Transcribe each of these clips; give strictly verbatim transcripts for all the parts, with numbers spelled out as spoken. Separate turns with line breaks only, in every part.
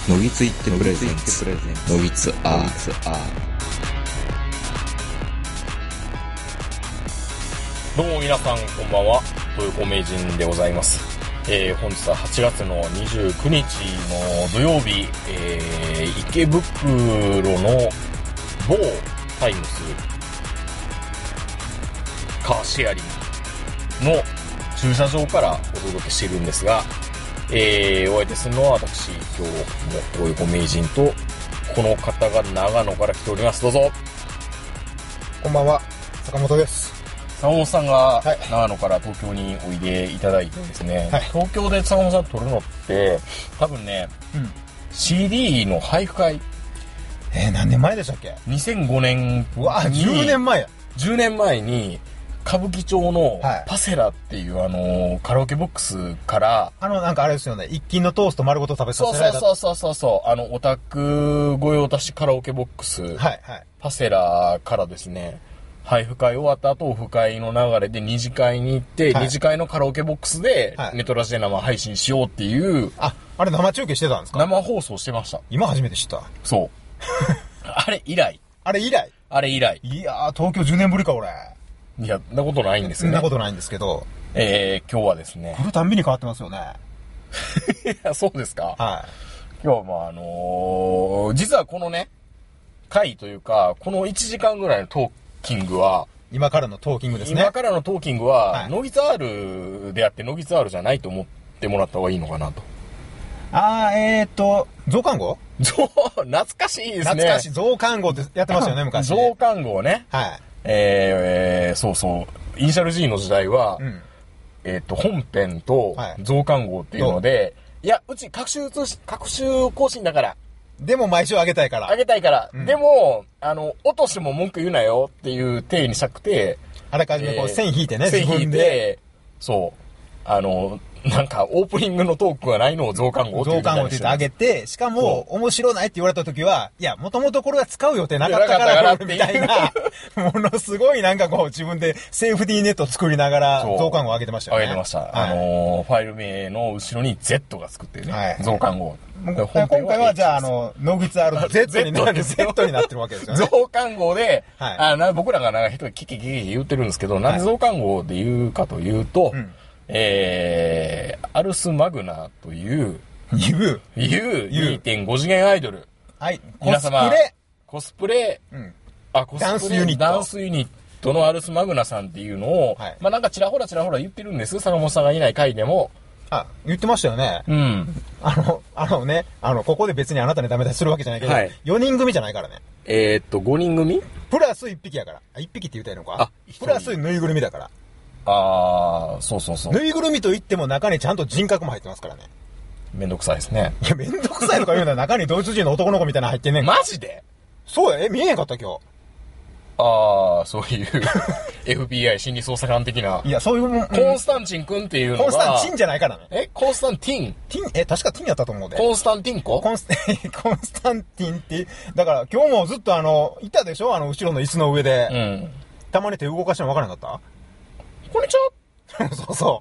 のぎついってプレゼンツのぎつアー
どうも皆さんこんばんは、豊子名人でございます。えー、本日ははちがつのにじゅうくにちの土曜日、えー、池袋の某タイムスカーシェアリングの駐車場からお届けしているんですが、えー、お相手するのは私、今日も豊子名人と、この方が長野から来ております。どうぞ。
こんばんは、坂本です。
坂本さんが長野から東京においでいただいてですね、はい、東京で坂本さん撮るのって多分ね、うん、シーディー の配布会、
えー、何年前でしたっけ？
にせんごねんに
うわじゅうねんまえや
じゅうねんまえに歌舞伎町のパセラっていう、はい、あのカラオケボックスから
あのなんかあれですよね、一斤のトースト丸ごと食べさせられた。
そうそうそうそうあのオタク御用達カラオケボックス、はいはい、パセラからですね、配布会終わった後オフ会の流れで二次会に行って、はい、二次会のカラオケボックスでネトラジで生配信しようっていう、はい、
ああれ生中継してたんですか？
生放送してました。
今初めて知った。
そうあれ以来
あれ以来
あれ以来
いやー東京じゅうねんぶりか俺。
いや、そんなことないんですよね。
そんなことないんですけど。
えー、今日はですね。
来るたんびに変わってますよね。
いや、そうですか。
はい。
今日はまああのー、実はこのね、回というか、このいちじかんぐらいのトーキングは、
今からのトーキングですね。
今からのトーキングは、はい、ノギツ R であって、ノギツ R じゃないと思ってもらった方がいいのかなと。
あー、えーっと、増刊号？
増、懐かしいですね。
懐かしい。増刊号ってやってましたよね、昔。
増刊号ね。
はい。
えー、そうそう、イニシャル G の時代は、うん、えっと、本編と増刊号っていうので、はい、いや、うち、各週通し、各週更新だから。
でも毎週上げたいから。
上げたいから。うん、でも、あの、落としても文句言うなよっていう体にしたくて、
あらかじめこう、えー、線引いてね、
線引いて、そう、あの、なんか、オープニングのトークがないのを増刊号って言って
増刊号って言ってあげて、しかも、面白ないって言われた時は、いや、もともとこれは使う予定なかったからみたいな、ものすごいなんかこう、自分でセーフティーネット作りながら、増刊号上げてましたよね。
上げてました。はい、あのー、ファイル名の後ろに Z が作ってるね。はい、増刊号。
今回はじゃあ、あの、ノギツ R の Z になって、Z になってるわけですよね。
増刊号で、はい、あな僕らがなんか一人キキキキ言ってるんですけど、なんで増刊号で言うかというと、うん、えー、アルスマグナという、
言う、
言う にてんご 次元アイドル。
はい。皆様、
コスプレ、うん、あ、コスプレ、ダンスユニット。ダンスユニットのアルスマグナさんっていうのを、はい、まあなんかちらほらちらほら言ってるんです。坂本さんがいない回でも。
あ、言ってましたよね。
うん。
あの、あのね、あの、ここで別にあなたにダメ出しするわけじゃないけど、はい、よにん組じゃないからね。
えー、っと、ごにん組
プラスいっぴきやから。あ、いっぴきって言ったらいいのか。あ、プラスぬいぐるみだから。
あー、そうそうそう。
ぬいぐるみと言っても中にちゃんと人格も入ってますからね。
めんどくさいですね。
いや、めんどくさいとか言うのは中にドイツ人の男の子みたいなの入ってんねん。
マジで？
そうや、え、見えへんかった今日。
あー、そういう、エフビーアイ 心理捜査官的な。
いや、そういうもん。
コンスタンチン君っていうのが。
コンスタンチンじゃないからね。
えコンスタンティン
ティン、え、確かティンやったと思うで。
コンスタンティンコ
コンス、コンスタンティンって、だから今日もずっとあの、いたでしょあの、後ろの椅子の上で。うん。たまに手動かしてもわからなかった
こんにちは
そうそう。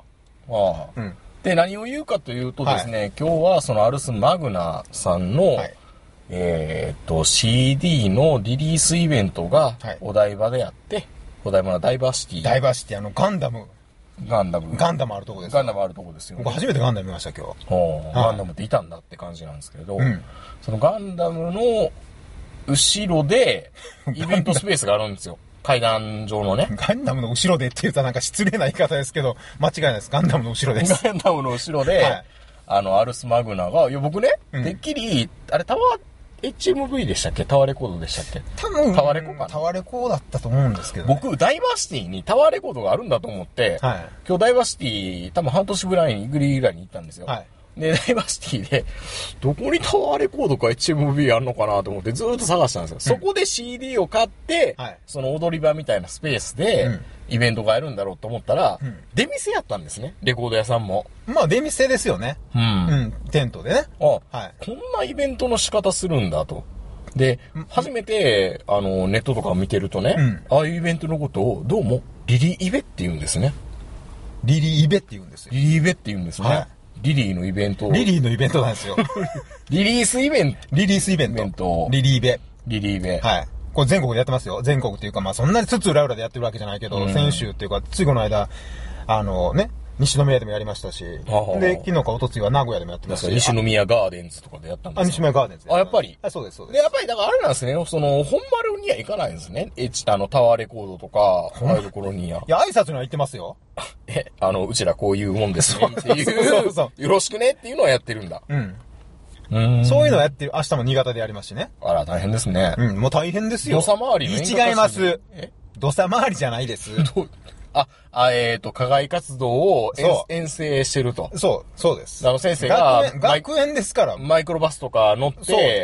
ああ。うん。で、何を言うかというとですね、はい、今日はそのアルスマグナさんの、はい、えっと、シーディー のリリースイベントがお台場でやって、はい、お台場のダイバーシティ。
ダイバーシティ、あの、ガンダム。
ガンダム。
ガンダムあるとこです。
ガンダムあるとこですよ、ね。
僕初めてガンダム見ました、今日。
ほう、はい、ガンダムっていたんだって感じなんですけれど、うん、そのガンダムの後ろで、イベントスペースがあるんですよ。階段上のね。
ガンダムの後ろでって言うとなんか失礼な言い方ですけど、間違いないです。ガンダムの後ろです。
ガンダムの後ろで、はい、あの、アルスマグナが、いや、僕ね、うん、てっきり、あれ、タワー、エイチエムブイ でしたっけタワーレコードでしたっけ
多分、
タワーレコかな
タワーレコーだったと思うんですけど、ね。
僕、ダイバーシティにタワーレコードがあるんだと思って、はい、今日ダイバーシティ、多分半年ぐらいに、ぐりぐらいに行ったんですよ。はいで、ダイバーシティで、どこにタワーレコードか エイチエムブイ あるのかなと思ってずーっと探したんですよ。うん、そこで シーディー を買って、はい、その踊り場みたいなスペースで、イベントがやるんだろうと思ったら、うん、出店やったんですね。レコード屋さんも。
まあ、出店ですよね。うん。うん。テントでね。
あ、はい。こんなイベントの仕方するんだと。で、うん、初めて、あの、ネットとか見てるとね、うん、ああいうイベントのことを、どうも、リリイベって言うんですね。
リリイベって言うんですよ。
リリイベって言うんですね。はいリリーのイベント。
リリーのイベントなんですよ。
リリースイベント。
リリースイベント。
イベント
リリーベ。
リリーベ。
はい。これ全国でやってますよ。全国っていうか、まあそんなにつつ裏裏でやってるわけじゃないけど、うん、先週っていうか、ついこの間、あのね、西宮でもやりましたし、ははで、昨日か一昨日は名古屋でもやってましたし。
西宮ガーデンズとかでやったんですか？
あ、西宮ガーデンズ。
あ、やっぱり。
あ、そうです、そうです。
で、やっぱり、だからあれなんですね、その、本丸には行かないんですね。え、あの、タワーレコードとか、ああいうところには。
いや、挨拶には行ってますよ。
え、あの、うちらこういうもんですね。っていう、
そうそう。
よろしくねっていうのはやってるんだ。
うん。うんそういうのをやってる。明日も新潟でやりますしね。
あら、大変ですね。
うん、もう大変ですよ。
土佐回りの
違います。え土佐回りじゃないです。
あ、あ、えっ、ー、と、課外活動を遠征してると。
そう、そうです。
あの先生が
学園、学園ですから。
マイクロバスとか乗って、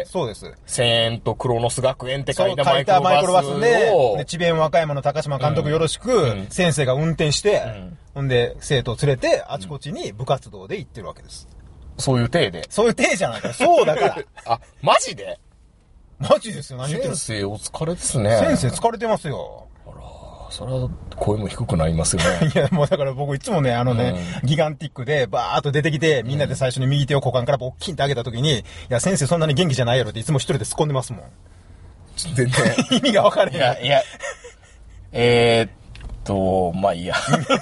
そう、そうです。
千円とクロノス学園って書いたマイクロバスを。
マイクロバスで、で、智弁和歌山の高島監督よろしく、うん、先生が運転して、うん、ほんで、生徒を連れて、あちこちに部活動で行ってるわけです。
そういう体で。
そういう体じゃないか。そうだから。
あ、マジで？
マジですよ、何言ってる？
先生お疲れですね。
先生疲れてますよ。
あら、それは声も低くなりますよね。
いや、もうだから僕いつもね、あのね、うん、ギガンティックでバーっと出てきて、みんなで最初に右手を股間からボッキンって上げた時に、いや、先生そんなに元気じゃないやろっていつも一人で突っ込んでますもん。
全然。
意味が分かれへん。
いや、いや、えー、っと、まあいいや。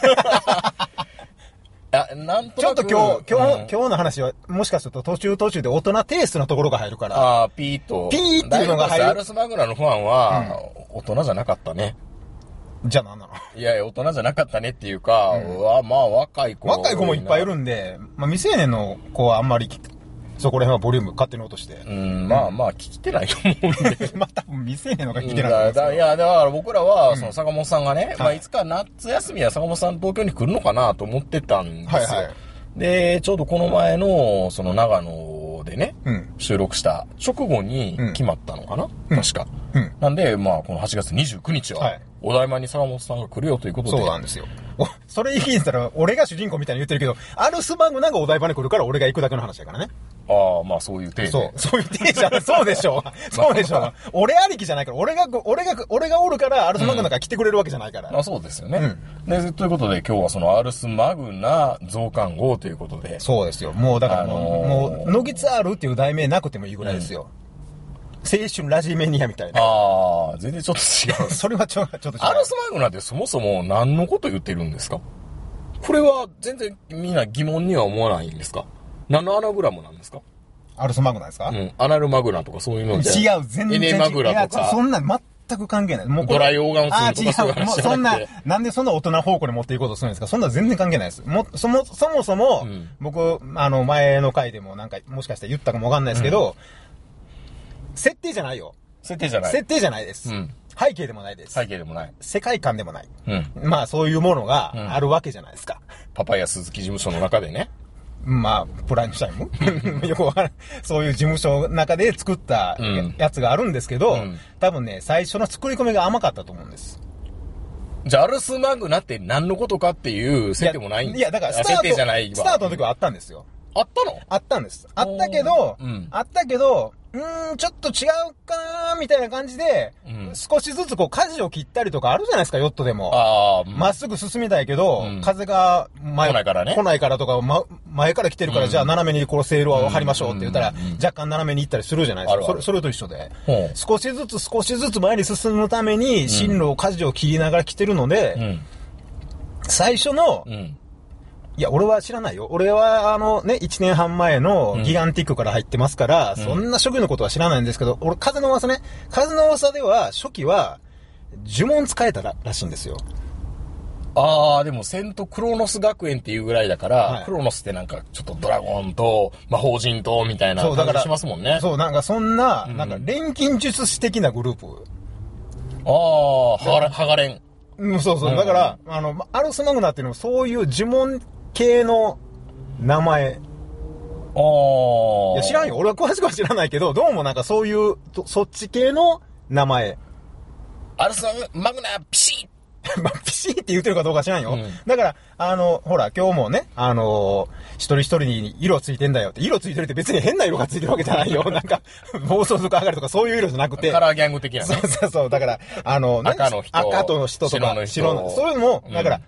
あ、なんとなく
ちょっと今日、今日、うん、今日の話は、もしかすると途中途中で大人テイストなところが入るから。
ああ、ピーと。
ピーっていうのが入る。
アルスマグナのファンは、うん、大人じゃなかったね。
じゃあ何なの？
いやいや、大人じゃなかったねっていうか、うん、うわ、まあ若い子。
若い子もいっぱいいるんで、まあ未成年の子はあんまり、そこら辺はボリューム勝手に落として。
うん、まあまあ聞いてないと思うんで。
まあ多分未成年のが聞いてないと思うんです
よ。いや、だから僕らは、その坂本さんがね、うん、まあいつか夏休みは坂本さん東京に来るのかなと思ってたんですよ。はいはい。で、ちょうどこの前の、その長野でね、うん、収録した直後に決まったのかな、うん、確か、うん。なんで、まあ、このはちがつにじゅうくにちは、お台場に坂本さんが来るよということで。
そうなんですよ。それ言いたら、俺が主人公みたいに言ってるけど、アルスマグナがお台場に来るから俺が行くだけの話だからね。
ああ、まあそういう体で。
そう、そういう体じゃない。そうでしょう。そうでしょう。俺ありきじゃないから、俺が、俺が、俺がおるから、アルスマグナが来てくれるわけじゃないから。
うん、あ、そうですよね。うん、で、ということで今日はそのアルスマグナ増刊号ということで。
そうですよ。もうだからもう、あのー、もう、ノギツアールっていう題名なくてもいいぐらいですよ。うん、青春ラジメニアみたいな。
ああ、全然ちょっと違う。
それはちょ、ちょっと違う。
アルスマグナってそもそも何のこと言ってるんですか？これは全然みんな疑問には思わないんですか？何のアナグラムなんですか？
アルスマグナですか？
うん。アナルマグナとかそういうので。
違う、全然違う。
エネマグラとか。
そんな、全く関係ない。
もうドライオーガン数とかそういう話じゃなくて。
もうそんな、なんでそんな大人方向に持っていこうとするんですか？そんな全然関係ないです。も、そも、そもそも、うん、僕、あの、前の回でもなんか、もしかしたら言ったかもわかんないですけど、うん、設定じゃないよ。
設定じゃない。
設定じゃないです。うん、背景でもないです。
背景でもない。
世界観でもない。うん、まあ、そういうものがあるわけじゃないですか。
うん、パパイヤ鈴木事務所の中でね。
まあ、プライムタイムよくわからない。そういう事務所の中で作ったやつがあるんですけど、うん、多分ね、最初の作り込みが甘かったと思うんです。
じゃあ、アルスマグナって何のことかっていう設定もないんですか？
いや、だからスタート、
設定じゃないわ。
スタートの時はあったんですよ。
あったの？
あったんです。あったけど、うん、あったけど、うーん、ちょっと違うかなみたいな感じで、うん、少しずつこう舵を切ったりとかあるじゃないですか、ヨットでも。ああ、まっすぐ進みたいけど、うん、風が前
来ないからね。
来ないからとか、ま、前から来てるから、うん、じゃあ斜めにこのセールを張りましょうって言ったら、うんうんうん、若干斜めに行ったりするじゃないですか。あるあるそれ、それと一緒で、うん。少しずつ少しずつ前に進むために、進路を舵を切りながら来てるので、うん、最初の、うんいや、俺は知らないよ。俺は、あのね、一年半前のギガンティックから入ってますから、うん、そんな初期のことは知らないんですけど、俺、風の噂ね、風の噂では、初期は、呪文使えた ら, らしいんですよ。
ああ、でも、セントクロノス学園っていうぐらいだから、はい、クロノスってなんか、ちょっとドラゴンと、魔法陣と、みたいな感じしますもんね。
そう、なんかそんな、うん、なんか錬金術師的なグループ。
ああ、ハガレン。
うん、そうそう。だから、うん、あの、アルスマグナっていうのは、そういう呪文、系の名前。ああ。いや、知らんよ。俺は詳しくは知らないけど、どうもなんかそういう、そっち系の名前。
アルスマグナ、ピシ
ッまあ、ピシッって言ってるかどうか知らんよ。うん、だから、あの、ほら、今日もね、あのー、一人一人に色ついてんだよって、色ついてるって別に変な色がついてるわけじゃないよ。なんか、暴走族上がりとかそういう色じゃなくて。
カラーギャング的なね。
そうそうそう。だから、あの、ね、
赤の人。
赤との人とか、
白の人。
白の、そういうのも、だから、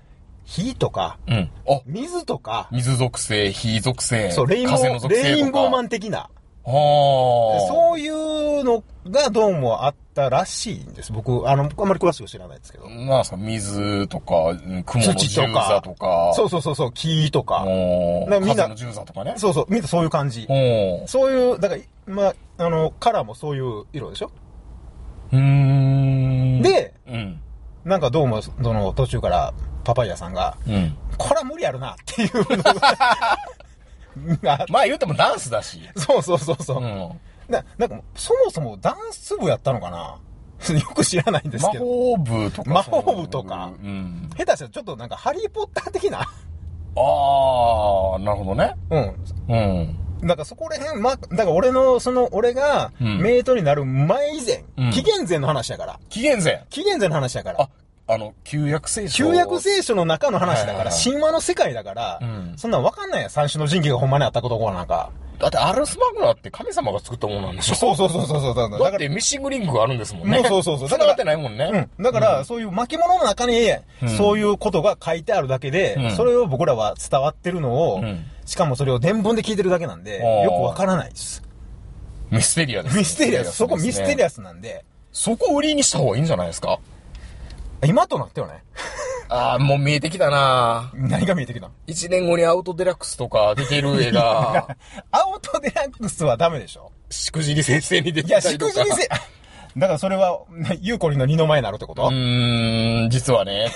火とか、
うん。あ、
水とか、
水属性、火属性、
そう、レインボー、レインボーマン的な。そういうのがどうもあったらしいんです。僕、あの、あんまり詳しく知らないですけど。
まあ、水とか、雲の十座とか。
そうそうそうそう、木とか。
かみんな、風の十座とかね。
そうそう、みんなそういう感じ。そういう、だから、まあ、あの、カラーもそういう色でしょ？
うーん。
で、
うん、
なんかどうも、その、途中からパパイヤさんが、
うん、
これは無理やるなっていうのが、
まあ言うてもダンスだし。
そうそうそうそう。
うん、
ななんかそもそもダンス部やったのかなよく知らないんですけど。
魔法部とか。
魔法部とか。
うん、
下手したらちょっとなんかハリーポッター的な。
ああ、なるほどね。
うん。
うん。
だからそこら辺、ま、だから俺の、その、俺が、メイトになる前以前、うん、紀元前の話やから。
紀元前
紀元前の話やから。
ああの、旧約聖書。
旧約聖書の中の話だから、はいはいはい、神話の世界だから、うん、そんなんわかんないやん。三種の神器がほんまにあったことこなんか。
だってアルスマグナって神様が作ったものなんでしょ？
そうそうそうそうそう。だ
だってミッシングリンクがあるんですもんね。
そうそうそう。
繋がってないもんね。
うん。だから、うん、そういう巻物の中に、うん、そういうことが書いてあるだけで、うん、それを僕らは伝わってるのを、うん、しかもそれを伝聞で聞いてるだけなんで、よくわからないです。
ミステリアです、ね。
ミステリアス。そこミステリアスなんで。
そこを売りにした方がいいんじゃないですか？
今となってはね。
ああ、もう見えてきたな。
何が見えてきた？
一年後にアウトデラックスとか出てる映画。
アウトデラックスはダメでしょ？
しくじり先生に出てたりとか。
いや、しくじり先生。だからそれは、ユーコリンの二の前になるってこと？
うーん、実はね。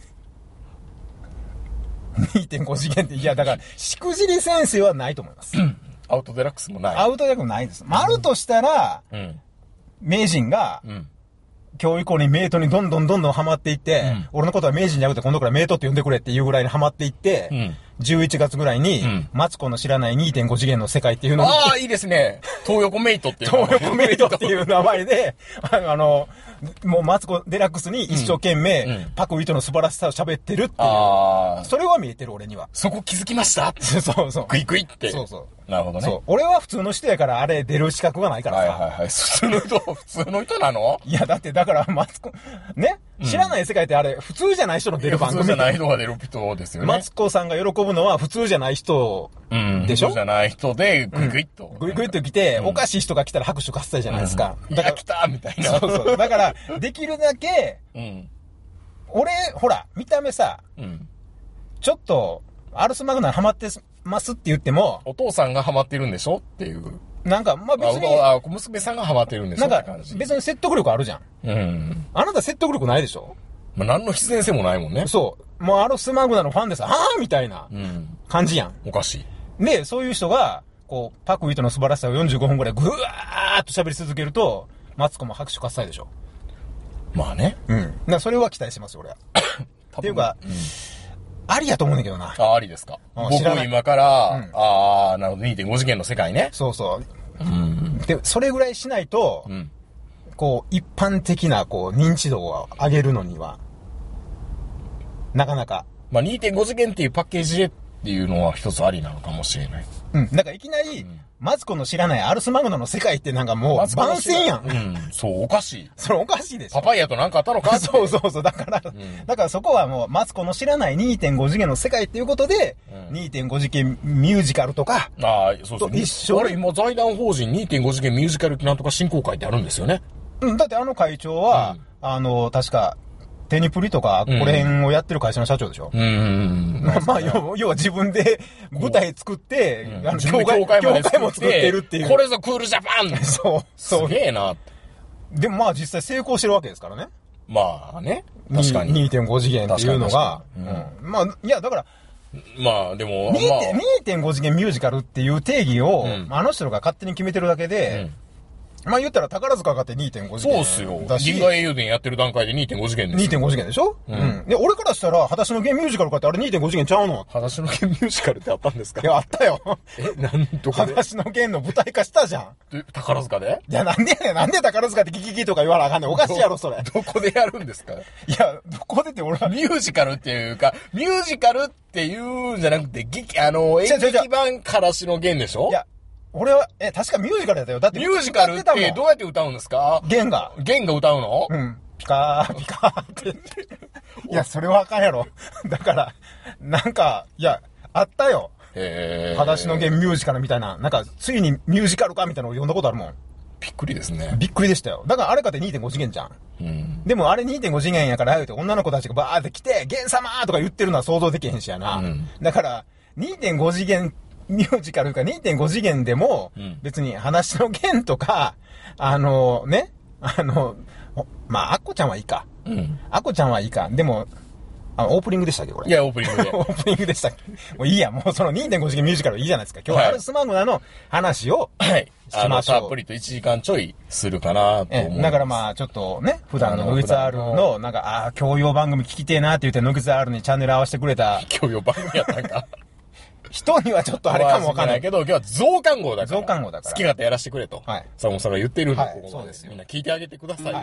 にてんご 次元って、いや、だから、しくじり先生はないと思います。
アウトデラックスもない。
アウトデラックスもないです。まあ、あるとしたら、うん、名人が、うん今日以降にメイトにどんどんどんどんハマっていって、うん、俺のことは名人じゃなくて今度からメイトって呼んでくれっていうぐらいにハマっていって、うん、じゅういちがつぐらいに、うん、マツコの知らない にてんご 次元の世界っていうのを。
ああ、いいですね。東横メイトっていう。
東横メイトっていう名前で、あの、もうマツコデラックスに一生懸命、うん、パク・ウィトの素晴らしさを喋ってるっていう。あそれは見えてる俺には。
そこ気づきました
そうそう。
グイグイって。
そうそう。
なるほどね。そう。
俺は普通の人やからあれ出る資格がないからさ。
はいはいはい。普通の人、普通の人なの？
いやだってだからマツコ、ね、うん、知らない世界ってあれ普通じゃない人の出る番組。
普通じゃない人が出る人ですよね。
マツコさんが喜ぶのは普通じゃない人でしょ？
うん、普通じゃない人でグイグイっと。
グイグイっと来て、うん、おかしい人が来たら拍手喝采じゃないですか。
うん、だから来たみたいな。
そうそう。だから、できるだけ、うん、俺、ほら、見た目さ、うん、ちょっと、アルスマグナハマってますって言っても、
お父さんがハマってるんでしょっていう。
なんか、まあ別に。
あ、娘さんがハマってるんでしょ
なんか、別に説得力あるじゃん。うん。あなた説得力ないでしょ？
まあ何の必然性もないもんね。
そう。もうアルスマグナのファンでさ、はぁみたいな感じやん。
おかし
い。で、そういう人が、こう、パク・ウィトの素晴らしさをよんじゅうごふんぐらいぐわーっと喋り続けると、マツコも拍手喝采でしょ。
まあね。
うん。だからそれは期待してますよ、俺は。っていうか、うん、ありやと思うんだけどな。
あ、ありですか。僕今から、うん、あー、なるほど、にてんご 次元の世界ね。
そうそう。うん、で、それぐらいしないと、うん、こう、一般的な、こう、認知度を上げるのには、なかなか。
まあ、にてんご 次元っていうパッケージでっていうのは一つありなのかもしれない。
うん。だからいきなり、うん、マツコの知らないアルスマグナの世界ってなんかもう番宣やん。
うん。そう、おかしい。
それおかしいでしょ。
パパイヤとなんかあったのか
そうそうそう。だから、うん、だからそこはもうマツコの知らない にてんご 次元の世界っていうことで、うん、にてんご 次元ミュージカルとか、
ああ、そうそう。一緒。あれ今財団法人 にてんご 次元ミュージカルなんとか振興会ってあるんですよね。
うん。だってあの会長は、うん、あの、確か、テニプリとか、これ辺をやってる会社の社長でしょ。うん。まあ、まあ、要は自分で舞台作って、
うん、あの教会教会
も作ってるっていう。
これぞクールジャパン
そう。
そう。すげえな。
でもまあ実際成功してるわけですからね。
まあね。確かに。
にてんご 次元っていうのが。うん、まあ、いや、だから、
まあでも、
にてんご 次元ミュージカルっていう定義を、うん、あの人が勝手に決めてるだけで、うんまあ言ったら宝塚があって にてんご 次元。
そうっすよ。銀河英雄伝やってる段階で にてんご 次元ですよ。
にてんご 次元でしょうん。うん、で、俺からしたら、裸足の弦ミュージカルかってあれ にてんご 次元ちゃうの
裸足の弦ミュージカルってあったんですか？
いや、あったよ。
え、なんとか
裸足の弦の舞台化したじゃん。
宝塚で？
いや、なんでね、なんで宝塚ってキキキとか言わなあかんねん。おかしいやろ、それ。
どこでやるんですか？い
や、どこでって俺は。
ミュージカルっていうか、ミュージカルっていうんじゃなくて、劇、あの、演劇版からしの弦でしょ？
いや、俺は、え、確かミュージカルだったよ。だって。
ミュージカルってどうやって歌うんですか？
弦が。
弦が歌うの？
うん。ピカー、ピカーって。 いや、それはあかんやろ。だから、なんか、いや、あったよ。
へー。
裸足の弦ミュージカルみたいな、なんか、ついにミュージカルかみたいなのを読んだことあるもん。
びっくりですね。
びっくりでしたよ。だからあれかって にてんご 次元じゃん。
うん。
でもあれ にてんご 次元やから、女の子たちがバーって来て、弦様とか言ってるのは想像できへんしやな。うん、だから、にてんご 次元ミュージカルか にてんご 次元でも、別に話の弦とか、あのね、あの、まあ、アッコちゃんはいいか。うん。アッコちゃんはいいか。でも、あ、オープニングでしたっけこれ。
いや、オープニングで。
オープニングでしたっけもういいや、もうその にてんご 次元ミュージカルいいじゃないですか。今日はアルスマグナの話を、
はい。しましょう。たっぷりといちじかんちょいするかなと思う。
だからまあ、ちょっとね、普段のノギツアールの、なんか、ああ、教養番組聞きてえなって言ってノギツアールにチャンネル合わせてくれた。
教養番組やったんか。
人にはちょっとあれかもわかんない
けど、今日は増刊号だから。
増刊号だから。
好き勝手やらせてくれと。はい。坂本さんが言ってるんで、
はい、ここそうですよ。
みんな聞いてあげてくださいよ。はい、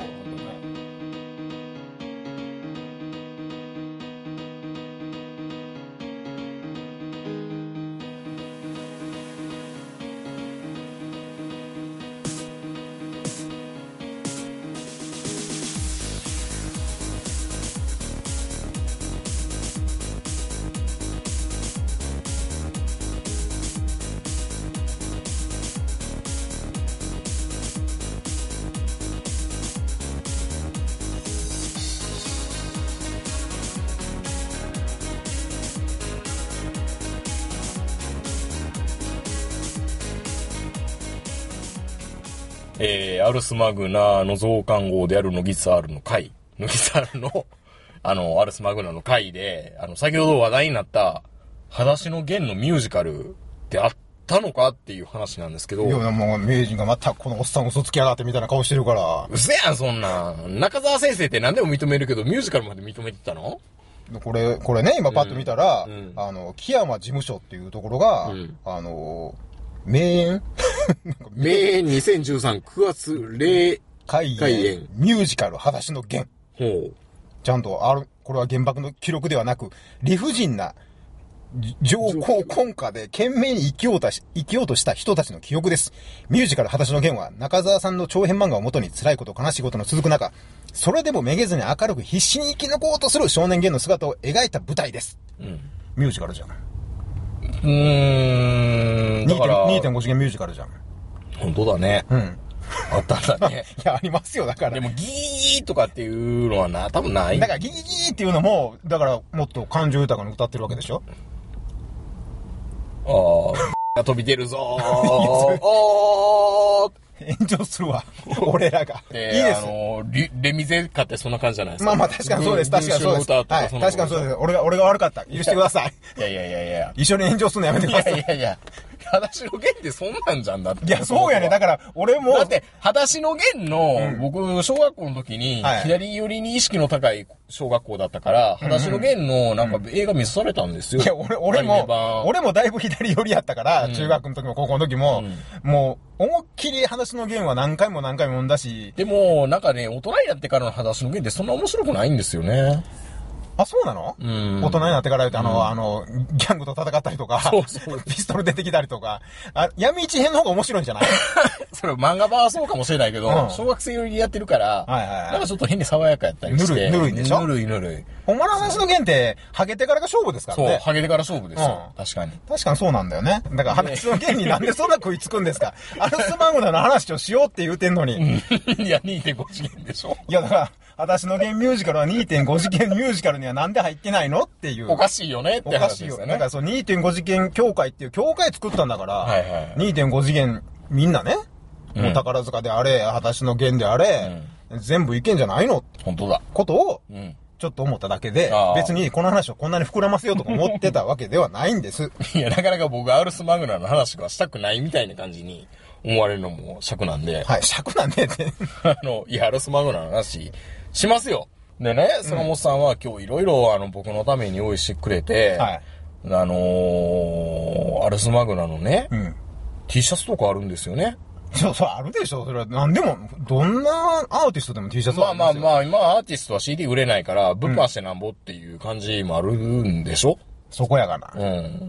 えー、アルスマグナの増刊号であるノギツアールの回、ノギツアールの、あの、アルスマグナの回で、あの、先ほど話題になった、裸足の弦のミュージカルってあったのかっていう話なんですけど。
いや、もう、名人がまたこのおっさん嘘つきやがってみたいな顔してるから。
うせやん、そんな。中澤先生って何でも認めるけど、ミュージカルまで認めてたの？
これ、これね、今パッと見たら、うんうん、あの、木山事務所っていうところが、うん、あの、名演
名演にせんじゅうさんくがつ例
開演ミュージカル裸足の弦。ほう。ちゃんとある、これは原爆の記録ではなく、理不尽な上皇婚下で懸命に生きようとし、生きようとした人たちの記憶です。ミュージカル裸足の弦は中澤さんの長編漫画をもとに辛いこと悲しいことの続く中、それでもめげずに明るく必死に生き抜こうとする少年弦の姿を描いた舞台です。うん。ミュージカルじゃん。
うーん。だから
にてんご 次元ミュージカルじゃん。
本当だね。うん。あったんだね。
いや、ありますよ、だから。
でも、ギーとかっていうのはな、多分ない。
だから、ギーギーっていうのも、だから、もっと感情豊かに歌ってるわけでしょ？
ああ、が飛び出るぞー。おー。
炎上するわ。俺らが。
いいです。あのー、レミゼかってそんな感じじゃないですか。
まあまあ確かにそうです。確かにそうです。はい。確かにそうです。俺が、俺が悪かった。許してください。
いやいやいやいや。
一緒に炎上するのやめてください。
いやいやいや。裸足の弦ってそんなんじゃんだって。
いや、そうやね。だから、俺も。
だって、裸足の弦の、うん、僕、小学校の時に、はい、左寄りに意識の高い小学校だったから、裸足の弦の、なんか映画見されたんですよ。
いや、俺、俺も、俺もだいぶ左寄りやったから、うん、中学の時も高校の時も、うん、もう、思いっきり裸足の弦は何回も何回も読んだし。
でも、なんかね、大人になってからの裸足の弦ってそんな面白くないんですよね。
あ、そうなの？うん。大人になってから言うと、あの、うん、あの、ギャングと戦ったりとか、
そうそう。
ピストル出てきたりとか、あ、闇市編の方が面白いんじゃない？
それ漫画版はそうかもしれないけど、うん、小学生よりにやってるから、はいはいはい、なんかちょっと変に爽やかやったりして。
ぬるい、ぬるいでしょ？
ぬるいぬるい。
ほんまの話の弦って、ハゲてからが勝負ですからね。
そう、ハゲてから勝負ですよ。うん、確かに。
確かにそうなんだよね。だから話の弦になんでそんな食いつくんですか？アルスマグナの話をしようって言うてんのに。
いや、にてんご 次元でしょ？
いや、だから、私の弦ミュージカルは にてんご 次元ミュージカルにはなんで入ってないのっていう。
おかしいよねって話ですよね。おかしいよ。
だからその にてんご 次元協会っていう協会作ったんだから、はいはい、にてんご 次元みんなね、うん、もう宝塚であれ、私の弦であれ、うん、全部いけんじゃないの？
本当だ。
ことを、うんちょっと思っただけで、別にこの話をこんなに膨らませようとか思ってたわけではないんです。
いや、なかなか僕アルスマグナの話がしたくないみたいな感じに思われるのも尺なんで。
はい、尺なんでって。
あの、いや、アルスマグナの話しますよ。でね、坂本さんは今日いろいろあの僕のために用意してくれて、はい、あのー、アルスマグナのね、うん、T シャツとかあるんですよね。
そうそう、あるでしょ。それは何でも、どんなアーティストでも T シャツはあるんですよ。
まあまあまあ、今アーティストは シーディー 売れないから、物販してなんぼっていう感じもあるんでしょ、うん、
そこやがな。うん。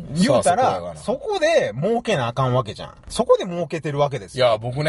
言うたら、そこで儲けなあかんわけじゃん。そこで儲けてるわけです
よ。いや、僕ね、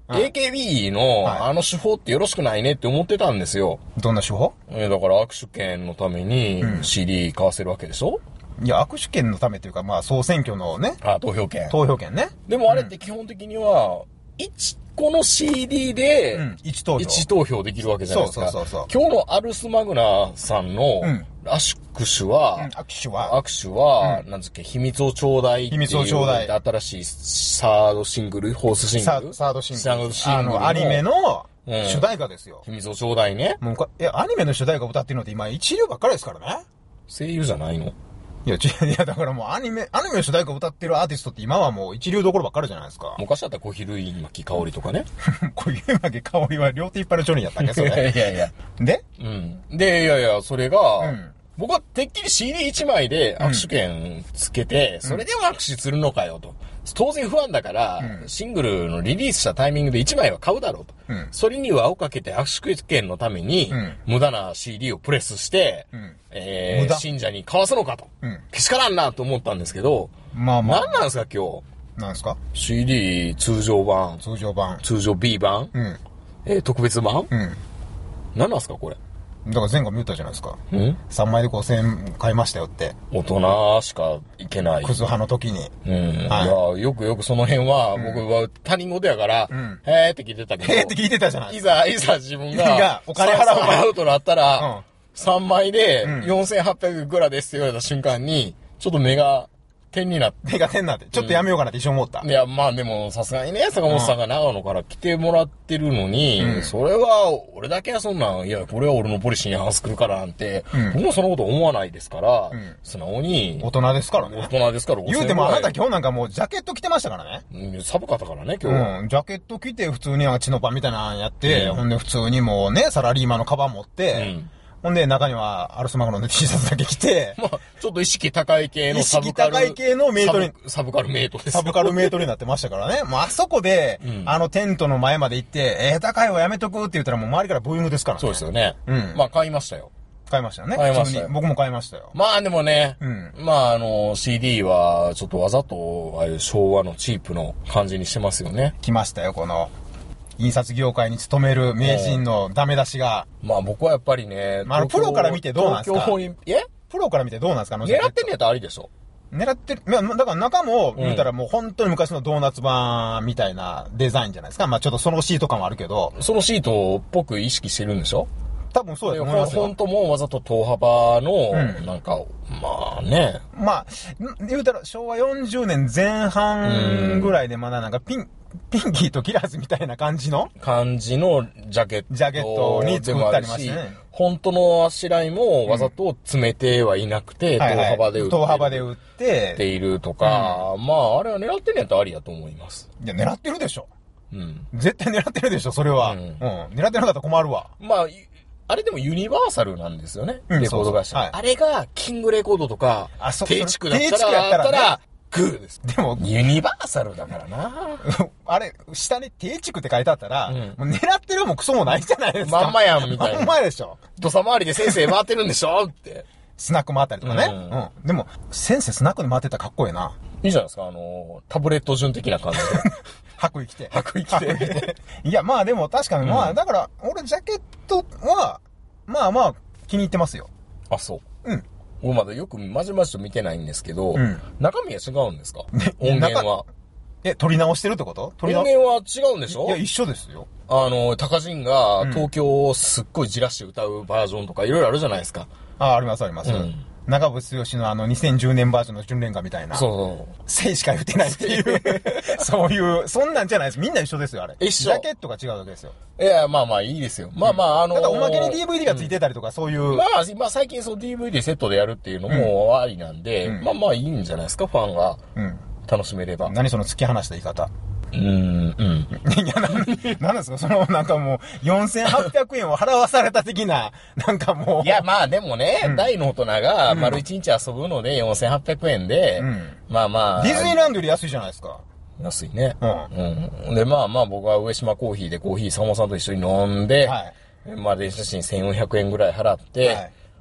うん、エーケービー の、はい、あの手法ってよろしくないねって思ってたんですよ。
どんな手法？
えー、だから握手券のために シーディー 買わせるわけでしょ、
うん、いや、握手券のためっていうか、まあ、総選挙のね。
あ、投票券。
投票券ね。
でもあれって基本的には、いちこの シーディー で、うん、いち投票。いち投票できるわけじゃないですか。そうそうそうそう。今日のアルスマグナさんの、うん握手は、うん、
握手は、
握手は、うん、なんですっけ、秘密をちょうだいっていう。
秘密をちょうだい。
新しいサードシングル、フォースシングル
サードシングル。
サードシングル。
あの、アニメの主題歌ですよ。
うん、秘密をちょうだいね。
もうか、いや、アニメの主題歌歌ってるのって今一流ばっかりですからね。
声優じゃないの？
いや、違う、いや、だからもうアニメ、アニメの主題歌歌ってるアーティストって今はもう一流どころばっかりじゃないですか。
昔だったら小比類巻香織とかね。
小比類巻香織は両手いっぱいのチョリンやったっけそれ。
いやいやいや。
で
うん。で、いやいや、それが、うん僕はてっきり シーディーいち 枚で握手券つけて、うん、それでも握手するのかよと。当然不安だから、うん、シングルのリリースしたタイミングでいちまいは買うだろうと。うん、それに輪をかけて握手券のために、うん、無駄な シーディー をプレスして、うんえー、信者に買わすのかと。うん、けしからんなと思ったんですけど、まあまあ。何なんですか今日。
何ですか
シーディー 通常版。
通常版。
通常 B 版。うん、えー、特別版。うん、何なんですかこれ。
だから前回も言ったじゃないですか。ん ?さん 枚でごせんえん買いましたよって。
大人しかいけない。
クズ派の時に。
うん。はい、いや、よくよくその辺は、うん、僕は他人事やから、うん、へーって聞いてたけど。
へーって聞いてたじゃない
いざ、いざ自分が、お金払う払うとなったら、うん、さんまいでよんせんはっぴゃくいくらですって言われた瞬間に、ちょっと目が、点になって。
目が点になって。ちょっとやめようかなって一緒思った。
うん、いや、まあでも、さすがにね、坂本さんが長野から来てもらってるのに、うん、それは、俺だけはそんな、いや、これは俺のポリシーに反するからなんて、うん、僕もそのこと思わないですから、うん、素直に。
大人ですからね。
大人ですから、
言うてもあなた今日なんかもうジャケット着てましたからね。
うん、寒かったからね、今日は。
うん、ジャケット着て普通にチノパンみたいなのやって、うん、ほんで普通にもうね、サラリーマンのカバン持って、うんほんで、中には、アルスマグロの T シャツだけ着て、
まあ、ちょっと意識高い系の
サブカル。意識高い系のメイトに、
サブカルメイトです。
サブカルメイトになってましたからね。もうあそこで、うん、あのテントの前まで行って、えー、高いはやめとくって言ったらもう周りからブーイングですからね。
そうですよね。うん。まあ、買いましたよ。
買いましたよね。
買いましたよ。
僕も買いましたよ。
まあでもね、うん、まああの、シーディー は、ちょっとわざと、ああいう昭和のチープの感じにしてますよね。
来ましたよ、この。印刷業界に勤める名人のダメ出しが。
まあ僕はやっぱりね、
まあプロから見てどうなんですか？
東京オリンピック、え？
プロから見てどうなんですか？
狙ってんのやったらありでしょ。
狙ってる、いや、だから中も見たらもう本当に昔のドーナツ版みたいなデザインじゃないですか。まあちょっとそのシート感もあるけど。
そのシートっぽく意識してるんでしょ？
多分そうだと思いますよ。
本当もわざと等幅の、なんか、うん、まあね。
まあ、言うたら昭和よんじゅうねんぜん半ぐらいでまだなんかピン、ピンキーとキラーズみたいな感じの
感じのジャケット。
ジャケットに作ってありましたね。
本当のあしらいもわざと詰めてはいなくて、うん、等幅で売って。
等幅で売って。
ているとか、うん、まああれは狙ってんやったらありやと思います。
いや、狙ってるでしょ。うん。絶対狙ってるでしょ、それは。うん。うん、狙ってなかったら困るわ。
まあ、あれでもユニバーサルなんですよね。うん、レコード会社。はい、あれがキングレコードとか、低地区だったら、低地区やったら、ね、グーです。でも、ユニバーサルだからな
あれ、下に低地区って書いてあったら、うん、もう狙ってるもクソもないじゃないですか。
まんまやん、みたいな。
まんまでしょ。
土佐回りで先生回ってるんでしょって。
スナック回ったりとかね。うん。うん、でも、先生スナックで回ってたらかっこいいな。
いいじゃないですか、あの、タブレット順的な感じで。
白衣着て。
白衣着て。
いや、まあでも確かに、まあ、うん、だから、俺ジャケットは、まあまあ、気に入ってますよ。
あ、そう。うん。僕まだよくまじまじと見てないんですけど、うん、中身は違うんですか？音源は。
え、撮り直してるってこと？
撮り音源は違うんでしょ？
いや、一緒ですよ。
あの、高人が東京をすっごいじらして歌うバージョンとかいろいろあるじゃないですか。
あ、ありますあります。うん、長渕剛のあのにせんじゅうねんバージョンの純恋歌みたいな。そうそう。生しか言ってないっていう。そういう、そんなんじゃないです。みんな一緒ですよ、あれ。
一緒。
ジャケットが違うだけですよ。
いや、まあまあいいですよ。まあまあ、あのー。
ただおまけに ディーブイディー がついてたりとか、うん、そういう。
まあ、まあ最近そう ディーブイディー セットでやるっていうのもありなんで、うん、まあまあいいんじゃないですか、ファンが。うん。楽しめれば。
何その突き放した言い方。
うーん、うん。
いや、なん、なんですかその、なんかもう、よんせんはっぴゃくえんを払わされた的な、なんかもう。
いや、まあでもね、うん、大の大人が丸一日遊ぶのでよんせんはっぴゃくえんで、うん、まあまあ。
ディズニーランドより安いじゃないですか。
安いね。うん。うん。で、まあまあ僕は上島コーヒーでコーヒーさんまさんと一緒に飲んで、はい、まあ電車賃せんよんひゃくえんぐらい払って、はい、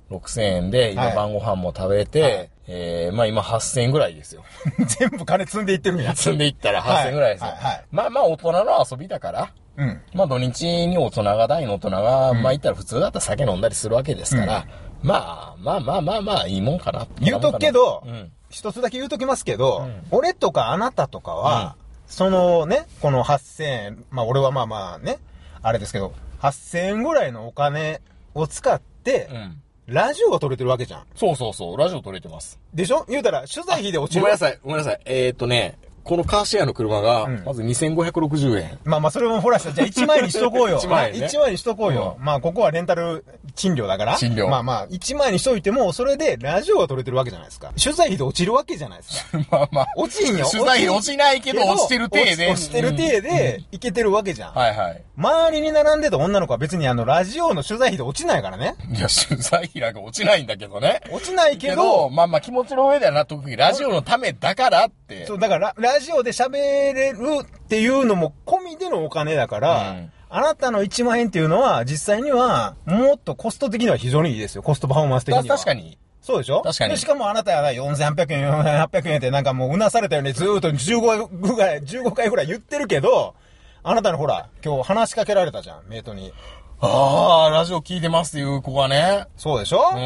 ろくせんえんで、今晩ご飯も食べて、はい、えー、まあ今はっせんえんぐらいですよ。
全部金積んでいってるんや。
積んでいったらはっせんえんぐらいですよ。はいはいはい、まあまあ大人の遊びだから、うん、まあ土日に大人が大の大人が、うん、まあ言ったら普通だったら酒飲んだりするわけですから、うん、まあまあまあまあまあいいもんかな。
言うとくけど、うん、一つだけ言うときますけど、うん、俺とかあなたとかは、うん、そのね、このはっせんえん、まあ俺はまあまあね、あれですけど、はっせんえんぐらいのお金を使って、うん、ラジオが撮れてるわけじゃん。
そうそうそう、ラジオ撮れてます。
でしょ？言うたら、取材費で落ちる。
ごめんなさい、ごめんなさい。えーっとね、このカーシェアの車が、まずにせんごひゃくろくじゅうえん。うん、
まあまあ、それもほらした。じゃあいちまん円にしとこうよ。いちまん円、ね。いちまん円にしとこうよ。うん、まあ、ここはレンタル賃料だから。賃料。まあまあ、いちまん円にしといても、それでラジオが撮れてるわけじゃないですか。取材費で落ちるわけじゃないですか。まあまあ。落ちんよ。
取材費落ちないけど、落ちてる体で。
落ちてる体で、いけてるわけじゃん。
うん、はいはい。
周りに並んでた女の子は別にあの、ラジオの取材費で落ちないからね。
いや、取材費なんか落ちないんだけどね。
落ちないけど、けど
まあまあ気持ちの上ではな、特にラジオのためだからって。
そう、だからラ、ラジオで喋れるっていうのも込みでのお金だから、うん、あなたのいちまんえんっていうのは実際にはもっとコスト的には非常にいいですよ。コストパフォーマンス的には。
確かに。
そうでしょ？確かに。で、しかもあなたはよんせんはっぴゃくえん、よんせんはっぴゃくえんってなんかもううなされたようにずーっとじゅうごぐらい、じゅうごかいぐらい言ってるけど、あなたのほら、今日話しかけられたじゃん、メイトに。
ああ、ラジオ聞いてますっていう子がね。
そうでしょ？うん。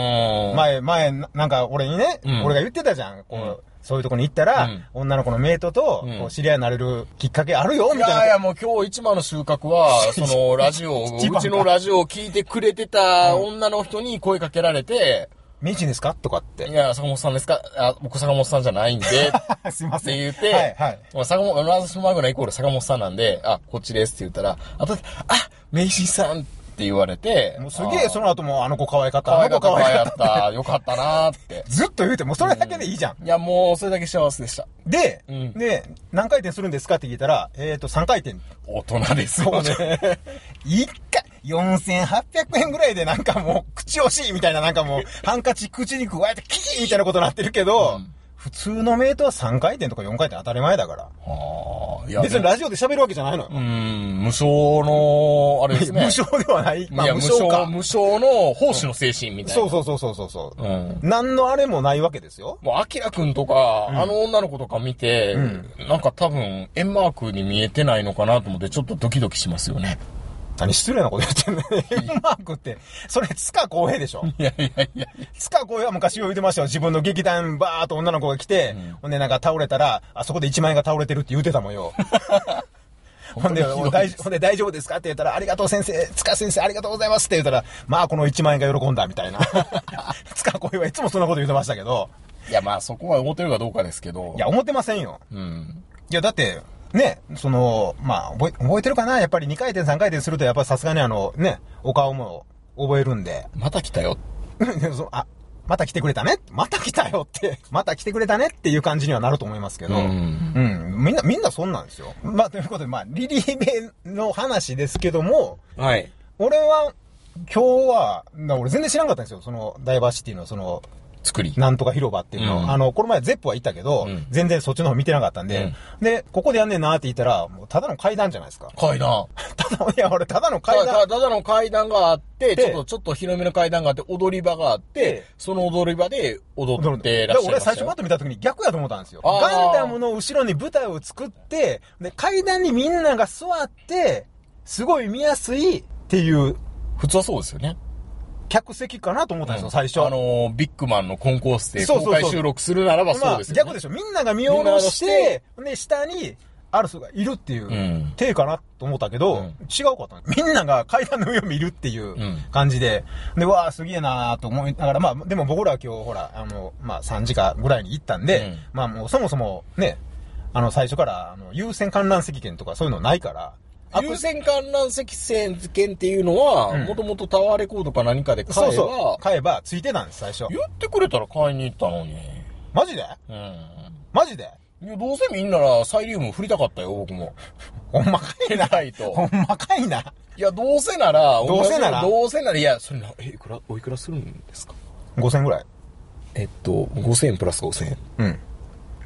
前、前、なんか俺にね、うん、俺が言ってたじゃん。こう、うんそういうとこに行ったら、うん、女の子のメイトと、こう知り合いになれるきっかけあるよ、みたいな。
いやいや、もう今日一番の収穫は、そのラジオ、うちのラジオを聞いてくれてた女の人に声かけられて、
メイチですかとかって。
いや、坂本さんですかあ、僕坂本さんじゃないんで。
すいません。
って言って、はいはい。まあ、坂本、ラズマグナイコール坂本さんなんで、あ、こっちですって言ったら、あと、あ、メイシーさんって言われて。
もうすげえ、その後もあの子可愛かった。
可愛かった。可愛かった。よかったなーって。
ずっと言うて、もうそれだけでいいじゃん。
うん、いや、もうそれだけ幸せでした。
で、うん、で、何回転するんですかって聞いたら、えっと、さんかい転。
大人ですよね。
いっかい、よんせんはっぴゃくえんぐらいでなんかもう、口惜しいみたいな、なんかもう、ハンカチ口に加えてキキーみたいなことになってるけど、うん普通のメイトはさんかい転とかよんかい転当たり前だから。はあ、いや別にラジオで喋るわけじゃないのよ。
うん、無償の、あれですね。
無償ではない。
まあ、いや無償か。無償の奉仕の精神みたいな。
うん、そうそうそうそうそう。うん。何のあれもないわけですよ。
もう、アキラくんとか、うん、あの女の子とか見て、うん、なんか多分、円マークに見えてないのかなと思って、ちょっとドキドキしますよね。
何失礼なこと言ってんの円マークって、それ、塚公平でしょ
いやいやいや。
塚公平は昔言ってましたよ。自分の劇団バーっと女の子が来て、うん、ほんでなんか倒れたら、あそこでいちまんえんが倒れてるって言ってたもんよ。ほんで、ほんで大丈夫ですかって言ったら、ありがとう先生、塚先生ありがとうございますって言ったら、まあこのいちまんえんが喜んだみたいな。塚公平はいつもそんなこと言ってましたけど。
いやまあそこは思ってるかどうかですけど。
いや思ってませんよ。うん。いやだって、ね、その、まあ、覚え、覚えてるかなやっぱりにかい転さんかい転すると、やっぱりさすがにあの、ね、お顔も覚えるんで。
また来たよ。
あ、また来てくれたねまた来たよって、また来てくれたねっていう感じにはなると思いますけど。うん。うん。みんな、みんなそんなんですよ。まあ、ということで、まあ、リリーベの話ですけども。
はい。
俺は、今日は、俺全然知らんかったんですよ。その、ダイバーシティのその、
作り。
なんとか広場っていうの。うん、あの、この前ゼップは行ったけど、うん、全然そっちの方見てなかったんで、うん、で、ここでやんねんなって言ったら、もうただの階段じゃないですか。
階段。
ただ、いや、俺ただの階段。
ただ、ただの階段があって、ちょっと、ちょっと広めの階段があって、踊り場があって、その踊り場で踊ってらっしゃいましたよ。俺最
初パッと見た時に逆やと思ったんですよ。ガンダムの後ろに舞台を作って、で、階段にみんなが座って、すごい見やすいっていう。
普通はそうですよね。
客席かなと思ったんですよ、うん、最初。
あのー、ビッグマンのコンコースで公開収録するならばそうですよね。
まあ、逆でしょ。みんなが見下ろして、で、下にアルスがいるっていう、体かなと思ったけど、うん、違うかった。みんなが階段の上を見るっていう感じで、うん、で、わーすげえなーと思いながら、まあ、でも僕らは今日、ほら、あの、まあ、さんじかぐらいに行ったんで、うん、まあもうそもそもね、あの、最初から、あの、優先観覧席券とかそういうのないから、
優先観覧席券っていうのは、もともとタワーレコードか何かで買えば、そうそ
う買えばついてたんです、最初。
言ってくれたら買いに行ったのに。
マジでうん。マジで
いや、どうせみんならサイリウム振りたかったよ、僕も。
ほんまかいな。
ないと。
ほんまかいな。
いや、どうせなら、
どうせなら
どうせなら、いや、それな、え、いくら、おいくらするんですか
?ごせん ぐらい。
えっと、ごせんえんプラスごせんえん。うん。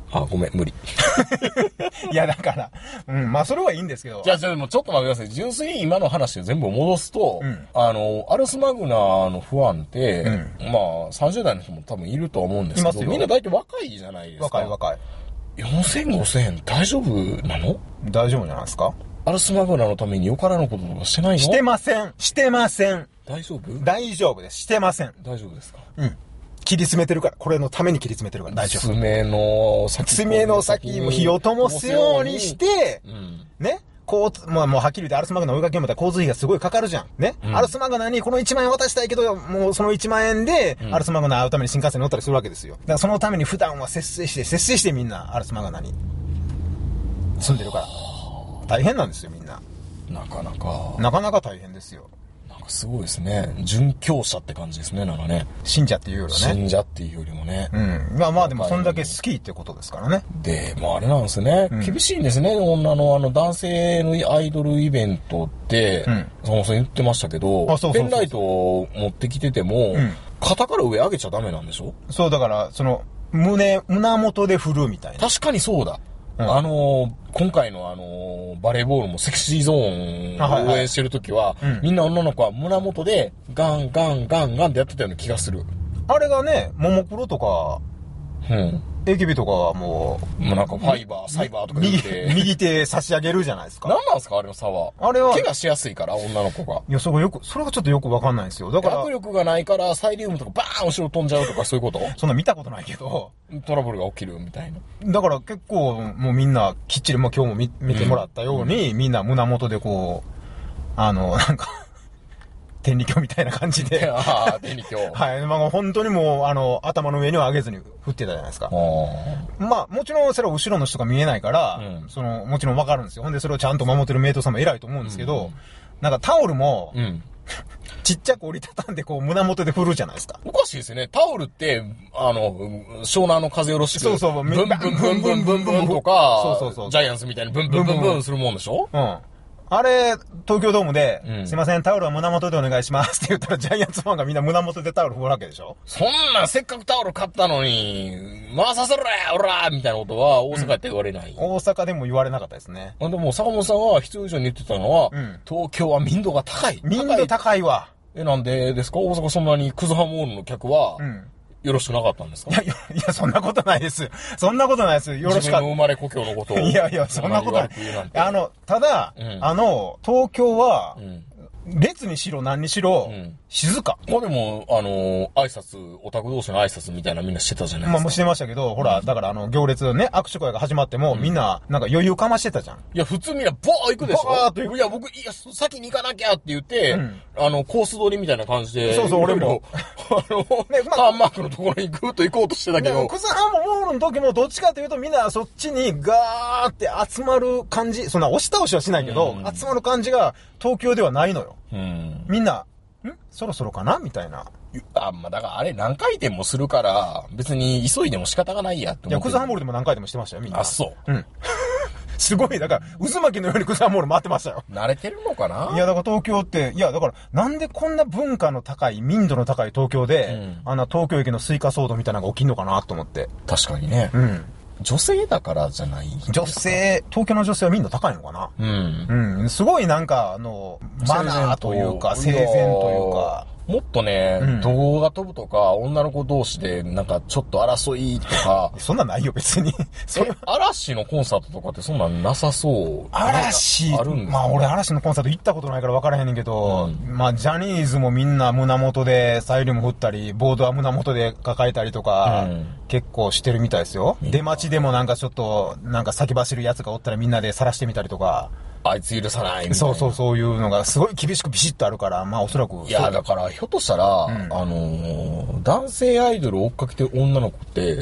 あ、ごめん、無理。
いや、だから、うん、まあ、それはいいんですけど。
じゃあ、じゃあ、もうちょっと待ってください。純粋に今の話を全部戻すと、うん、あの、アルスマグナの不安って、うん、まあ、さんじゅう代の人も多分いると思うんですけど、みんな大体若いじゃないですか。
若い若い。
よんせん、ごせん大丈夫なの？
大丈夫じゃないですか？
アルスマグナのためによからぬこととかしてないの？
してません。してません。
大丈夫？
大丈夫です。してません。
大丈夫ですか？
うん。切り詰めてるから。これのために切り詰めてるから大丈夫。
爪の先。
爪の先も火を灯すようにして、うん、ね。交通、まあもうはっきり言ってアルスマグナ追いかけようと交通費がすごいかかるじゃん。ね。うん、アルスマグナにこのいちまん円渡したいけど、もうそのいちまん円で、アルスマグナ会うために新幹線に乗ったりするわけですよ。だからそのために普段は節制して、節制してみんなアルスマグナに住んでるから。大変なんですよ、みんな。
なかなか。
なかなか大変ですよ。
なんかすごいですね。殉教者って感じですね、なんかね。
信者っていうよりはね。
信者っていうよりもね。
うん。まあまあでもそんだけ好きってことですからね。
で、まああれなんですね。うん、厳しいんですね、女のあの男性のアイドルイベントって、うん、そもそも言ってましたけど、あ、そうそうそうそう、ペンライトを持ってきてても、うん、肩から上上げちゃダメなんでしょ？
そう、だから、その、胸、胸元で振るみたいな。
確かにそうだ。うん、あのー、今回のあのー、バレーボールもセクシーゾーンを応援してるときは、はいはい、うん、みんな女の子は胸元でガンガンガンガンってやってたような気がする。
あれがね、ももクロとか、うん。エーケービー とかはもう、
もうなんかファイバー、サイバーとか言って。
右、右手差し上げるじゃないですか。
何なんですかあれの差は。あれは。怪我しやすいから、女の子が。
いや、それよく、それがちょっとよくわかんないんですよ。だから。
握力がないから、サイリウムとかバーン後ろ飛んじゃうとかそういうこと？
そんな見たことないけど。
トラブルが起きるみたいな。
だから結構、もうみんな、きっちり、もう今日も 見, 見てもらったように、うん、みんな胸元でこう、あの、なんか、天理教みたいな感じで。
ああ、天理教。
はい。まあ本当にもう、あの、頭の上には上げずに振ってたじゃないですか。まあ、もちろんそれは後ろの人が見えないから、うん、その、もちろんわかるんですよ。ほんでそれをちゃんと守ってるメイトさんも偉いと思うんですけど、うん、なんかタオルも、うん、ちっちゃく折りたたんでこう胸元で振るじゃないですか。
おかしいですよね。タオルって、あの、湘南の風よろしく。
そうそう、
ブンブンブンブンブンブンブンとか、
そうそうそう。
ジャイアンツみたいにブンブンブンブンするもんでしょ？うん。
あれ、東京ドームで、うん、すいません、タオルは胸元でお願いしますって言ったら、ジャイアンツファンがみんな胸元でタオル振るわけでしょ？
そんな、せっかくタオル買ったのに、回させろや、おらみたいなことは、大阪って言われない、
うん。大阪でも言われなかったですね。
でも、坂本さんは必要以上に言ってたのは、うん、東京は民度が高い。
民度高いわ。
え、なんでですか？大阪そんなにクズハモールの客は、うんよろしくなかったんですか？
いや、いや、いや、そんなことないです。そんなことないです。よろしく。
自分の生まれ故郷のことを。
いやいや、そんなことない。あの、ただ、うん、あの、東京は、うん列にしろ何にしろ、うん、静か。
まあでも、あのー、挨拶、オタク同士の挨拶みたいなみんなしてたじゃないですか。
まあもうしてましたけど、ほら、だからあの、行列ね、握手会が始まっても、うん、みんな、なんか余裕かましてたじゃん。い
や、普通みんな、ボー行くでしょ？ボーっと行く。いや、僕、いや、先に行かなきゃって言って、うん、あの、コース取りみたいな感じで。
そうそう、俺も。
あの、ね、まあ、ターンマークのところにぐーっと行こうとしてたけど。
クズハモールの時もどっちかというとみんなそっちにガーって集まる感じ、そんな押し倒しはしないけど、うん、集まる感じが東京ではないのよ。うん、みんな、んそろそろかなみたいな。
あ、まあ、だからあれ何回転もするから、別に急いでも仕方がないやって思って。
いや、クズハモールでも何回でもしてましたよ、みんな。
あ、そう。うん。
すごい、だから、渦巻きのようにクズハモール回ってましたよ。
慣れてるのかな？
いや、だから東京って、いや、だから、なんでこんな文化の高い、民度の高い東京で、うん、あんな東京駅のスイカ騒動みたいなのが起きんのかなと思って。
確かにね。うん。女性だからじゃない？
女性、東京の女性はみんな高いのかな？うん。うん。すごいなんか、あの、マナーというか、生前というか。
もっとね、うん、動画飛ぶとか、女の子同士で、なんかちょっと争いとか。
そんなんないよ、別に。
それ嵐のコンサートとかってそんなんなさそう。
嵐あるんですか？まあ俺嵐のコンサート行ったことないから分からへんねんけど、うん、まあジャニーズもみんな胸元でサイリウム振ったり、ボードは胸元で抱えたりとか、うん、結構してるみたいですよ。出待ちでもなんかちょっと、なんか先走るやつがおったらみんなで晒してみたりとか。
あいつ許さないみたいな。
そうそう、そういうのがすごい厳しくビシッとあるから、まあおそらく。
いや、だから、ひょっとしたら、うん、あのー、男性アイドルを追っかけてる女の子って、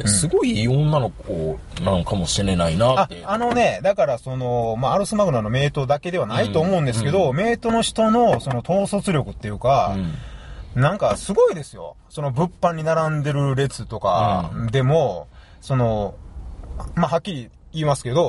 すごいいい女の子なのかもしれないなって。
あ、あのね、だからその、まあアルスマグナのメイトだけではないと思うんですけど、うんうん、メイトの人のその統率力っていうか、うん、なんかすごいですよ。その物販に並んでる列とかでも、うん、その、まあはっきり言いますけど、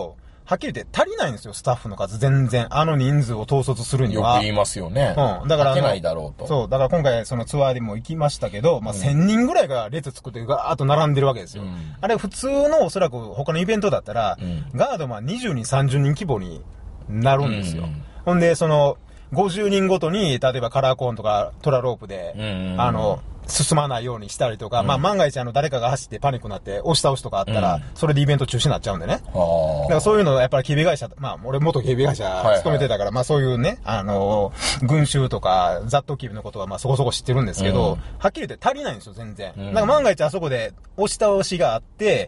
はっきり言って足りないんですよ、スタッフの数。全然。あの人数を統率するには。
よく言いますよね。
うん。だから。
書けないだろうと。
そう。だから今回そのツアーでも行きましたけど、まあ、せんにんぐらいが列作ってガーッと並んでるわけですよ。うん、あれ普通のおそらく他のイベントだったら、うん、ガードまあにじゅうにん、さんじゅうにん規模になるんですよ。うん、ほんで、その、ごじゅうにんごとに、例えばカラーコーンとかトラロープで、うん、あの、進まないようにしたりとか、うん、まあ万が一あの誰かが走ってパニックになって押し倒しとかあったら、うん、それでイベント中止になっちゃうんでね。だからそういうのやっぱり警備会社、まあ俺元警備会社勤めてたから、はいはい、まあそういうね、あの、群衆とか雑踏警備のことはまあそこそこ知ってるんですけど、うん、はっきり言って足りないんですよ、全然。うん、だから万が一あそこで押し倒しがあって、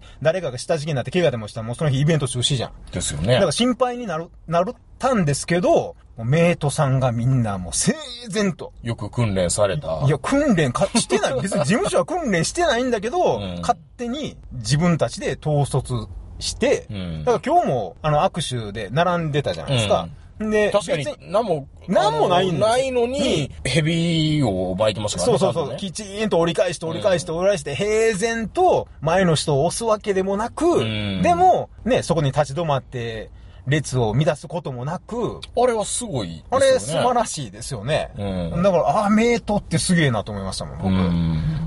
誰かが下敷きになって怪我でもしたらもうその日イベント中止じゃん。
ですよね。
だから心配になる、なるたんですけど、メイトさんがみんなもう整然と。
よく訓練された。
いや、訓練かしてない。別に事務所は訓練してないんだけど、うん、勝手に自分たちで統率して、うん、だから今日もあの握手で並んでたじゃないですか。うん、で、
確かに何も、
何もないんです
ないのに、ヘビを巻いてますから
ね。そうそうそう。ね、きちんと折り返して折り返して折り返して、平然と前の人を押すわけでもなく、うん、でも、ね、そこに立ち止まって、列を乱すこともなく。
あれはすごいですよね。
あれ素晴らしいですよね。うん、だから、ああ、メイトってすげえなと思いましたもん、僕。うん、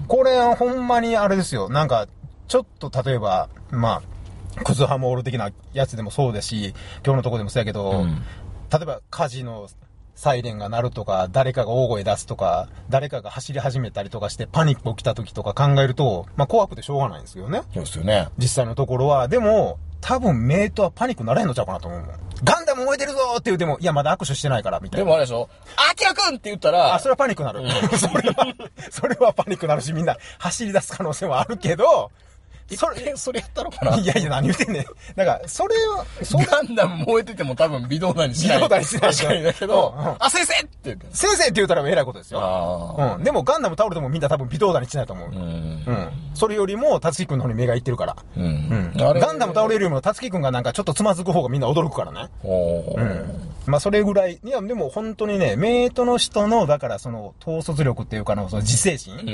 これはほんまにあれですよ。なんか、ちょっと例えば、まあ、クズハモール的なやつでもそうですし、今日のとこでもそうやけど、うん、例えば火事のサイレンが鳴るとか、誰かが大声出すとか、誰かが走り始めたりとかしてパニック起きた時とか考えると、まあ怖くてしょうがないんですよね。
そうですよね。
実際のところは。でも、多分メイトはパニックなれへんのちゃうかなと思うもん。ガンダム燃えてるぞーって言うても、いやまだ握手してないから、みたいな。
でもあれでしょ、アキラくんって言ったら。
あ、それはパニックなる。うん、それは、それはパニックなるし、みんな走り出す可能性はあるけど、
それ、それやったのかな。
いやいや、何言ってんねん。だから、それは、
それガンダム燃えてても多分微動だにしない。微動だにしない。確かにだけど、うんうん、あ、先生って言って。
先生って言ったら偉いことですよ。うん。でもガンダム倒れてもみんな多分微動だにしないと思う。うん。うん。それよりも、たつきくんの方に目がいってるから。うん。うん。ガンダム倒れるよりも、たつきくんがなんかちょっとつまずく方がみんな驚くからね。おうん。まあ、それぐらい。いや、でも本当にね、メイトの人の、だからその、統率力っていうかの、その自制心。うん。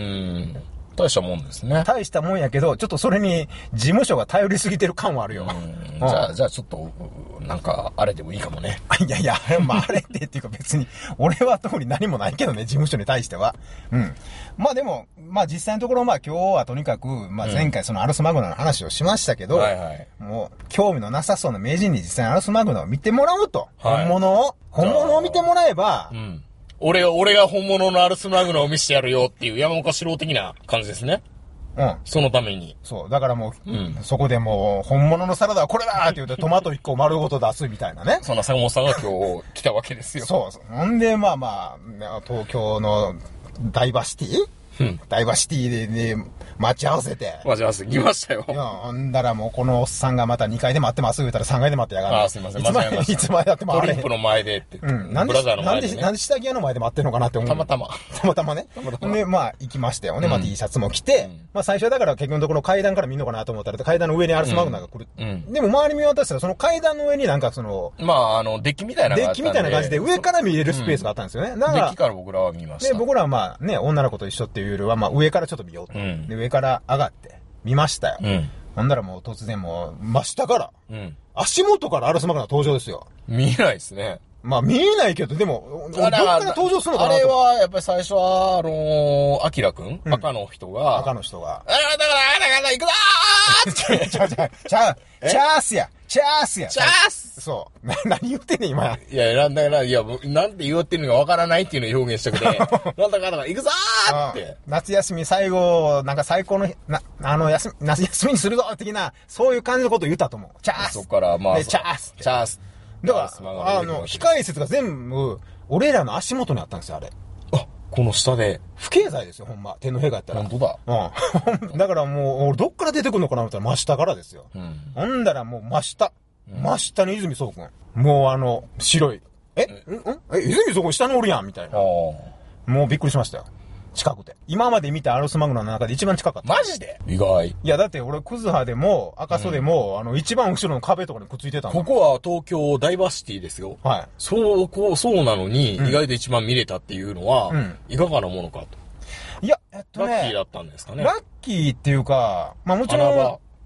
大したもんですね。
大したもんやけど、ちょっとそれに事務所が頼りすぎてる感はあるよ。
うん、じゃあ、じゃあちょっと、なんか、あれでもいいかもね。
いやいや、まあ、あれってっていうか別に、俺は特に何もないけどね、事務所に対しては。うん。まあでも、まあ実際のところ、まあ今日はとにかく、まあ前回そのアルスマグナの話をしましたけど、うんはいはい、もう、興味のなさそうな名人に実際にアルスマグナを見てもらうと。はい、本物を。本物を見てもらえば、うん
俺が、俺が本物のアルスマグナを見せてやるよっていう山岡四郎的な感じですね。うん。そのために。
そう。だからもう、うん、そこでもう、本物のサラダはこれだって言うとトマトいっこ丸ごと出すみたいなね。
そんな坂本さんが今日来たわけですよ。
そうそう。ほんで、まあまあ、東京のダイバーシティうん、ダイバーシティで、ね、待ち合わせて。
待ち合わせて来ましたよ。
いや、ほんだらもうこのおっさんがまたにかいで待ってます言うたらさんがいで待ってやがる。
ああ、すいません。いつまで、
いつまでだって
待って。トリップの前でって。
うん。なんで、ブラザーの前で、ね、なんで、なんで下着屋の前で待ってるのかなって思う。
たまたま。
たまたまね。たまたま。で、まあ、行きましたよね。うん、まあ、T シャツも着て、うん、まあ、最初はだから結局のところ階段から見んのかなと思ったら、階段の上にアルスマグナが来る。うんうん、でも周り見渡したら、その階段の上になんかその、
まあ、あの、デッキみたいな
デッキみたいな感じで上から見れるスペースがあったんですよね。
だから、デッキから僕らは見ました。
で、僕らはまあね、女の子と一緒っていうよりは、まあ、上からちょっと見ようと。うん、で、上から上がって、見ましたよ。うん、ほんだらもう突然もう、真下から、うん、足元からアルスマグナ登場ですよ。
見えないですね。
まあ見えないけど、でも、どっから登場するのかなと。
あれは、やっぱり最初は、あのー、アキラくん、うん、赤の人が。
赤の人が。
あだから、だから、行くぞーって。
ちゃうちゃう、ちゃう、チャースや。チャースや。
チャース
そう。な、何言ってんねん、今。
いや、なんだから、いや、なんて言ってるのかわからないっていうのを表現したくて、なんだかだから、行くぞーって。
夏休み最後、なんか最高の、な、あの、休み、夏休みにするぞ的な、そういう感じのことを言ったと思う。チャース。
そっから、まあ。
チャース。
チャース。
だから、あの、控え説が全部、俺らの足元にあったんですよ、あれ。
あ、この下で。
不経済ですよ、ほんま。天皇陛下やったら。
本当だ。
うん。だからもう、俺どっから出てくるのかなと思ったら真下からですよ。うん。ほんだらもう真下。うん、真下に泉宗君。もうあの、白い。えんんえ、泉宗君下におるやんみたいな。もうびっくりしましたよ。近くて。今まで見たアルスマグナの中で一番近かった。
マジで意外。
いや、だって俺、クズハでも、赤楚でも、うん、あの、一番後ろの壁とかにくっついてたの。
ここは東京ダイバーシティですよ。はい。そう、こう、そうなのに、うん、意外と一番見れたっていうのは、うん、いかがなものかと。
いや、えっとね。
ラッキーだったんですかね。
ラッキーっていうか、まあもちろん、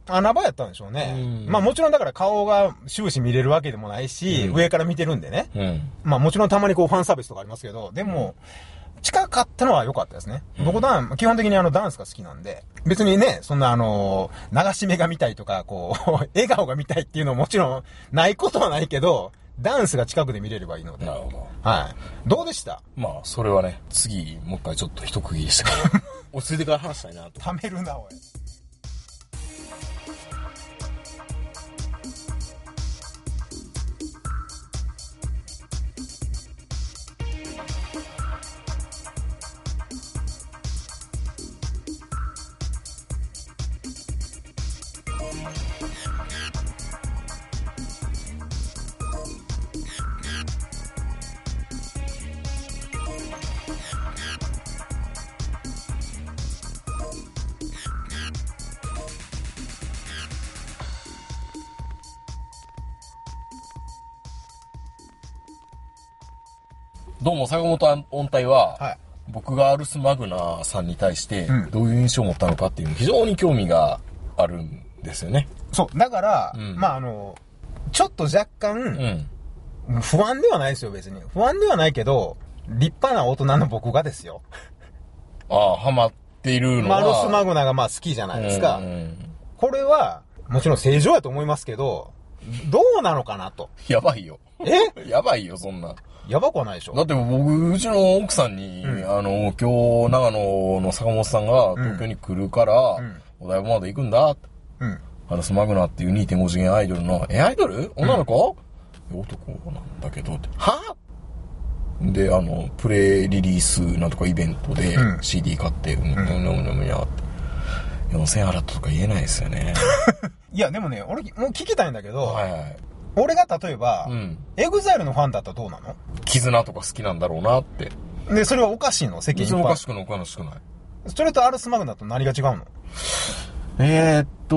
穴場やったんでしょうね。うん、まあもちろんだから顔が終始見れるわけでもないし、うん、上から見てるんでね。うん、まあもちろんたまにこうファンサービスとかありますけど、でも、近かったのは良かったですね。うん、僕ダン、基本的にあのダンスが好きなんで、別にね、そんなあの、流し目が見たいとか、こう、笑顔が見たいっていうのはもちろんないことはないけど、ダンスが近くで見れればいいので。
なるほど。
はい。どうでした？
まあ、それはね、次、もう一回ちょっと一区切りしてから、落ち着いてから話したいなと。
貯めるな、おい。
どうも、坂本音体は、はい、僕がアルスマグナさんに対して、どういう印象を持ったのかっていうの非常に興味があるんですよね。
そう。だから、うん、まあ、あの、ちょっと若干、うん、不安ではないですよ、別に。不安ではないけど、立派な大人の僕がですよ。
ああ、ハマっているのは。
アルスマグナがまあ好きじゃないですか。うんうん、これは、もちろん正常やと思いますけど、どうなのかなと。
やばいよ。
え
やばいよ、そんな。
やばくはないでしょ。
だって僕、うちの奥さんに、うん、あの、今日、長野の坂本さんが東京に来るから、うん、お台場まで行くんだって。うん。アルスマグナっていう にてんご 次元アイドルの、え、アイドル女の子、うん、男なんだけどって。はぁで、あの、プレリリースなんとかイベントで シーディー 買って、うん、うん、うん、うん、うん、やって。よんせんえん払ったとか言えないですよね。
いや、でもね、俺、もう聞きたいんだけど、
はいはい。
俺が例えば、うん、エグザイルのファンだったらどうなの？
絆とか好きなんだろうなって。
で、それはおかしいの？世間一般。
おかしくない、おかしくない。
それとアルスマグナと何が違うの？
えーっと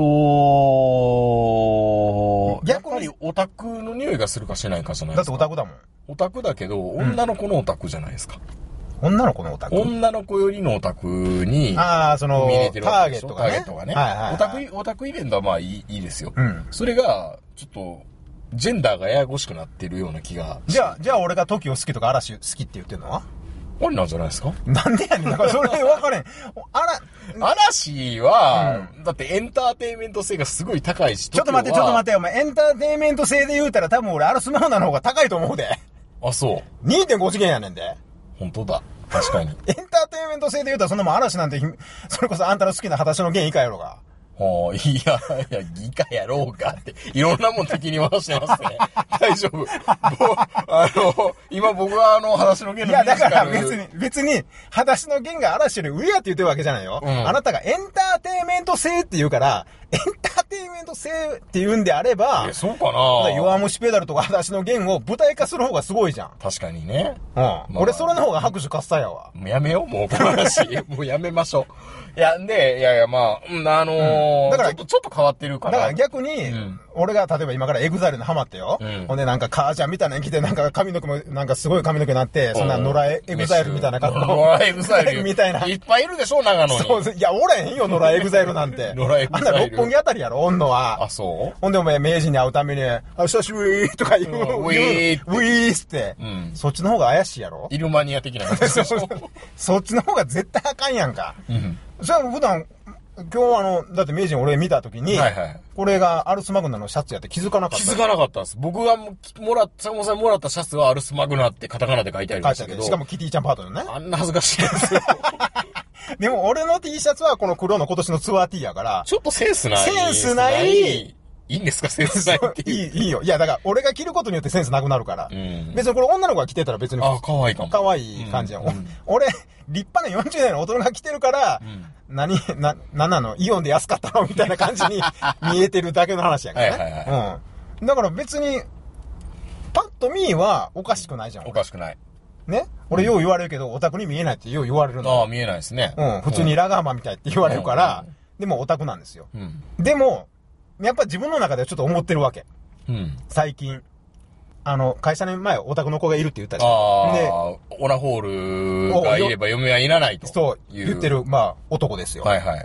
逆にオタクの匂いがするかしないかじゃないですか。
だってオタクだもん。
オタクだけど、女の子のオタクじゃないですか。
うん、女の子のオタク？
女の子よりのオタクに、
ああ、その、
見れてるわけでしょ。
ターゲットがね。
ターゲットがね。はいはいはい、オタク、オタクイベントはまあいい、いいですよ。うん。それが、ちょっと、ジェンダーがややこしくなってるような気が。
じゃあ、じゃあ俺が トキオ 好きとか嵐好きって言ってるのは？
あれなんじゃないですか？
なんでやねん。だからそれ分かれん。あ
ら、嵐は、うん、だってエンターテインメント性がすごい高いし。
ちょっと待って、ちょっと待って、お前エンターテインメント性で言うたら多分俺アルスマグナの方が高いと思うで。
あ、そう。
にてんご 次元やねんで。
本当だ。確かに。
エンターテインメント性で言うたらそんなもん嵐なんて、それこそあんたの好きな裸足の弦以下やろが。
はあ、いや、いや、ギカやろうかって、いろんなもん敵に回してますね。大丈夫。もう、あの、今僕はあの、裸足の弦のミュージカル。いや、だから
別に、別に、裸足の弦が嵐より上やって言ってるわけじゃないよ。うん、あなたがエンターテインメント性って言うから、エンターテインメント性って言うんであれば、
え、そうかな？
弱虫ペダルとか裸足の弦を舞台化する方がすごいじゃん。
確かにね。
うん。まあ、俺それの方が拍手喝采やわ。
もうやめよう、もうこの話。もうやめましょう。いや、で、いやいや、まあ、うん、あのーうん、だから、ちょっと、ちょっと変わってるから。
だから逆に、うん、俺が例えば今からエグザイルにハマってよ。うん、ほんでなんか母ちゃんみたいなの着て、なんか髪の毛も、なんかすごい髪の毛になって、そんな野良エグザイルみたいな格好。
野良エグザイル
みたいな。
いっぱいいるでしょ、長野に。
そう、いや、おらへんよ、野良エグザイルなんて。
野良エグザイル。
あんな六本木あたりやろ、おんのは。
あ、そう？
ほんでお前、明治に会うために、あ、久しぶりとか言う。
ウィー
ウィーって。うん。そっちの方が怪しいやろ？
イルマニア的な感じでしょ。
そっちの方が絶対あかんやんか。うん。それは普段、今日あの、だって名人俺見たときに、はいはい、これがアルスマグナのシャツやって気づかなかった。
気づかなかったんです。僕がもらった、坂本さんもらったシャツはアルスマグナってカタカナで書いてありましたけど。
しかもキティちゃんパートよね。
あんな恥ずかしいやつ。
でも俺の T シャツはこの黒の今年のツアー T やから。
ちょっとセンスない。
センスない。
いいんですかセンスないって
いい、いいよ。いや、だから俺が着ることによってセンスなくなるから。うん、別にこれ女の子が着てたら別に。
あ、可愛いかも。
可愛い感じや、うんうん。俺、立派なよんじゅう代の大人が着てるから、うん何、な、なんなのイオンで安かったのみたいな感じに見えてるだけの話やからね。はいはいはい。うん。だから別に、パッと見はおかしくないじゃん。
おかしくない。
ね俺よう言われるけど、オタクに見えないってよう言われるの。
ああ、見えないですね。
うん。普通にラガーマンみたいって言われるから、うん、でもオタクなんですよ。うん。でも、やっぱ自分の中ではちょっと思ってるわけ。うん。最近。あの、会社の前、オタクの子がいるって言ったじゃん。
ああ。で、オナホールがいれば嫁はいらないと。
そう、言ってる、まあ、男ですよ。
はいはい。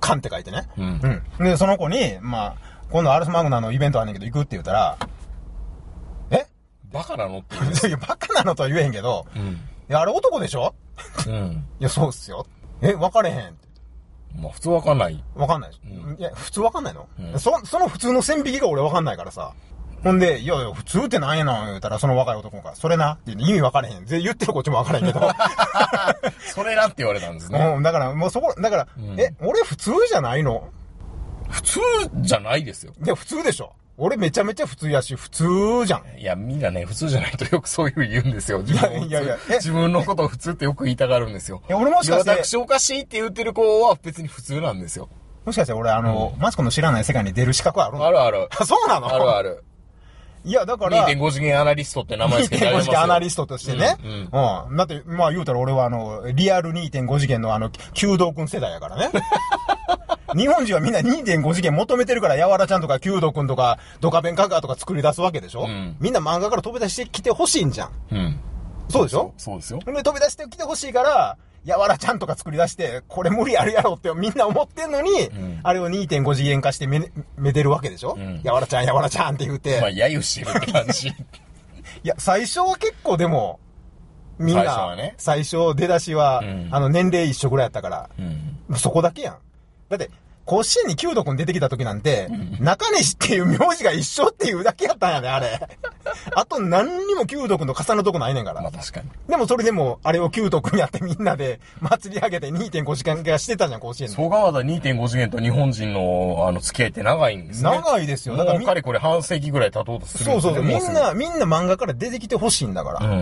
カンって書いてね。うん。うん。で、その子に、まあ、今度アルスマグナのイベントあんねんけど行くって言ったら、え
バカなのって言う。
いや、バカなのとは言えへんけど、うん。いや、あれ男でしょうん。いや、そうっすよ。え、分かれへんって。
まあ、普通分かんない。
分かんないでしょ。うん、いや、普通分かんないの、うん、そ、その普通の線引きが俺分かんないからさ。ほんで、いやいや、普通ってなんやな言うたら、その若い男が、それなって意味分かれへん。言ってるこっちも分からへんけど。
それなって言われたんですね。
うん、だから、もうそこ、だから、うん、え、俺普通じゃないの？
普通じゃないですよ。
いや、普通でしょ。俺めちゃめちゃ普通やし、普通じゃん。
いや、みんなね、普通じゃないとよくそういう言うんですよ。自分いやいやいや、自分のことを普通ってよく言いたがるんですよ。いや、俺もしかして。私おかしいって言ってる子は別に普通なんですよ。
もしかして俺、あの、うん、マツコの知らない世界に出る資格あるの？
あるある。
そうなの？
あるある。
いや、だから。
にてんご 次元アナリストって名前つけてありますよ。
にてんご 次元アナリストとしてね。うん。うんうん、だって、まあ言うたら俺はあの、リアル にてんご 次元のあの、弓道くん世代やからね。日本人はみんな にてんご 次元求めてるから、やわらちゃんとか弓道くんとか、ドカベンカカーとか作り出すわけでしょ、うん、みんな漫画から飛び出してきてほしいんじゃん。うん。そうでしょ？
そうですよ。
で、飛び出してきてほしいから、やわらちゃんとか作り出して、これ無理あるやろってみんな思ってんのに、うん、あれを にてんご 次元化してめ、めでるわけでしょ、うん、やわらちゃん、やわらちゃんって言うて。
まあ、揶揄してるって感じ。い
や、最初は結構でも、みんな、最初はね。最初出だしは、うん、あの、年齢一緒ぐらいやったから、うん、そこだけやん。だって、甲子園に弓道くん出てきた時なんて、うん、中西っていう名字が一緒っていうだけやったんやね、あれ。あと何にも弓道くんと重なるとこないねんから。
まあ確かに。
でもそれでも、あれを弓道くんやってみんなで祭り上げて にてんご 次元がしてたじゃん、甲子園で。
そう考えたら にてんご 次元と日本人の、あの、付き合いって長いんですね。
長いですよ。
だからもうかれこれ半世紀ぐらい経とうとする、
ね。そうそうそう。みんな、みんな漫画から出てきてほしいんだから。うん。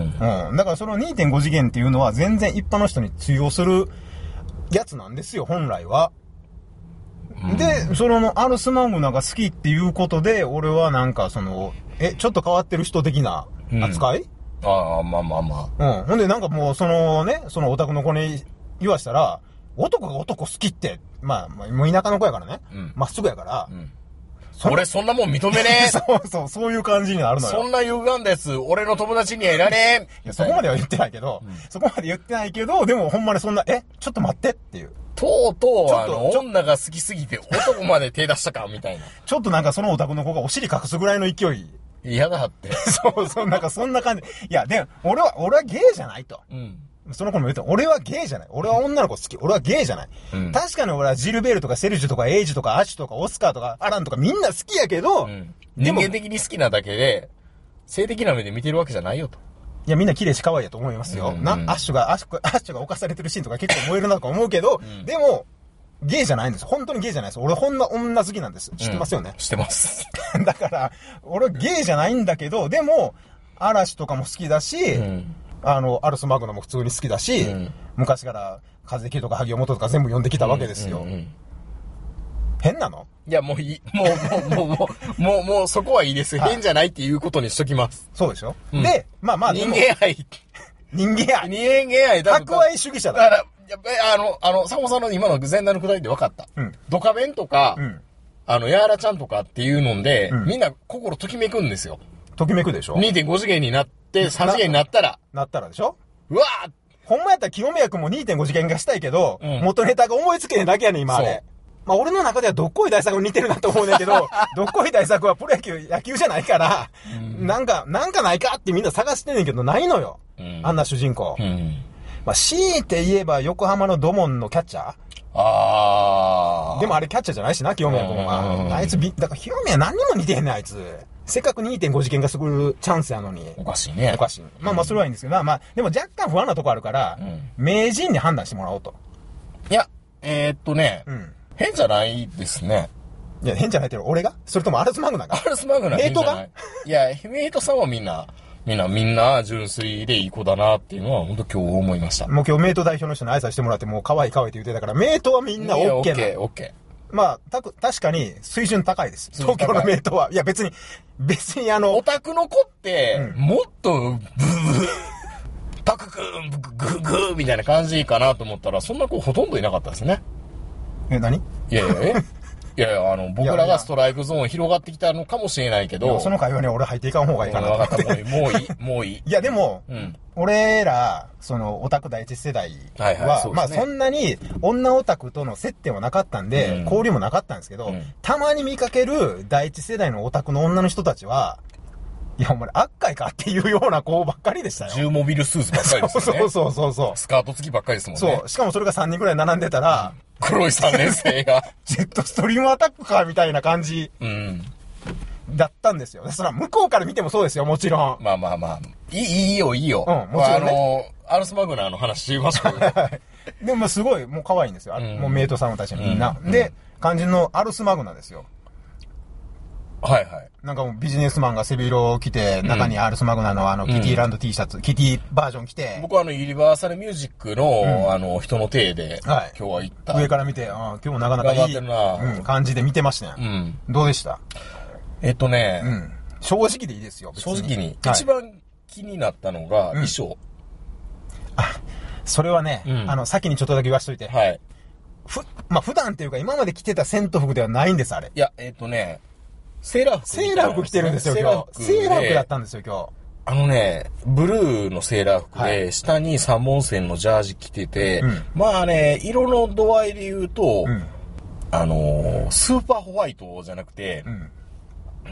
うん。だからその にてんご 次元っていうのは全然一般の人に通用するやつなんですよ、本来は。で、その、アルスマグナが好きっていうことで、俺はなんかその、え、ちょっと変わってる人的な扱い、うん、
ああ、まあまあまあ。
うん。ほんでなんかもう、そのね、そのオタクの子に言わしたら、男が男好きって、まあ、もう田舎の子やからね。うん。まっすぐやから、うん。
俺そんなもん認めねえ。
そうそう、そういう感じになるのよ。
そんな歪んです。俺の友達にはいらね
え。いや、そこまでは言ってないけど、うん、そこまで言ってないけど、でもほんまにそんな、え、ちょっと待ってっていう。
とうとう、あの、女が好きすぎて男まで手出したか、みたいな。
ちょっとなんかそのオタクの子がお尻隠すぐらいの勢い。
嫌だって。
そうそう、なんかそんな感じ。いや、でも、俺は、俺はゲイじゃないと。うん。その子も言って、俺はゲイじゃない。俺は女の子好き。俺はゲイじゃない。うん、確かに俺はジルベールとかセルジュとかエイジとかアシュとかオスカーとかアランとかみんな好きやけど、うん、
人間的に好きなだけで、性的な目で見てるわけじゃないよと。
いや、みんな綺麗し可愛いやと思いますよ。うんうん、な、アッシュが、アッシュ、アッシュが犯されてるシーンとか結構燃えるなとか思うけど、うん、でも、ゲイじゃないんです。本当にゲイじゃないです。俺ほんな女好きなんです。知ってますよね、うん、
知ってます。
だから、俺ゲイじゃないんだけど、でも、嵐とかも好きだし、うん、あの、アルスマグナも普通に好きだし、うん、昔から風切とか萩尾本とか全部読んできたわけですよ。うんうんうん、変なの？
いや、もういい。もう、もう、もう、もう、もう、もうそこはいいです。変じゃないっていうことにしときます。
そうでしょ、うん、で、まあまあ、
人間愛。
人間愛。
人間愛だ。
博愛主義者だ。
だから、やっぱりあの、あの、サモさんの今の前段のくだりで分かった。うん、ドカベンとか、うん、あの、ヤーラちゃんとかっていうので、うん、みんな心ときめくんですよ。
ときめくでしょ ?に
てんご 次元になって、さん次元になったら。
なったらでしょ
うわー
ほんまやったら清宮君も にてんご 次元がしたいけど、うん、元ネタが思いつけへんだけやねん、今あれ。まあ俺の中ではどっこい大作に似てるなと思うねんけど、どっこい大作はプロ野球、野球じゃないから、うん、なんか、なんかないかってみんな探してんねんけど、ないのよ。うん、あんな主人公。うん、まあ強いて言えば横浜の土門のキャッチャーあー。でもあれキャッチャーじゃないしな、清宮君は。あいつび、だから清宮何にも似てへんねん、あいつ。せっかく にてんご 次元がするチャンスやのに。
おかしいね。
おかしい。まあまあそれはいいんですけど、まあまあ、でも若干不安なとこあるから、うん、名人に判断してもらおうと。
いや、えー、っとね、うん、変じゃないですね。
いや、変じゃないけど、俺がそれともアルスマグナが
アルスマグナ
メイトが
いや、メイトさんはみんな、みんな、みんな純粋でいい子だなっていうのは本当今日思いました。
もう今日メイト代表の人に挨拶してもらって、もう可愛い可愛いって言ってたから、メイトはみんな OK な。
オッケー、オッケー。
まあ、たく、確かに水準高いです。東京のメイトは。いや別に、別にあの。
オタクの子って、うん、もっと、ブー、タクくん、グーグーみたいな感じかなと思ったら、そんな子ほとんどいなかったですね。
え、何？
いやいや、えいやいや、あの、僕らがストライクゾーン広がってきたのかもしれないけど。
その会話に俺入っていかん方がいいかなと思って。
分かった、もういい、もういい。
いや、でも、うん、俺ら、その、オタク第一世代は、はいはいね、まあ、そんなに女オタクとの接点はなかったんで、うん、交流もなかったんですけど、うん、たまに見かける第一世代のオタクの女の人たちは、いや、お前、悪界かっていうような子ばっかりでしたよ。
ジューモビルスーツばっかりですよね。
そうそうそうそう。
スカート付きばっかりですもんね。
そう。しかもそれがさんにんくらい並んでたら、
うん、黒いさんねん生が。
ジェットストリームアタックか、みたいな感じ。うん。だったんですよ。それは向こうから見てもそうですよ、もちろん。
まあまあまあ。いい、いいよ、いいよ。
うん、もちろん、ね。
あの、アルスマグナーの話しましょうよ。
でもすごい、もう可愛いんですよ。うん、もうメイトさんたちみんな。うん、で、肝心のアルスマグナですよ。
はいはい。
なんかもうビジネスマンが背広を着て、中にアルスマグナのあの、キティランド T シャツ、うん、キティバージョン着て。
僕はあの、ユニバーサルミュージックの、うん、あの、人の体で、はい、今日は行った。
上から見て、あ今日もなかなかいい、うん、感じで見てましたね。うん。どうでした？
えっとね、
うん。正直でいいですよ。
正直に。はい、一番気になったのが、衣装。うん、
あ、それはね、うん、あの、先にちょっとだけ言わしといて。はい。ふ、まあ、普段っていうか今まで着てた戦闘服ではないんです、あれ。
いや、えっとね、セーラー服、
ね。セーラー服着てるんですよ、今日。セーラー服だったんですよ、今日。
あのね、ブルーのセーラー服で、はい、下に三本線のジャージ着てて、うん、まあね、色の度合いで言うと、うん、あのー、スーパーホワイトじゃなくて、うん、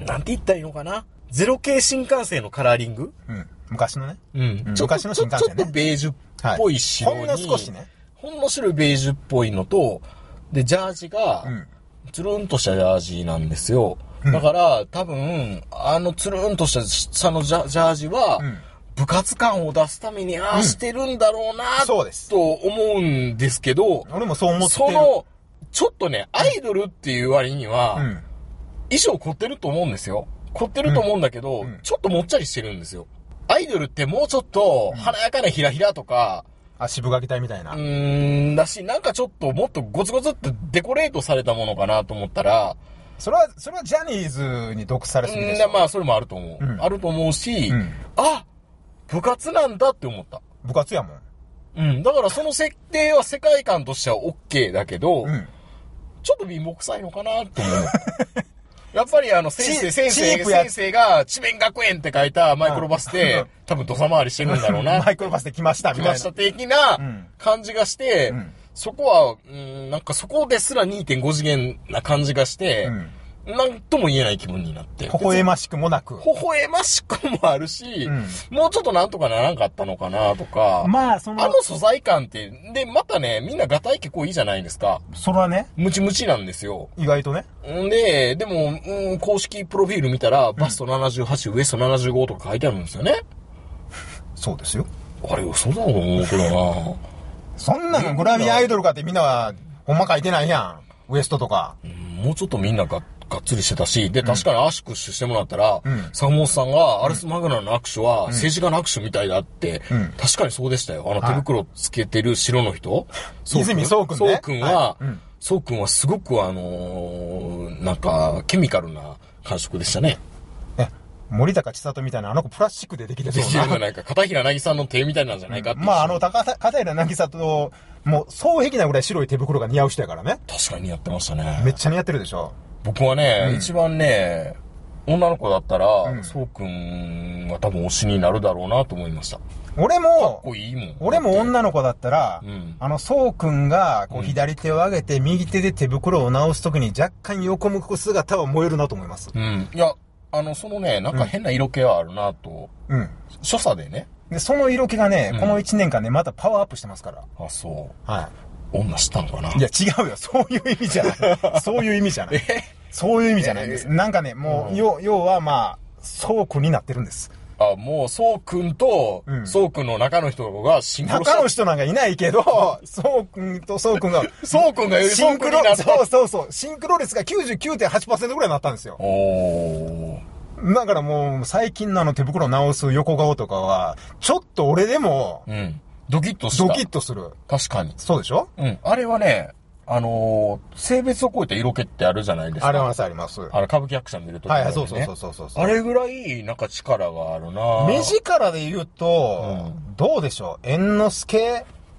なんて言ったらいいのかな？ゼロ系新幹線のカラーリング？
うん。昔のね。
うん。昔の新幹線ね。ちょっとベージュっぽい白に、
はい、ほんの少しね。
ほんの白いベージュっぽいのと、で、ジャージが、つるんとしたジャージなんですよ。だから、多分、あのつるんとした下のジャージは、うん、部活感を出すためにああしてるんだろうな、うん、そうです。と思うんですけど、
俺もそう思ってる。
その、ちょっとね、アイドルっていう割には、うん、衣装凝ってると思うんですよ。凝ってると思うんだけど、うん、ちょっともっちゃりしてるんですよ。アイドルってもうちょっと、華やかなひらひらとか、
あ、渋垣隊みたいな。
うーん、だし、なんかちょっともっとゴツゴツってデコレートされたものかなと思ったら、
それは、それはジャニーズに毒されすぎでしょ。
まあ、それもあると思う。うん、あると思うし、うん、あ、部活なんだって思った。
部活やもん。
うん。だからその設定は世界観としては OK だけど、うん、ちょっと貧乏臭いのかなって思う。やっぱりあの、先生、先生、先生が、智弁学園って書いたマイクロバスで、多分土佐回りしてるんだろうな。
マイクロバスで来ましたみたいな。
来ました的な感じがして、うん、そこは、うん、なんかそこですら にてんご 次元な感じがして、うん、なんとも言えない気分になって。
微笑ましくもなく。
微笑ましくもあるし、うん、もうちょっとなんとかならんかったのかなとか。まあ、その。あの素材感って、で、またね、みんなガタイ結構いいじゃないですか。
それはね。
ムチムチなんですよ。
意外とね。
んで、でも、うん、公式プロフィール見たら、バストななじゅうはち、うん、ウエストななじゅうごとか書いてあるんですよね。
そうですよ。
あれ嘘だと思うけどな。
そんなのグラビアアイドルかってみんなは、ほんま書いてないやん。ウエストとか。
うん、もうちょっとみんなが、がっつりしてたし、で、確かに握手してもらったら、うん、坂本さんが、アルスマグナの握手は、政治家の握手みたいだって、うん、確かにそうでしたよ。あの手袋つけてる白の人。
泉宗君
ね。宗君は、宗君はすごくあのー、なんか、ケミカルな感触でしたね。
森高千里みたいなあの子プラスチックでできてそうな。
できるじゃないか。片平なぎさんの手みたいなんじゃないかって、うん。
まああの、片平なぎさと、もう、双璧なぐらい白い手袋が似合う人やからね。
確かに似合ってましたね。
めっちゃ似合ってるでしょ。
僕はね、うん、一番ね、女の子だったら、そうくんは多分推しになるだろうなと思いました。
俺も、
かっこいいもん。
俺も女の子だったら、うん、あの、そうくんが、こう、左手を上げて、右手で手袋を直すときに若干横向く姿は燃えるなと思います。
うん。いや、あの、そのね、なんか変な色気はあるなと。うん。所作でね。
で、その色気がね、うん、この一年間ね、またパワーアップしてますから。
あ、そう。
はい。
女したのかな？
いや、違うよ。そういう意味じゃない。そういう意味じゃない。そういう意味じゃないんです。なんかね、もう、要、要はまあ、そうくんになってるんです。
あ、もう、そうくんと、そうくんの中の人がシンクロした。
中の人なんかいないけど、そうくんとそうくんが、
そうくんがより
シンクロ、そうそうそう、シンクロ率が きゅうじゅうきゅうてんはちパーセント ぐらいになったんですよ。おー。だからもう、最近のあの手袋直す横顔とかは、ちょっと俺でも、うん。
ドキッとした。
ドキッとする。
確かに。
そうでしょ？
うん。あれはね、あのー、性別を超えた色気ってあるじゃないですか。
ありますあります。
あの、歌舞伎役者見るとき、
ね。はい、そうそうそうそうそう。
あれぐらい、なんか力があるな。
目力で言うと、うん、どうでしょう？猿之助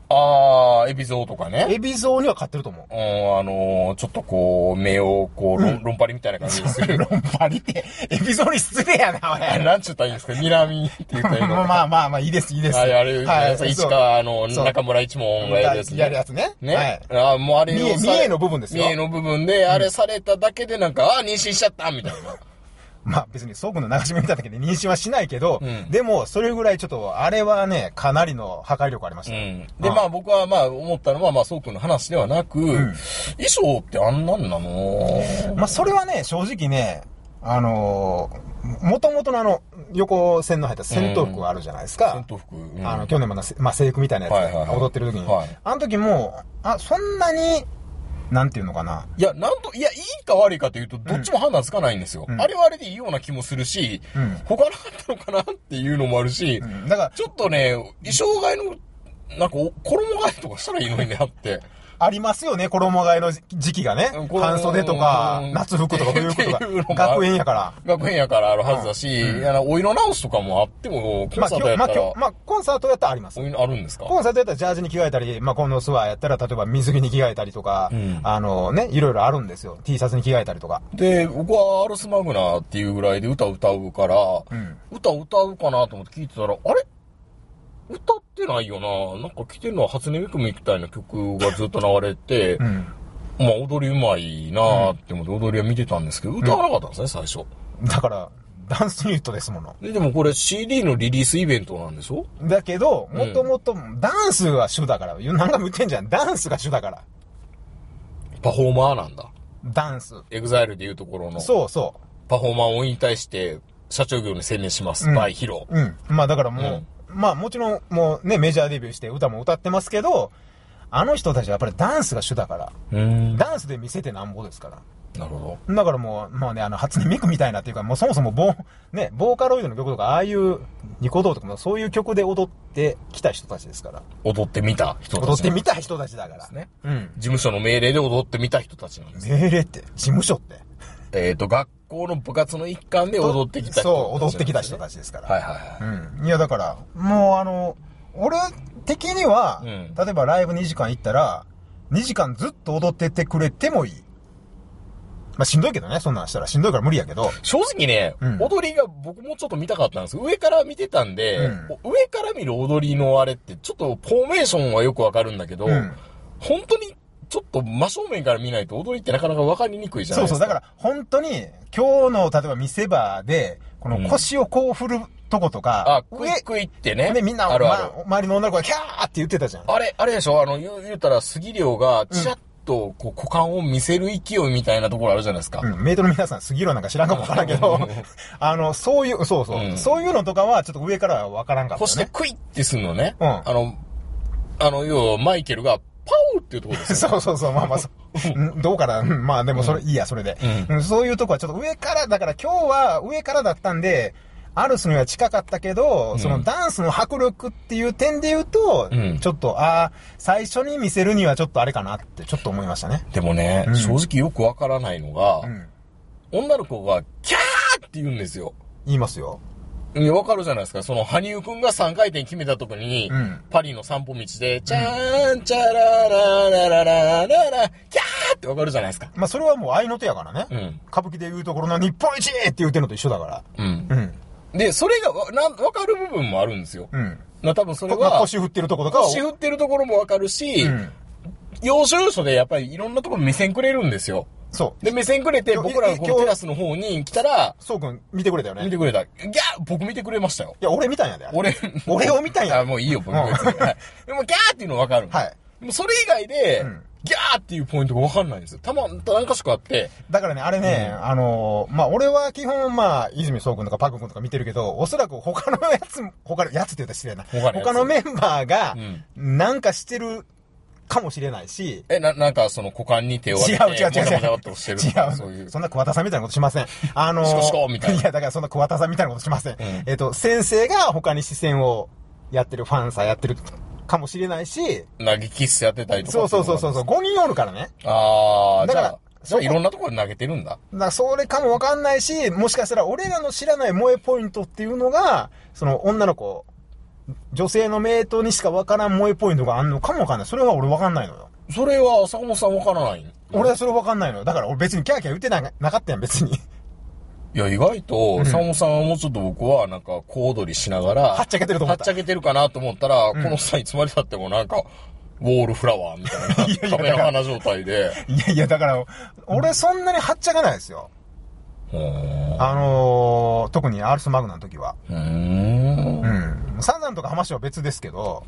あー、エビゾウとかね。
エビゾウには勝ってると思う。
うん、あのー、ちょっとこう、目をこう、ロン、うん、ロンパリみたいな感じでする。
ロンパリって、エビゾウに失礼やな、お
い。なんちゅったらいいんですか南って言ったらいいの
まあまあまあ、いいです、いいです。
あれ、あれ、はい、市川、あの、中村一門がやるやつね。
やるやつね。
ね。はい、あもうあれ
を。三重の部分ですよ。
三重の部分で、あれされただけでなんか、うん、あ、妊娠しちゃったみたいな。
まあ別にそうくんの流し目見ただけで妊娠はしないけど、うん、でもそれぐらいちょっと、あれはね、かなりの破壊力ありました。うん、
で、まあ僕はまあ思ったのは、まあそうくんの話ではなく、うん、衣装ってあんなんなの？
まあそれはね、正直ね、あのー、もともとのあの、横線の入った戦闘服あるじゃないですか。
戦闘服、
うん、あの、去年もな、まあ制服みたいなやつで踊ってる時に、はいはいはい、あの時も、あ、そんなに、なんていうのかな。
いや、なんと、いや、いいか悪いかというと、どっちも判断つかないんですよ。うん、あれはあれでいいような気もするし、うん、他なかったのかなっていうのもあるし、うん、だから、ちょっとね、衣装替えの、なんか、衣替えとかしたらいいのにね、あって。
ありますよね、衣替えの時期がね。半袖とか、夏服とか、冬服とか。学園やから。
学園やからあるはずだし、うん、あのお色直しとかもあっても、コンサートやったら。まあ、
まあ、コンサートやったらあります。
あるんですか？
コンサートやったらジャージに着替えたり、まあ、このツアーやったら、例えば水着に着替えたりとか、うん、あのね、いろいろあるんですよ。T シャツに着替えたりとか。
で、僕はアルスマグナっていうぐらいで歌歌うから、うん、歌歌うかなと思って聞いてたら、あれ歌ってないよな。なんか来てるのは初音ミクみたいな曲がずっと流れて、うん、まあ踊りうまいなって思って踊りは見てたんですけど、歌わなかったんですね、最初。
だから、ダンスユニットですもの。
で、でもこれ シーディー のリリースイベントなんでしょ？
だけど、もともとダンスが主だから。何回も言ってんじゃん。ダンスが主だから。
パフォーマーなんだ。
ダンス。
エグザイルでいうところの。
そうそう。
パフォーマーを引退して、社長業に専念します。バイヒロ。
うん。まあだからもう、うんまあもちろんもうねメジャーデビューして歌も歌ってますけど、あの人たちはやっぱりダンスが主だから、ダンスで見せてなんぼですから。
なるほど。
だからもう、まあね、あの、初音ミクみたいなっていうか、もうそもそもボー、ね、ボーカロイドの曲とか、ああいうニコ動とかもそういう曲で踊ってきた人たちですから。
踊ってみた人たち。
踊ってみた人たちだから。です
ね。うん。事務所の命令で踊ってみた人たちなんです。
命令って、事務所って。
えっと、学校の部活の一環で踊ってきた人たち、ね。
そう、踊ってきた人たちですから。
はいはいはい。
うん。いや、だから、もうあの、俺的には、うん、例えばライブにじかん行ったら、にじかんずっと踊っててくれてもいい。まあ、しんどいけどね、そんなんしたらしんどいから無理やけど。
正直ね、うん、踊りが僕もちょっと見たかったんです。上から見てたんで、うん、上から見る踊りのあれって、ちょっとフォーメーションはよくわかるんだけど、うん、本当にちょっと真正面から見ないと踊りってなかなかわかりにくいじゃないですか。
そうそう、だから本当に今日の例えば見せ場で、この腰をこう振るとことか、
うん、あ、クイックイってね。
で、みんな、あるあるま、周りの女の子がキャーって言ってたじゃん。
あれ、あれでしょあの、言う、言うたら杉良がチラッと、こう、股間を見せる勢いみたいなところあるじゃないですか。
うん、メイドの皆さん、杉良なんか知らんかもわからんけど、あの、そういう、そうそう、うん、そういうのとかはちょっと上からはわからんかった、ね。
腰でクイッてすんのね。うん。あの、あの、要はマイケルが、パウっていうところですよ、
ね。そうそうそう、まあまあそ、どうかな、まあでもそれ、うん、いいや、それで、うん。そういうとこはちょっと上から、だから今日は上からだったんで、アルスには近かったけど、うん、そのダンスの迫力っていう点で言うと、うん、ちょっと、ああ、最初に見せるにはちょっとあれかなってちょっと思いましたね。
でもね、うん、正直よくわからないのが、うん、女の子がキャーって言うんですよ。
言いますよ。
いや、わかるじゃないですか。その、羽生くんがさんかい転決めた時に、うん、パリの散歩道で、チャーン、チャラララララララ、キャーってわかるじゃないですか。
まあ、それはもう合いの手やからね。うん、歌舞伎で言うところの日本一って言ってるのと一緒だから。うん。うん
で、それがわ、な、わかる部分もあるんですよ。うん。な、多分それは、
まあ、腰振ってるところとか
腰振ってるところもわかるし、うん、要所要所でやっぱりいろんなところ目線くれるんですよ。そう。で、目線くれて、僕らのこのテラスの方に来たら、
そうくん、見てくれたよね。
見てくれた。いや、僕見てくれましたよ。
いや、俺見たんやで。
俺、
俺を見たんや。
あ、もういいよ、僕別に。はい。でも、ギャーっていうのわかる。はい。もうそれ以外で、うんギャーっていうポイントがわかんないんですよ。たま、何かしかあって。
だからね、あれね、うん、あのー、まあ、俺は基本、まあ、泉宗君とかパク君とか見てるけど、おそらく他のやつ、他のやつって言ったら失礼な。他の, 他のメンバーが、なんかしてるかもしれないし。
うん、え、な、なんかその股間に手を当てて。
違う違う違う違う。
もたもたしてる。
違う。そういう。そんな桑田さんみたいなことしません。あのー、
シコシコみたいな。
いや、だからそんな桑田さんみたいなことしません。うん、えっと、先生が他に視線をやってる、ファンさやってる。かもしれないし。
投げキッスやってたりとか。
そうそうそうそう。ごにんおるからね。
ああ。だから、じゃあいろんなところで投げてるんだ。だ
からそれかもわかんないし、もしかしたら俺らの知らない萌えポイントっていうのが、その女の子女性のメイトにしかわからん萌えポイントがあんのかもわかんない。それは俺わかんないのよ。
それは坂本さんわからない、
俺はそれわかんないのよ。だから俺別にキャーキャー言ってな、なかったやん、別に。
いや、意外と、坂本さんはもうちょっと僕はなんか小躍りしながら、
はっちゃけてると思った。
はっちゃけてるかなと思ったら、うん、この際いつまで経ってもなんか、ウォールフラワーみたいな、カメラ花状態で。
いやいや、だから、俺そんなにはっちゃかないですよ。あのー、特にアールスマグナの時は。うーん。うん。サザンとかハマシは別ですけど。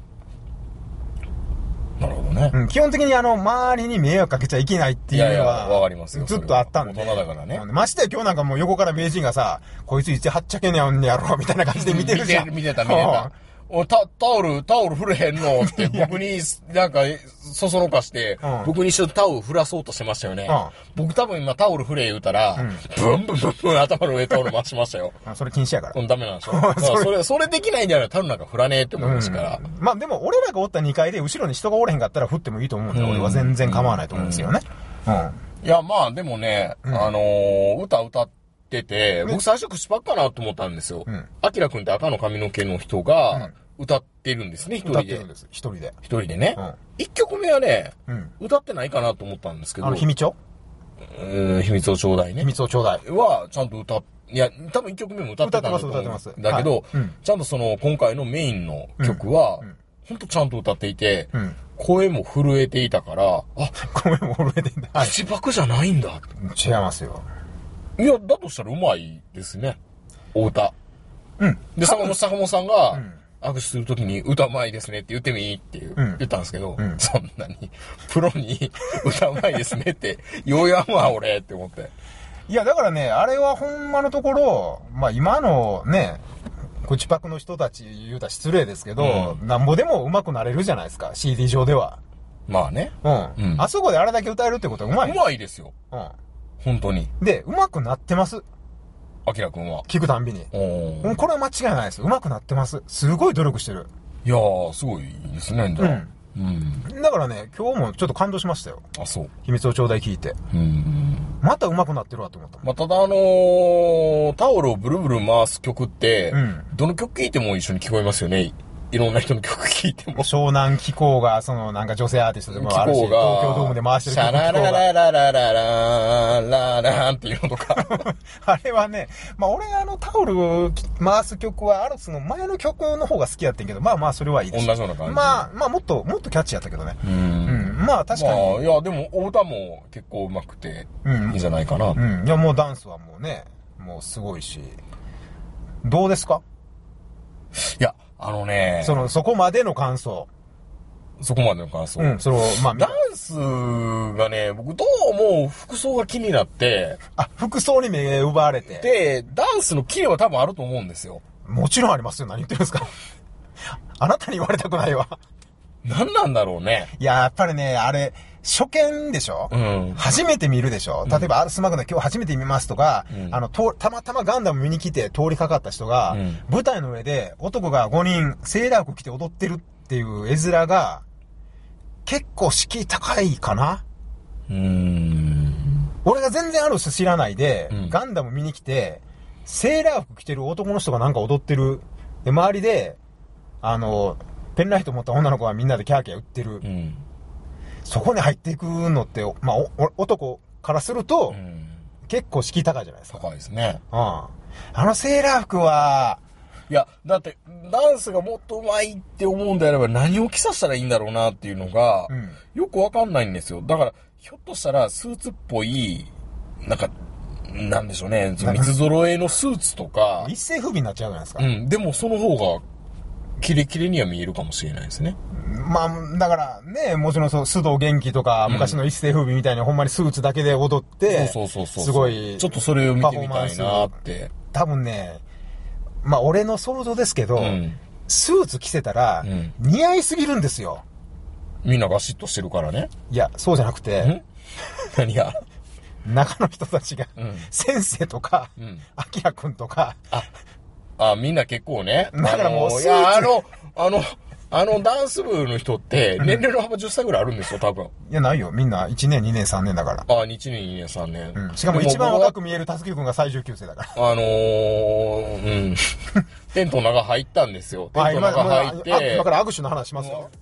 なるほどね。
うん。基本的にあの、周りに迷惑かけちゃいけないっていうのは、
わかりますよ。
ずっとあったんで。
大人だからね。
ましてや今日なんかもう横から名人がさ、こいついつはっちゃけねやんねやろ、みたいな感じで見てるじゃん。
見てた、見てた。おタタオル、タオル振れへんのって僕になんかそそのかして、うん、僕に一緒にタオル振らそうとしてましたよね。うん、僕多分今タオル振れ言うたら、うん、ブンブンブンブン頭の上タオル回しましたよ。
それ禁止やから。
うん、ダメなんでしょ。そ, それ、それできないんじゃないタオルなんか振らねえって思いますから。
うん、まあでも俺らがおったにかいで後ろに人がおれへんかったら振ってもいいと思うんで、うん、俺は全然構わないと思うんですよね。うん。うん、
いや、まあでもね、うん、あのー、歌歌って、てて、僕最初口パッかなと思ったんですよ。アキラくんって赤の髪の毛の人が歌ってるんですね、一人で。
歌ってるんです、一人で。
一人でね。一、うん、曲目はね、うん、歌ってないかなと思ったんですけど。
あの、秘密を
うん、秘密をちょうだいね。
秘密をちょうだい。
は、ちゃんと歌っ、いや、多分一曲目も歌ってたんだと思う。
歌ってます、歌ってます。
だけど、
はいうん、
ちゃんとその、今回のメインの曲は、うんうん、ほんとちゃんと歌っていて、うん、声も震えていたから、あ、
声も震えていた。
口パクじゃないんだ。
違いますよ。
いや、だとしたらうまいですね。お歌。
うん。
で、坂本、坂本さんが、握手するときに歌うまいですねって言ってみっていう、うん、言ったんですけど、うん、そんなに、プロに歌うまいですねって、ようやんわ、俺って思って。
いや、だからね、あれはほんまのところ、まあ今のね、口パクの人たち言うたら失礼ですけど、うん、なんぼでも上手くなれるじゃないですか、シーディー 上では。
まあね。
うん。うん、あそこであれだけ歌えるってことはうまい。
うまいですよ。うん。本当に。
で、上手くなってます。
アキラくんは。
聞くたんびに。うん。これは間違いないです。上手くなってます。すごい努力してる。
いやー、すごいですね、じゃあ。
うん。うん。だからね、今日もちょっと感動しましたよ。
あ、そう。
秘密をちょうだい聞いて。うん。また上手くなってるわと思った。
まあ、ただあのー、タオルをブルブル回す曲って、うん、どの曲聴いても一緒に聞こえますよね。いろんな人の曲聴いても。
湘南気候が、その、なんか女性アーティストでもあるし、東京ドームで回してる曲。
シャララララララララランっていうのとか。
あれはね、まあ俺あのタオル回す曲は、アルスの前の曲の方が好きやってんけど、まあまあそれはいいです。
同じような感じ。
まあ、まあもっと、もっとキャッチやったけどね。うん。うん。まあ確かに。まあ、
いや、でもお歌も結構上手くて、いいんじゃないかな。
うん。うん、いや、もうダンスはもうね、もうすごいし。どうですか？
いや、あのね。
その、そこまでの感想。
そこまでの感想。
うん、その、まあ、
ダンスがね、僕どうも服装が気になって。
あ、服装に目奪われて。
で、ダンスのキレは多分あると思うんですよ。
もちろんありますよ。何言ってるんですか。あなたに言われたくないわ。
何なんだろうね。
いや、やっぱりね、あれ、初見でしょ、うん、初めて見るでしょ、例えば、アルスマグナ今日初めて見ますとか、うん、あの、と、たまたまガンダム見に来て通りかかった人が、うん、舞台の上で男がごにんセーラー服着て踊ってるっていう絵面が、結構敷居高いかな。うーん。俺が全然アルス知らないで、うん、ガンダム見に来て、セーラー服着てる男の人がなんか踊ってる。で、周りで、あの、ペンライト持った女の子がみんなでキャーキャー売ってる。うんそこに入っていくのって、まあ、お男からすると、うん、結構敷居高いじゃないですか。
高いですね。
うん。あのセーラー服は、
いや、だって、ダンスがもっと上手いって思うんであれば何を着させたらいいんだろうなっていうのが、うん、よくわかんないんですよ。だから、ひょっとしたらスーツっぽい、なんか、なんでしょうね、三つ揃えのスーツとか。
一世風靡になっちゃうじゃないですか。
うん。でもその方が、キレキレには見えるかもしれないですね。
まあ、だからね、もちろんそう、須藤元気とか、昔の一世風靡みたいにほんまにスーツだけで踊って、
そうそうそうそう。
すごい。
ちょっとそれを見てみたいなって。
多分ね、まあ俺の想像ですけど、うん、スーツ着せたら、うん、似合いすぎるんですよ。
みんなガシッとしてるからね。
いや、そうじゃなくて。
何が
中の人たちが、うん、先生とか、アキラくんとか、
ああ、みんな結構ね。
だからもうスーツ、
いや、あの、あの、あのダンス部の人って、年齢の幅じゅっさいぐらいあるんですよ、多分。
いや、ないよ。みんないちねん、にねん、さんねんだから。
ああ、いちねん、にねん、さんねん。
うん。しかも一番若く見えるたすきくんが最上級生だから。
あのー、うん。 テントの中入ったんですよ。テントの中入って。
はい、今, 今から握手の話しますよ。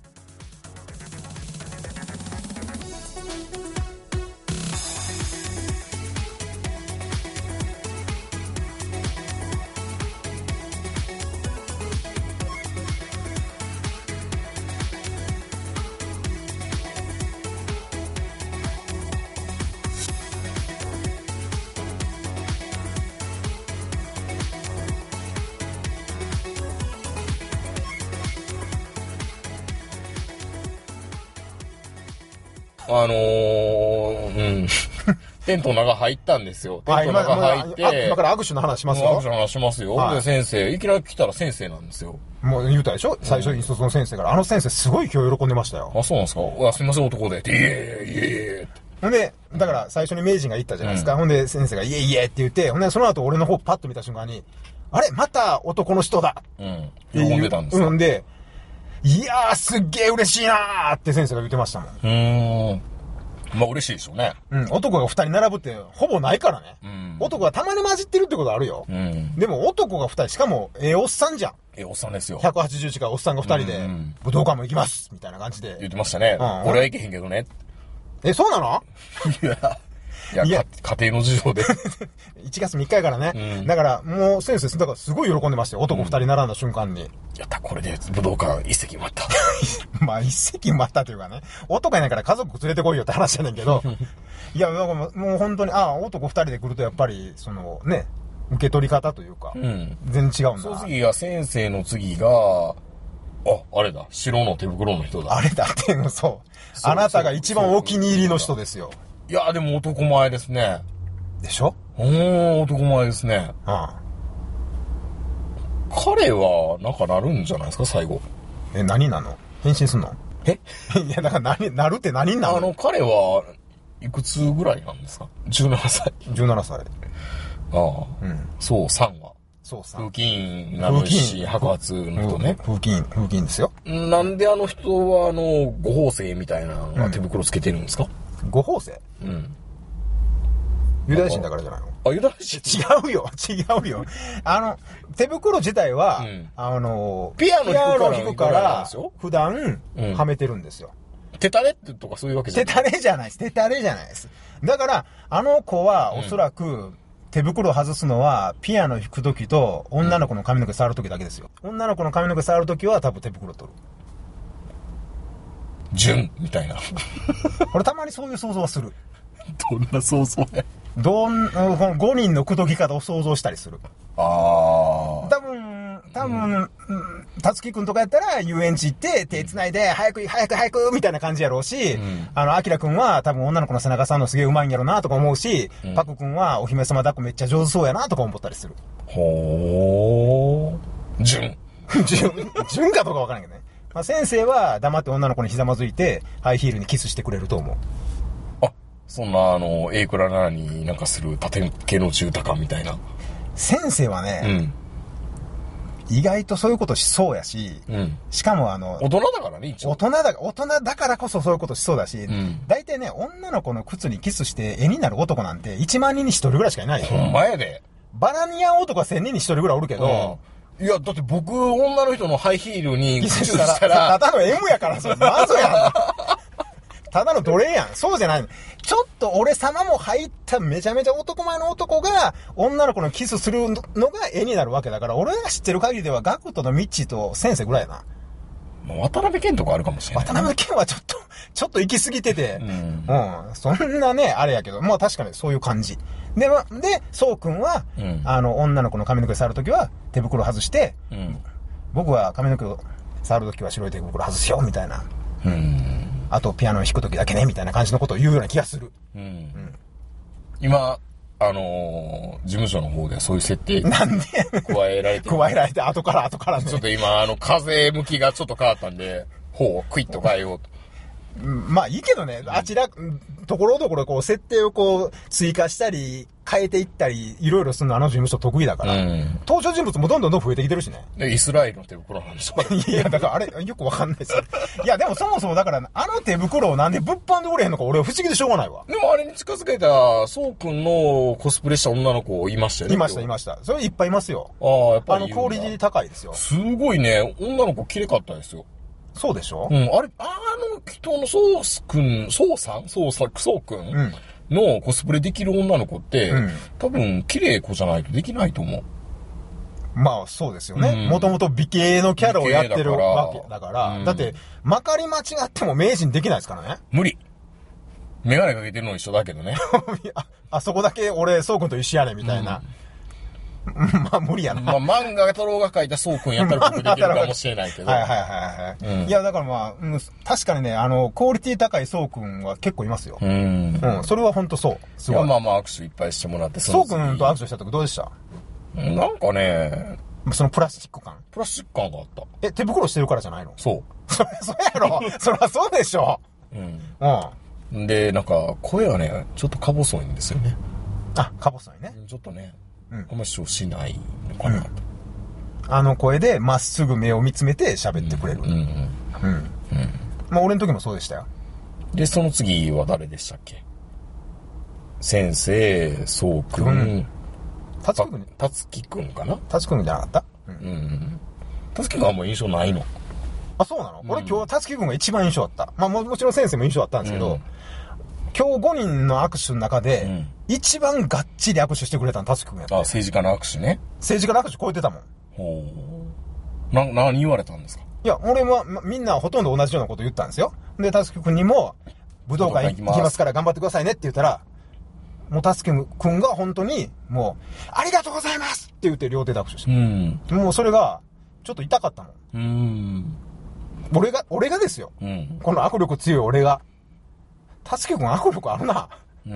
あのー、うん。テントの中入ったんですよ。テントの中入って。
はい、今, 今から握手の話しますよ。
握手の話しますよ。はい、で、先生、いきなり来たら先生なんですよ。
もう言うたでしょ、最初引率の先生から。あの先生すごい今日喜んでましたよ。
あ、そうなんですか。うわ、すみません、男で。イエーイ、イエーイって。
ほんで、だから最初に名人が言ったじゃないですか。うん、ほんで先生がイエーイイエーって言って、ほんでその後俺の方パッと見た瞬間に、あれまた男の人だ。
うん。喜んでたんですか。
うんで、いやーすっげー嬉しいなーって先生が言ってましたもん。う
ーん。まあ嬉しいでしょうね。
うん。男が二人並ぶってほぼないからね。うん。男がたまに混じってるってことあるよ。うん。でも男が二人、しかもええおっさんじゃん。
ええおっさんですよ。
ひゃくはちじゅう近いおっさんが二人で、武道館も行きますみたいな感じで。
言ってましたね。うん。俺は行けへんけどね。
え、そうなの？
いや。いや、いや家庭の事情で。
いちがつみっかやからね。うん、だから、もう先生、だからすごい喜んでましたよ。男二人並んだ瞬間に。うん、
やった、これで武道館一席待った。
まあ、一席待ったというかね。男やないから家族連れてこいよって話やねんけど。いや、もう本当に、ああ、男二人で来るとやっぱり、その、ね、受け取り方というか、うん、全然違うんだ。
その次が先生の次が、あ、あれだ、白の手袋の人だ。
あれだっていうの、そう。あなたが一番お気に入りの人ですよ。
いや、でも男前ですね。
でしょ？
おー、男前ですね。うん。彼は、なんかなるんじゃないですか、最後。
え、何なの？変身すんの？
え
いや、だから何、なるって何になるの？
あの、彼は、いくつぐらいなんですか？ じゅうなな 歳。
じゅうななさい。
ああ。うん。そう、さんは。
そうさ。
風紀委員なのし、白髪の人ね。
風紀委員、風紀委員ですよ。
なんであの人は、あの、ごほうせいみたいなのが手袋つけてるんですか？
うん、ごほうせい？うん。ユダヤ人だからじゃないの？
あ、ユダヤ人？
違うよ、違うよ。あの、手袋自体は、うん、あの、
ピアノ
弾くから、普段、はめてるんですよ。
手タレってとかそういうわけじゃない？
手タレじゃないです。手タレじゃないです。だから、あの子は、おそらく、手袋を外すのは、ピアノ弾くときと、女の子の髪の毛触るときだけですよ。女の子の髪の毛触るときは、多分手袋取る。
純みたいな。
俺たまにそういう想像はする。
どんな想像ね。
どん、このごにんの口説き方を想像したりする。ああ。多分、多分、たつきくんとかやったら遊園地行って手繋いで、早く早く早くみたいな感じやろうし、うん、あの、あきらくんは多分女の子の背中さんのすげえうまいんやろなとか思うし、うん、パクくんはお姫様抱っこめっちゃ上手そうやなとか思ったりする。
ほー。純。
純、純かどうかわからんけどね。まあ、先生は黙って女の子にひざまずいて、ハイヒールにキスしてくれると思う。
あ、そんな、あの、エイクラならになんかする縦系の中高みたいな。
先生はね、うん、意外とそういうことしそうやし、うん、しかもあの、
大人だからね、一応。
大人だ、大人だからこそそういうことしそうだし、うん、大体ね、女の子の靴にキスして絵になる男なんていちまんにんにひとりぐらいしかいないよ。
ほんまやで。
バラニアン男はせんにんにひとりぐらいおるけど、
うん、いや、だって僕、女の人のハイヒールにキスしたら、
ただの M やからそれ、まずやん。ただの奴隷やん。そうじゃないの。ちょっと俺様も入っためちゃめちゃ男前の男が女の子のキスするのが絵になるわけだから、俺が知ってる限りではガクトとミッチーと先生ぐらいやな。
渡辺謙とかあるかもしれない。
渡辺謙はちょっと、ちょっと行き過ぎてて、うん、うん。そんなね、あれやけど、まあ確かにそういう感じ。で、ま、で、そうくんは、うん、あの、女の子の髪の毛触るときは手袋外して、うん、僕は髪の毛を触るときは白い手袋外すよ、みたいな。うん、あと、ピアノを弾くときだけね、みたいな感じのことを言うような気がする。うんうん、
今、あのー、事務所の方ではそういう設定
なんで
加えられて
加えられて、後から後からね。
ちょっと今、あの、風向きがちょっと変わったんで、ほう、クイッと変えようと。
まあいいけどね、あちら、ところどころこう設定をこう追加したり、変えていったり、いろいろするのあの事務所得意だから、うん、登場人物もどんどんどん増えてきてるしね。
で、イスラエルの手袋なんでしょ
いや、だからあれ、よくわかんないですよ。いや、でもそもそもだから、あの手袋をなんで物販で売れへんのか俺は不思議でしょうがないわ。
でもあれに近づけた、そうくんのコスプレした女の子いましたよね。
いました、いました。それいっぱいいますよ。
ああ、やっぱり。
あの、クオリティ高いですよ。
すごいね、女の子綺麗かったですよ。
そうでしょ？
うん、あれ、あの人のソースくん、ソーさんソーサ、ソーくん、うんのコスプレできる女の子って、うん、多分綺麗子じゃないとできないと思う。
まあそうですよね。もともと美形のキャラをやってるわけだから、うん、だってまかり間違っても名人できないですからね。
無理。メガネかけてるの一緒だけどね。
あ, あそこだけ俺そうくんと一緒やねみたいな。うん、まあ無理やな。
まあ漫画太郎が描いたそうくんやったら僕できるかもしれないけど。
はいはいはいはい、うん。いやだからまあ、うん、確かにね、あの、クオリティ高いそうくんは結構いますよ。うん。うん。それは本当そう。
すごい。まあまあ握手いっぱいしてもらって、
そうくんと握手した時どうでした？
なんかね、
そのプラスチック感。
プラスチック感があった。
え、手袋してるからじゃないの？
そう。
それ、そうやろ。そりゃそうでしょ。
うん。うん。で、なんか、声はね、ちょっとか細いんですよね。
あ、か細いね。
ちょっとね。うん。あんま主張しないのかなと、
うん。あの声でまっすぐ目を見つめて喋ってくれる。うん。うん。うん。うん、まあ俺の時もそうでしたよ。
で、その次は誰でしたっけ？先生、そうくん。
たつきくん。
たつきくんかな？
たつきくんじゃなかった？
うん。うん。たつきくんはもう印象ないの？
あ、そうなの？うん、俺今日たつきくんが一番印象あった。まあも、もちろん先生も印象あったんですけど、うん、今日ごにんの握手の中で、うん、一番がっちり握手してくれたのたつきくんやった。
あ、政治家の握手ね。
政治家の握手超えてたもん。
ほう。な、何言われたんですか？
いや、俺は、ま、みんなほとんど同じようなこと言ったんですよ。で、たつきくんにも、武道館行きますから頑張ってくださいねって言ったら、もうたつきくんが本当に、もう、ありがとうございますって言って両手で握手して。うん。もうそれが、ちょっと痛かったもん。うん。俺が、俺がですよ。うん。この握力強い俺が。たつきくん握力あるな。うん。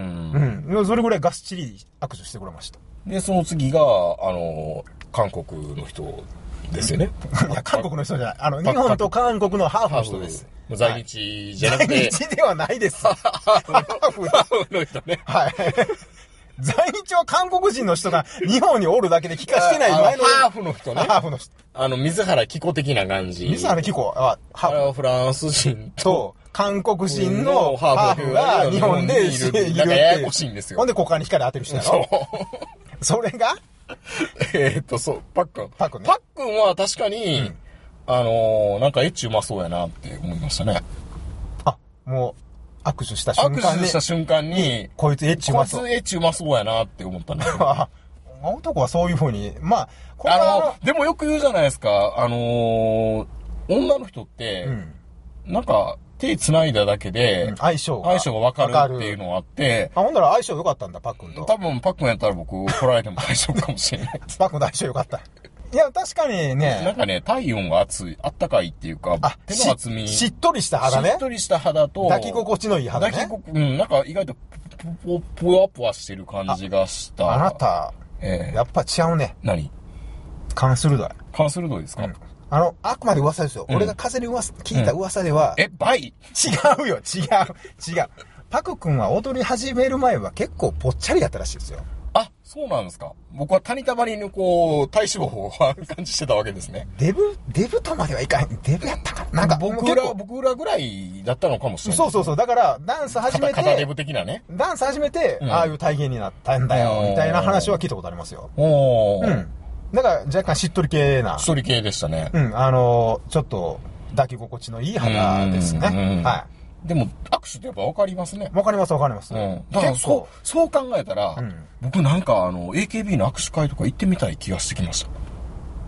うん。それぐらいがっちり握手してくれました。
で、その次が、あの、韓国の人ですよね。
いや、韓国の人じゃない。あの、日本と韓国のハーフの人です。
在日じゃなくて。
在日ではないです。ハ
ーフの人ね。
はい。在日は韓国人の人が日本におるだけで帰化してない前の。
ハーフの人ね。
ハーフの人。
あの、水原希子的な感じ。
水原希子は、
ハーフ。フランス人と、
韓国人のハーフが日本でいるっていう。
ややこしいんですよ。
ほんで股間に光当てる人やろ。それが
えっと、そう、パックン。
パックンね。
パックンは確かに、うん、あのー、なんかエッチうまそうやなって思いましたね。
あ、もう、握手した瞬間に。
握手した瞬間に、
こいつエッチうまそう。
こいつエッチうまそうやなって思ったね。
男はそういう風に、まあ、
これはあの、でもよく言うじゃないですか、あのー、女の人って、うん、なんか、手繋いだだけで、うん、
相性が。
相性が分かるっていうのがあって。
あ、ほんなら相性良かったんだ、パックンと。
多分、パックンやったら僕、来られても大丈夫かもしれない。
パックンと相性良かった。いや、確かにね。
なんかね、体温が熱い、あったかいっていうか、手の厚み。
しっとりした肌ね。
しっとりした肌と、
抱き心地のいい肌ね。
抱き心、うん、なんか意外と、ぽ、ぽわぽわしてる感じがした。
あなた、えー、やっぱ違うね。
何？
勘鋭い。
勘鋭いですか？うん、
あの、あくまで噂ですよ。うん、俺が風に噂、聞いた噂では。
うん、え、倍？
違うよ、違う、違う。パク君は踊り始める前は結構ぽっちゃりやったらしいですよ。
あ、そうなんですか。僕は谷たまりのこう、体脂肪を感じしてたわけですね。
デブ、デブとまではいかん。デブやったかな。なんか
僕ら、僕らぐらいだったのかもしれない。
そうそうそう。だから、ダンス始めて。
肩デブ的なね。
ダンス始めて、うん、ああいう体型になったんだよ、みたいな話は聞いたことありますよ。おー。うん。だから若干しっとり系な。
しっとり系でしたね。
うん、あのー、ちょっと抱き心地のいい肌ですね。はい。
でも、握手ってやっぱ分かりますね。
分かります分かります。
うん。だからそう、そう考えたら、うん、僕なんかあの、エーケービー の握手会とか行ってみたい気がしてきました。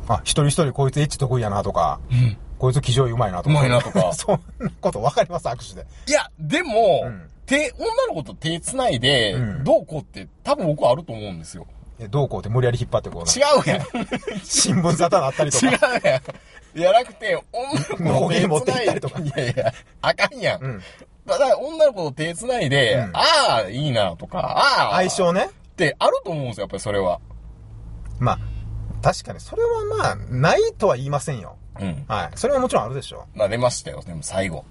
あ、一人一人こいつエッチ得意やなとか、うん、こいつ気丈うまいなとか。
うまいなとか。
そんなこと分かります、握手で。
いや、でも、うん、手、女の子と手繋いで、うん、どうこうって多分僕はあると思うんですよ。
え、どうこうって無理やり引っ張ってこうな。
違うやん。
新聞沙汰なったりとか。
違うやん。いやなくて、女の子と手
持っていったりとか。
いやいや、あかんやん。うん、だから女の子と手繋いで、うん、ああ、いいなとか、ああ。
相性ね。
ってあると思うんですよ、やっぱりそれは。
まあ、確かにそれはまあ、ないとは言いませんよ。うん。はい。それはもちろんあるでしょ
う。まあ出ましたよ、でも最後。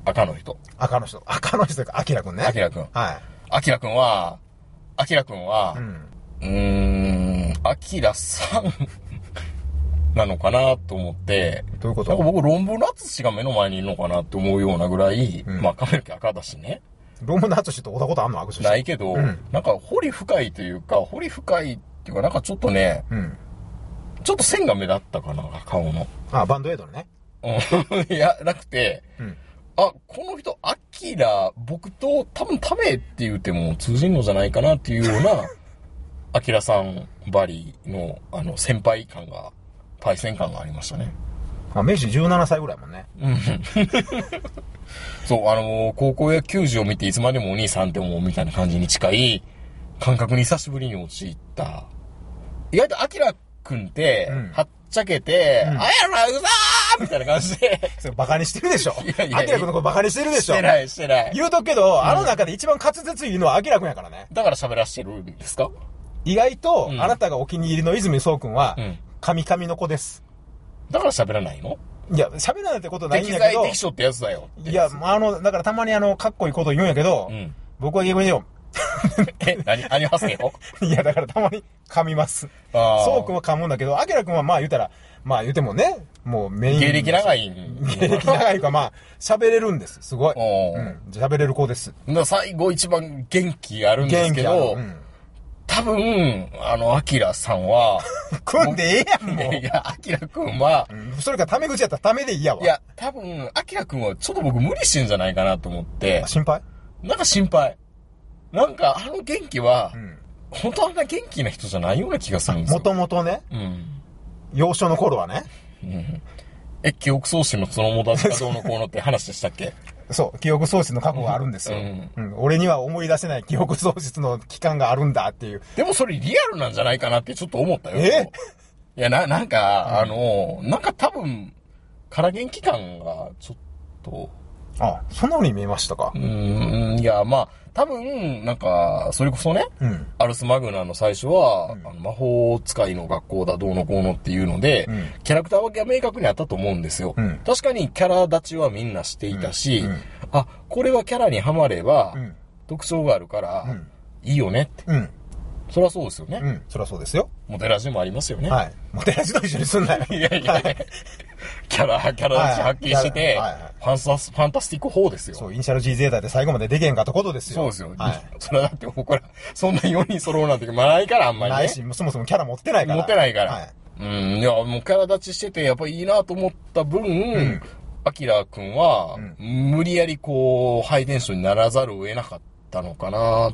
赤の人。
赤の人。赤の人か、アキラくんね。
アキラくん。
はい。
アキラくんは、アキラくんは、うん、うーん、アキラさんなのかなと思って、
どういうこと？
なんか僕、論文の淳が目の前にいるのかなって思うようなぐらい、うん、まあ髪の毛赤だしね。
論文の淳と会ったことあんの？握手して
ないけど、うん、なんか彫り深いというか、彫り深いっていうか、なんかちょっとね、うん、ちょっと線が目立ったかな、顔の。
あ、バンドエイドのね。
いや、なくて、うん、あ、この人、アキラ、僕と多分タメって言うても通じんのじゃないかなっていうような、アキラさんバリの、あの、先輩感が、パイセン感がありましたね。
あ、メイシじゅうななさいぐらいもんね。
うん。そう、あのー、高校野球児を見ていつまでもお兄さんって思うみたいな感じに近い感覚に久しぶりに陥った。意外とアキラくんって、うん、はっちゃけて、うん、あやらうざーみたいな感じで。
それバカにしてるでしょ。いやいやいや、アキラくんのことバカにしてるでしょ。
してない、してない。
言うとくけど、うん、あの中で一番滑舌いいのはアキラくんやからね。
だから喋らしてるんですか？
意外と、うん、あなたがお気に入りの泉壮くんは、うん、神々の子です。
だから喋らないの？
いや、喋らないってことないんだけど。
適材適所ってやつだよ。
いや、あの、だからたまにあの、かっこいいこと言うんやけど、うん、僕は逆によ。
え、何、何はせよ
いや、だからたまに噛みます。そうくんは噛むんだけど、あきらくんはまあ言うたら、まあ言うてもね、もうメイン。
芸歴長い。
芸歴長いか、まあ、喋れるんです。すごい。うん。喋れる子です。
最後一番元気あるんですけど、うん、多分、あの、アキラさんは、
組んでええやん、もう。
いや、アキラくんは、
うん、それかタメ口やったらタメでいいやわ。
いや、多分、アキラくんはちょっと僕無理してんじゃないかなと思って。
心配？
なんか心配。なんか、あの元気は、うん、本当あんな元気な人じゃないような気がするんですよ。
もともとね。うん。幼少の頃はね。
うん。え、記憶喪失のそのもだちがどうのこうのって話でしたっけ？
そう、記憶喪失の過去があるんですよ、うんうん。俺には思い出せない記憶喪失の期間があるんだっていう。
でもそれリアルなんじゃないかなってちょっと思ったよ。えいや、な、なんか、うん、あの、なんか多分、空元気感がちょっと。
あ、そんな風に見えましたか？
うーん、いや、まあ、多分、なんか、それこそね、うん、アルスマグナの最初は、うん、あの魔法使いの学校だ、どうのこうのっていうので、うん、キャラクターが明確にあったと思うんですよ。うん、確かにキャラ立ちはみんなしていたし、うんうん、あ、これはキャラにはまれば、うん、特徴があるから、うん、いいよねって。うんそりゃそうですよね。
うん、そりゃそうですよ。
モテラジもありますよね。
はい。モテラジと一緒にすんなよ。
いやいや、はい、キャラ、キャラ立ち発揮してて、はいはい、ファンタス、ファンタスティックフォーですよ。
そう、イニシャル G ゼータで最後まででけんかったことですよ。
そうですよ。はい。それだって僕ら、そんなよにん揃うなんてまあないからあんまりね。
ないし、そもそもキャラ持ってないから。
持ってないから。はい。うん、いや、もうキャラ立ちしてて、やっぱいいなと思った分、アキラくんは、うん、無理やりこう、ハイテンションにならざるを得なかったのかなって、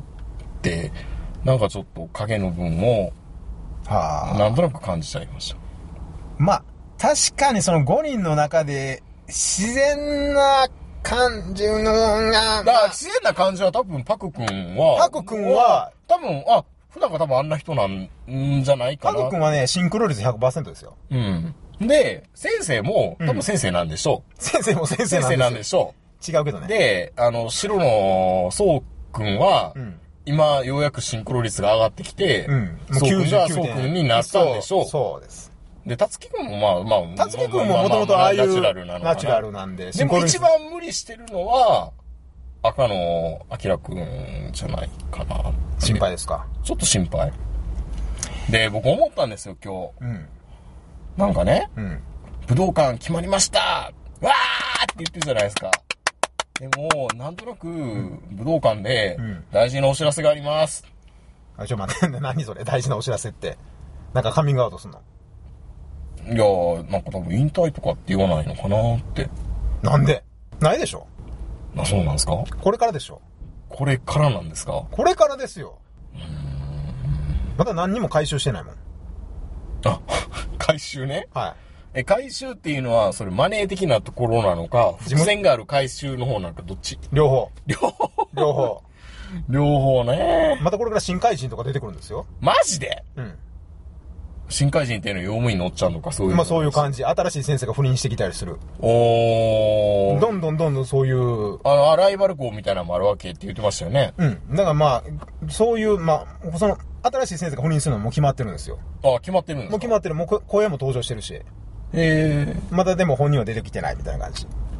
なんかちょっと影の分を、はあ、なんとなく感じちゃいました。
まあ、確かにそのごにんの中で、自然な感じのが、
だから自然な感じは多分パク君は、
パク君は、
多分、あ、普段が多分あんな人なんじゃないかな。
パク君はね、シンクロ率 ひゃくパーセント ですよ。
うん。で、先生も、多分先生なんでしょう。
うん、先生も先生なんでしょう。
先生なんでしょ
う。違うけどね。
で、あの、白のそう君は、うん今、ようやくシンクロ率が上がってきて、うん、そうくんがそうくんになったんでしょう。
そうです。
で、たつきくんもまあまあ、
たつきくんももともとああいうナチュラルなのかな。ナチュラルなんで。
でも一番無理してるのは、赤のあきらくんじゃないかな。
心配ですか？
ちょっと心配。で、僕思ったんですよ、今日。うん、なんかね、うん、武道館決まりましたわーって言ってるじゃないですか。でも、なんとなく、武道館で、大事なお知らせがあります。
うん、あ、ちょ、待って、何それ、大事なお知らせって。なんかカミングアウトすんの？
いやー、なんか多分引退とかって言わないのかなって。
なんで？ないでしょ？
あ、そうなんですか？
これからでしょ？
これからなんですか？
これからですよ。うーん。まだ何にも回収してないもん。
あ、回収ね？
はい。
え、回収っていうのは、それマネー的なところなのか、伏線がある回収の方なのか、どっち？
両方。
両方
両方。
両方ね。
またこれから新怪人とか出てくるんですよ。
マジで？うん。新怪人っていうのは用務員乗っちゃうのか、そういうの。
まあそういう感じ。新しい先生が赴任してきたりする。
おー。
どんどんどんどんそういう。
あの、ライバル校みたいなのもあるわけって言ってましたよね。
うん。だからまあ、そういう、まあ、その、新しい先生が赴任するのも決まってるんですよ。
あ、決まってるんですか？
もう決まってる。もう声も登場してるし。
え
ー、まだでも本人は出てきてないみたいな感じ。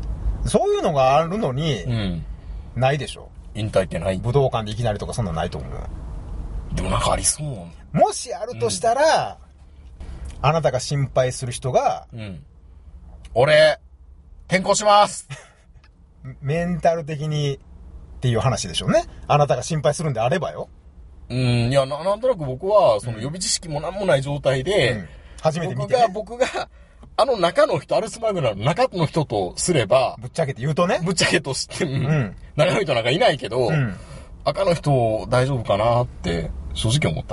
そういうのがあるのに、うん、ないでしょ。
引退ってない。
武道館でいきなりとかそんなのないと思う。
でもなんかありそう。
もしあるとしたら、うん、あなたが心配する人が、うん、
俺、転校します
メンタル的にっていう話でしょうね。あなたが心配するんであればよ。
うん、いや、な、なんとなく僕は、その予備知識もなんもない状態で、うん、
初めて見て、ね、
僕が、僕が、あの中の人、アルスマグナの中の人とすれば、
ぶっちゃけて言うとね。
ぶっちゃけとして、うん、中の人なんかいないけど、うん、赤の人大丈夫かなって、正直思った。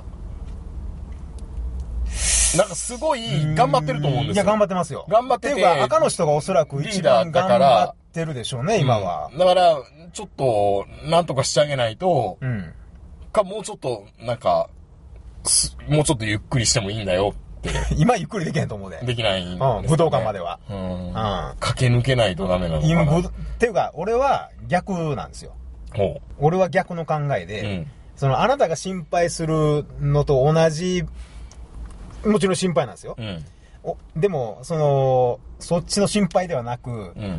なんかすごい頑張ってると思うんですよ。
いや、頑張ってますよ。
頑張ってて。
っていうか、赤の人がおそらく一番頑張ってるでしょうね、今は、
うん。だから、ちょっと、なんとかしてあげないと、うん、か、もうちょっと、なんか、もうちょっとゆっくりしてもいいんだよって。
今ゆっくりできないと思うで。
できないんです
よ、ね。うん、武道館までは。
うん。うん、駆け抜けないとダメなのかな。
っていうか、俺は逆なんですよ。ほう。俺は逆の考えで、うん、その、あなたが心配するのと同じ、もちろん心配なんですよ。うん、おでも、その、そっちの心配ではなく、うん、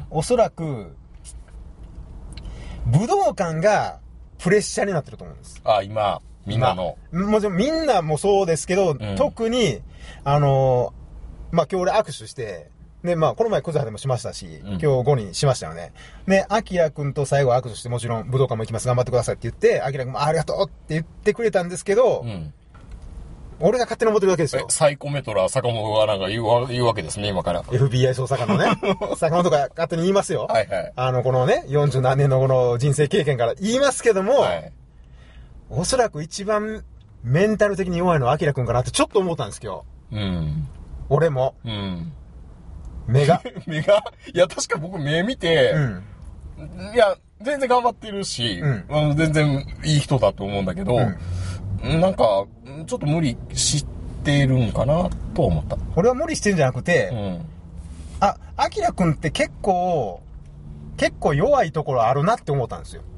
おそらく、武道館がプレッシャーになってると思うんです。
あ、今、みんなの。
まあ、もちろんみんなもそうですけど、うん、特に、あの、まあ、今日俺握手して、で、まあ、この前クズハでもしましたし、うん、今日ごにんしましたよね。で、アキラくんと最後握手して、もちろん武道館も行きます、頑張ってくださいって言って、アキラくんもありがとうって言ってくれたんですけど、うん俺が勝手に思ってるわけですよ。
サイコメトラ坂本がなんか言うわ、言うわけですね、今から。
エフビーアイ 捜査官のね。坂本が勝手に言いますよ。はいはい。あの、このね、よんじゅう何年のこの人生経験から言いますけども、はい、おそらく一番メンタル的に弱いのはアキラくんかなってちょっと思ったんですよ。うん。俺も。うん。目が。
目がいや、確か僕目見て、うん。いや、全然頑張ってるし、うん、全然いい人だと思うんだけど、うんなんか、ちょっと無理してるんかなと思った。
俺は無理してるんじゃなくて、うん、あ、アキラくんって結構、結構弱いところあるなって思ったんですよ。うん。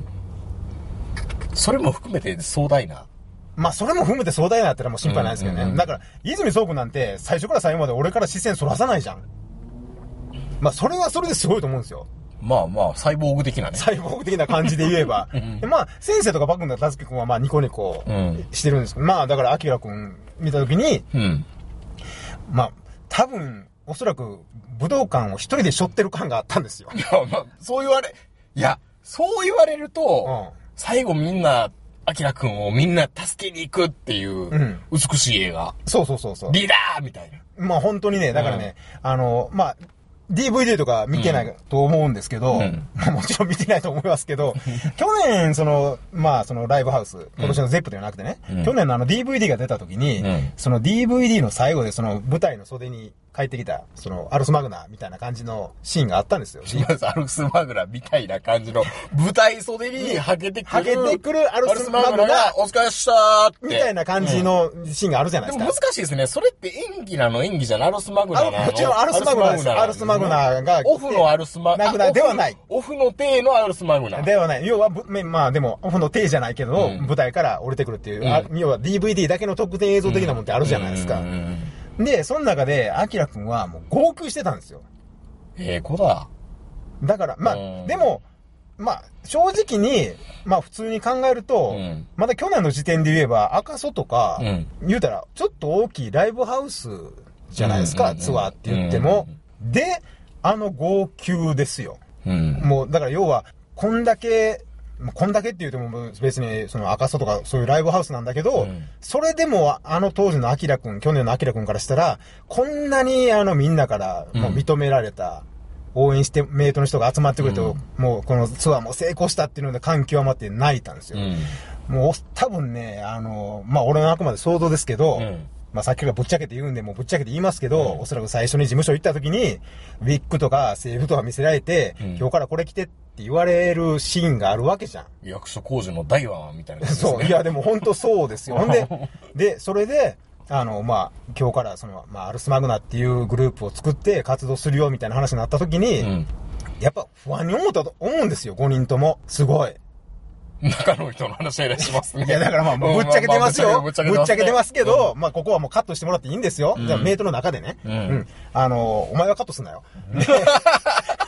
それも含めて壮大な。
まあ、それも含めて壮大なやったらもう心配ないですけどね。うんうんうん、だから、泉壮君なんて最初から最後まで俺から視線そらさないじゃん。まあ、それはそれですごいと思うんですよ。
まあまあ、サイボーグ的なね。
サイボーグ的な感じで言えば。うん、まあ、先生とかパックンとかタスケ君はまあ、ニコニコしてるんですけど、うん、まあ、だから、アキラ君見たときに、うん、まあ、多分、おそらく、武道館を一人で背負ってる感があったんですよ。
いや、まあ、そう言われ、いや、そう言われると、うん、最後みんな、アキラ君をみんな助けに行くっていう、美しい映画。
うん、そうそうそうそう。
リーダーみたいな。
まあ、本当にね、だからね、うん、あの、まあ、ディーブイディー とか見てないと思うんですけど、うん、まあもちろん見てないと思いますけど、去年、その、まあそのライブハウス、今年のゼップではなくてね、うん、去年のあの ディーブイディー が出た時に、うん、その ディーブイディー の最後でその舞台の袖に帰ってきた、そのアルスマグナみたいな感じのシーンがあったんですよ。
まずアルスマグナみたいな感じの舞台袖にはけてくる。
はけてくるアルスマグナが、
お疲れっしたーって。
みたいな感じのシーンがあるじゃないですか。
でも難しいですね。それって演技なの演技じゃないアルスマグナなの
もちろんアルスマグナです。アルスマグナが、
オフのアルスマ
グナではない。
オフの体のアルスマグナ。
ではない。要は、まあでも、オフの体じゃないけど、うん、舞台から降りてくるっていう、うん、要は ディーブイディー だけの特典映像的なもんってあるじゃないですか。うんうんうん、で、その中で、アキラくんはもう号泣してたんですよ。
ええ子だ。
だから、まあ、でも、まあ、正直に、まあ普通に考えると、うん、まだ去年の時点で言えば、赤楚とか、うん、言うたら、ちょっと大きいライブハウスじゃないですか、うんうんうん、ツアーって言っても。うんうん、で、あの号泣ですよ。うん、もう、だから要は、こんだけ、こんだけって言うても別にその赤楚とかそういうライブハウスなんだけど、うん、それでもあの当時のアキラくん、去年のアキラくんからしたら、こんなにあのみんなからもう認められた、うん、応援してメイトの人が集まってくれて、うん、もうこのツアーも成功したっていうので感極まって泣いたんですよ。うん、もう多分ね、あの、まあ俺のあくまで想像ですけど、うんまあさっきからぶっちゃけて言うんで、もうぶっちゃけて言いますけど、うん、おそらく最初に事務所行った時に、ウィッグとか制服とか見せられて、うん、今日からこれ着てって言われるシーンがあるわけじゃん。
役所工事の大腕みたいな、ね。
そう。いやでも本当そうですよ。ほんで、で、それで、あの、まあ、今日からその、まあ、アルスマグナっていうグループを作って活動するよみたいな話になった時に、うん、やっぱ不安に思ったと思うんですよ、ごにんとも。すごい。
中の人の話はいらしますね。
いや、だからまあ、ぶっちゃけてますよ。ぶっちゃけてますけど、うん、まあ、ここはもうカットしてもらっていいんですよ。うん、じゃあ、メイトの中でね。うん。うん、あの、お前はカットすんなよ。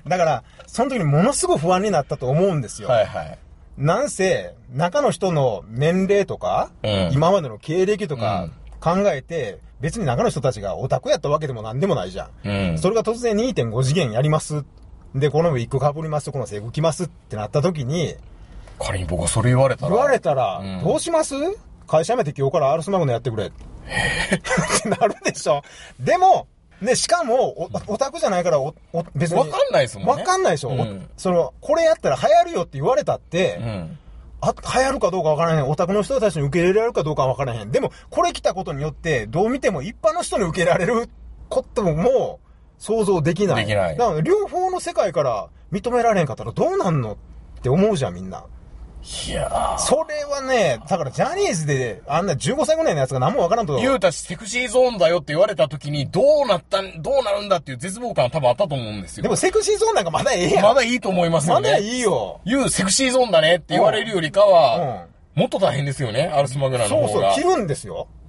だから、その時にものすごく不安になったと思うんですよ。
はいはい。
なんせ、中の人の年齢とか、うん、今までの経歴とか考えて、うん、別に中の人たちがオタクやったわけでもなんでもないじゃん。うん、それが突然 にてんご 次元やります。で、このウィッグ被ります、この制服着ますってなった時に、
仮に僕はそれ言われたら。
言われたら、うん、どうします？会社辞めて今日からアルスマグナやってくれ。ってなるでしょ。でも、で、しかも、お、オタクじゃないから、お、お、別に。
わかんないですもんね。
わかんないでしょ。うん、その、これやったら流行るよって言われたって、うん、あ、流行るかどうかわからへん。オタクの人たちに受け入れられるかどうかわからへん。でも、これ来たことによって、どう見ても一般の人に受けられることももう、想像できない。
できない。
だから、両方の世界から認められへんかったらどうなんのって思うじゃん、みんな。
いやー。
それはね、だからジャニーズであんなじゅうごさいぐらいのやつが何もわからんと。
言うたしセクシーゾーンだよって言われた時にどうなったん、どうなるんだっていう絶望感は多分あったと思うんですよ。
でもセクシーゾーンなんかまだええやん。
まだいいと思いますよね。
まだいいよ。
言うセクシーゾーンだねって言われるよりかは、うんうん、もっと大変ですよね、アルスマグナの方が。
そうそう、着るんですよ。うん。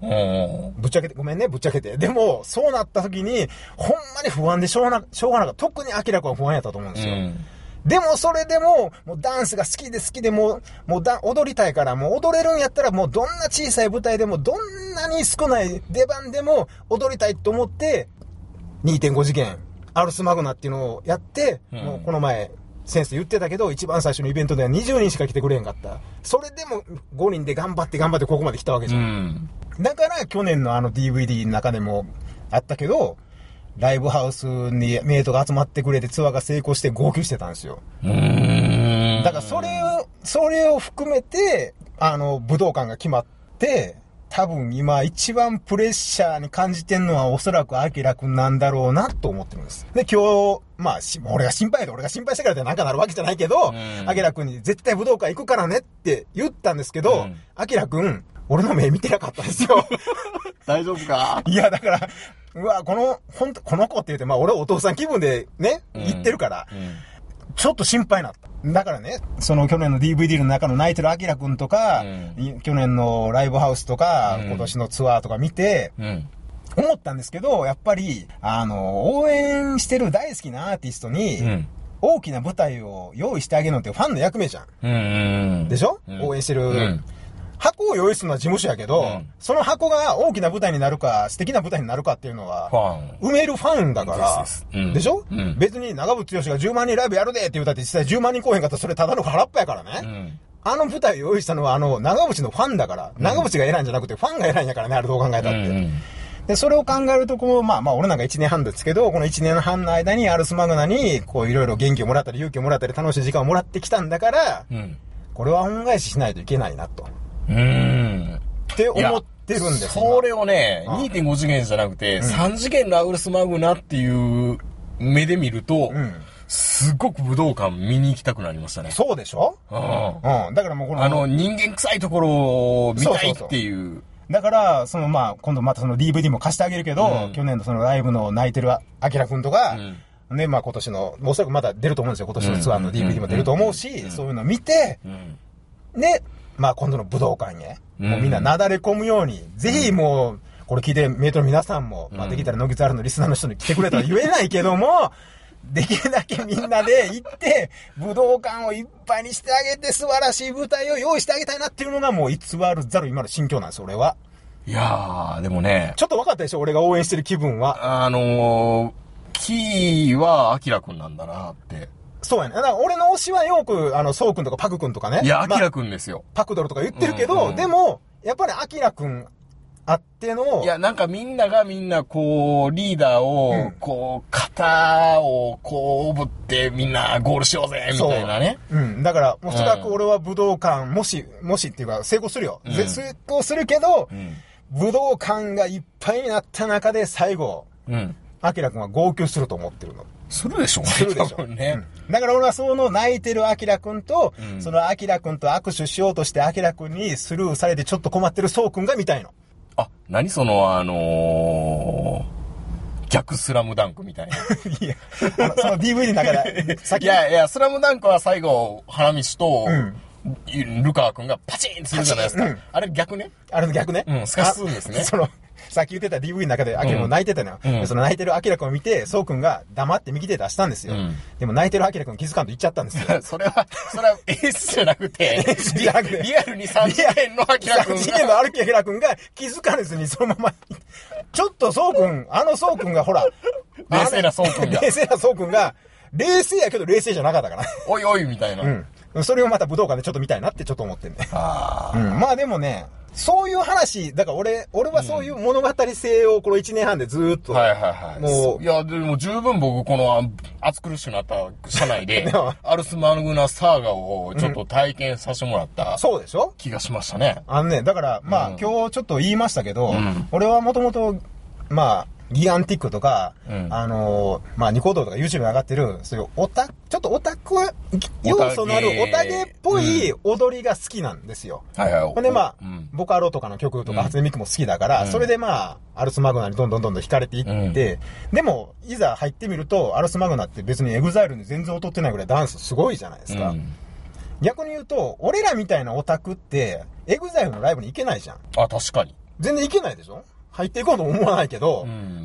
ぶっちゃけて、ごめんね、ぶっちゃけて。でも、そうなった時に、ほんまに不安でしょうがな、しょうがなかった。特に明らかは不安やったと思うんですよ。うんでもそれでも、もうダンスが好きで好きでもう、もうだ踊りたいから、もう踊れるんやったらもうどんな小さい舞台でも、どんなに少ない出番でも踊りたいと思って、にてんご 次元、アルスマグナっていうのをやって、うん、もうこの前、先生言ってたけど、一番最初のイベントではにじゅうにんしか来てくれへんかった。それでもごにんで頑張って頑張ってここまで来たわけじゃん。うん、だから去年のあの ディーブイディー の中でもあったけど、ライブハウスにメイトが集まってくれてツアーが成功して号泣してたんですよ。うーんだからそれを、それを含めて、あの、武道館が決まって、多分今一番プレッシャーに感じてんのはおそらくアキラくんなんだろうなと思ってるんです。で、今日、まあ、し俺が心配で俺が心配してからってなんかなるわけじゃないけど、アキラくんに絶対武道館行くからねって言ったんですけど、アキラくん、俺の目見てなかったんですよ。
大丈夫か？
いや、だから、うわ、この、ほんと、この子って言って、まあ俺お父さん気分でね、言ってるから、うんうん、ちょっと心配になった。だからね、その去年の ディーブイディー の中の泣いてるアキラくんとか、うん、去年のライブハウスとか、うん、今年のツアーとか見て、うん、思ったんですけど、やっぱり、あの、応援してる大好きなアーティストに、うん大きな舞台を用意してあげるのってファンの役目じゃん。うんうん、でしょ、うん、応援してる、うん。箱を用意するのは事務所やけど、うん、その箱が大きな舞台になるか、素敵な舞台になるかっていうのは、埋めるファンだから、うん、でしょ、うん、別に長渕剛がじゅうまんにんライブやるでって言うたって実際じゅうまんにん来へんかったらそれただの空っぽやからね。うん、あの舞台を用意したのはあの長渕のファンだから、長渕が偉いんじゃなくてファンが偉いんやからね、あれどう考えたって。うんうんで、それを考えると、こう、まあまあ、俺なんかいちねんはんですけど、このいちねんはんの間にアルスマグナに、こう、いろいろ元気をもらったり、勇気をもらったり、楽しい時間をもらってきたんだから、うん、これは恩返ししないといけないなと。うーん。って思ってるんです。
それをね、うん、にてんご 次元じゃなくて、うん、さん次元のアルスマグナっていう目で見ると、うん、すごく武道館見に行きたくなりましたね。
そうでしょうん。うん。だからもうこの、
あの、人間臭いところを見たいっていう。そうそうそう
だから、そのまあ、今度またその ディーブイディー も貸してあげるけど、うん、去年のそのライブの泣いてるアキラくんとか、うん、ね、まあ今年の、おそらくまだ出ると思うんですよ。今年のツアーの ディーブイディー も出ると思うし、うん、そういうのを見て、うん、で、まあ今度の武道館へ、うん、もうみんななだれ込むように、ぜひもう、これ聞いてメイトの皆さんも、まあできたらノギツアルのリスナーの人に来てくれたら言えないけども、できるだけみんなで行って、武道館をいっぱいにしてあげて、素晴らしい舞台を用意してあげたいなっていうのがもう偽るざる今の心境なんです、俺は。
いやー、でもね。
ちょっと分かったでしょ俺が応援してる気分は。
あのー、キーはアキラくんなんだなって。
そうやね。だから俺の推しはよく、あの、ソウくんとかパクくんとかね。
いや、アキラくんですよ。
まあ、パクドルとか言ってるけど、うんうん、でも、やっぱりアキラくん、あっての。
いや、なんかみんながみんなこう、リーダーを、うん、こう、肩をこう、ぶってみんなゴールしようぜ、みたいなね。
う。うん。だから、おそらく俺は武道館、もし、もしっていうか、成功するよ。うん、成功するけど、うん、武道館がいっぱいになった中で最後、うん。アキラくんは号泣すると思ってるの。
するでしょうね。
するでしょうね、うん。だから俺はその泣いてるアキラくんと、うん、そのアキラくんと握手しようとしてアキラくんにスルーされてちょっと困ってるソウくんが見たいの。
あ、何その、あのー、逆スラムダンクみたいな。
いや、あのその ディーブイディー の中で、
先いやいや、スラムダンクは最後、原道と、うん、ルカワ君がパチンってするじゃないですか。うん、あれ逆ね。
あれの逆ね。
うん、スカするんですね。
その、 さっき言ってた ディーブイディー の中でアキラ君泣いてたのよ。うん、でその泣いてるアキラ君を見て、ソウ君が黙って右手出したんですよ。うん、でも泣いてるアキラ君気づかんと言っちゃったんですよ。
それは、それは演出じゃなくて、リアルリアルにさん次元のアキラ君が。さん次元のアキラ君が気づかれずにそのまま、ちょっとソウ君、あのソウ君がほら、冷静なソウ君が。
冷静なソウ君が、冷静やけど冷静じゃなかったから。
おいおいみたいな。
うん。それをまた武道館でちょっと見たいなってちょっと思ってんね。あうん。まあでもね、そういう話、だから俺、俺はそういう物語性をこのいちねんはんでずーっと。
はいはいはい。もう。いや、でも十分僕この暑苦しくなった社内で、アルスマグナサーガをちょっと体験させてもらった。
そうでしょ
気がしましたね。
あのね、だからまあ、うん、今日ちょっと言いましたけど、うん、俺はもともと、まあ、ギアンティックとか、うん、あのー、まあ、ニコ動とか YouTube に上がってる、そういうオタ、ちょっとオタク要素のあるオタゲっぽい踊りが好きなんですよ。うん、はいはい。ほんでまあ、うん、ボカロとかの曲とか初音ミクも好きだから、うん、それでまあ、アルスマグナにどんどんどんどん惹かれていって、うん、でも、いざ入ってみると、アルスマグナって別にエグザイルに全然踊ってないぐらいダンスすごいじゃないですか。うん、逆に言うと、俺らみたいなオタクって、エグザイルのライブに行けないじゃん。
あ、確かに。
全然行けないでしょ入っていこうと思わないけど、うん、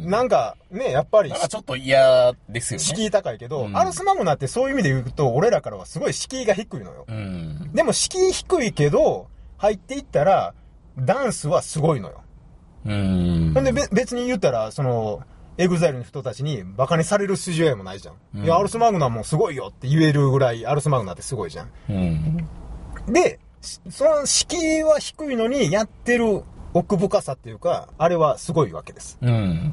なんかね、やっぱり。
なんかちょっと嫌ですよね。
敷居高いけど、うん、アルスマグナってそういう意味で言うと、俺らからはすごい敷居が低いのよ。うん、でも敷居低いけど、入っていったら、ダンスはすごいのよ。うん。ほんで別に言ったら、その、エグザイルの人たちにバカにされる筋合いもないじゃん。うん、いや、アルスマグナもすごいよって言えるぐらい、アルスマグナってすごいじゃん。うん、で、その敷居は低いのにやってる奥深さっていうか、あれはすごいわけです。うん。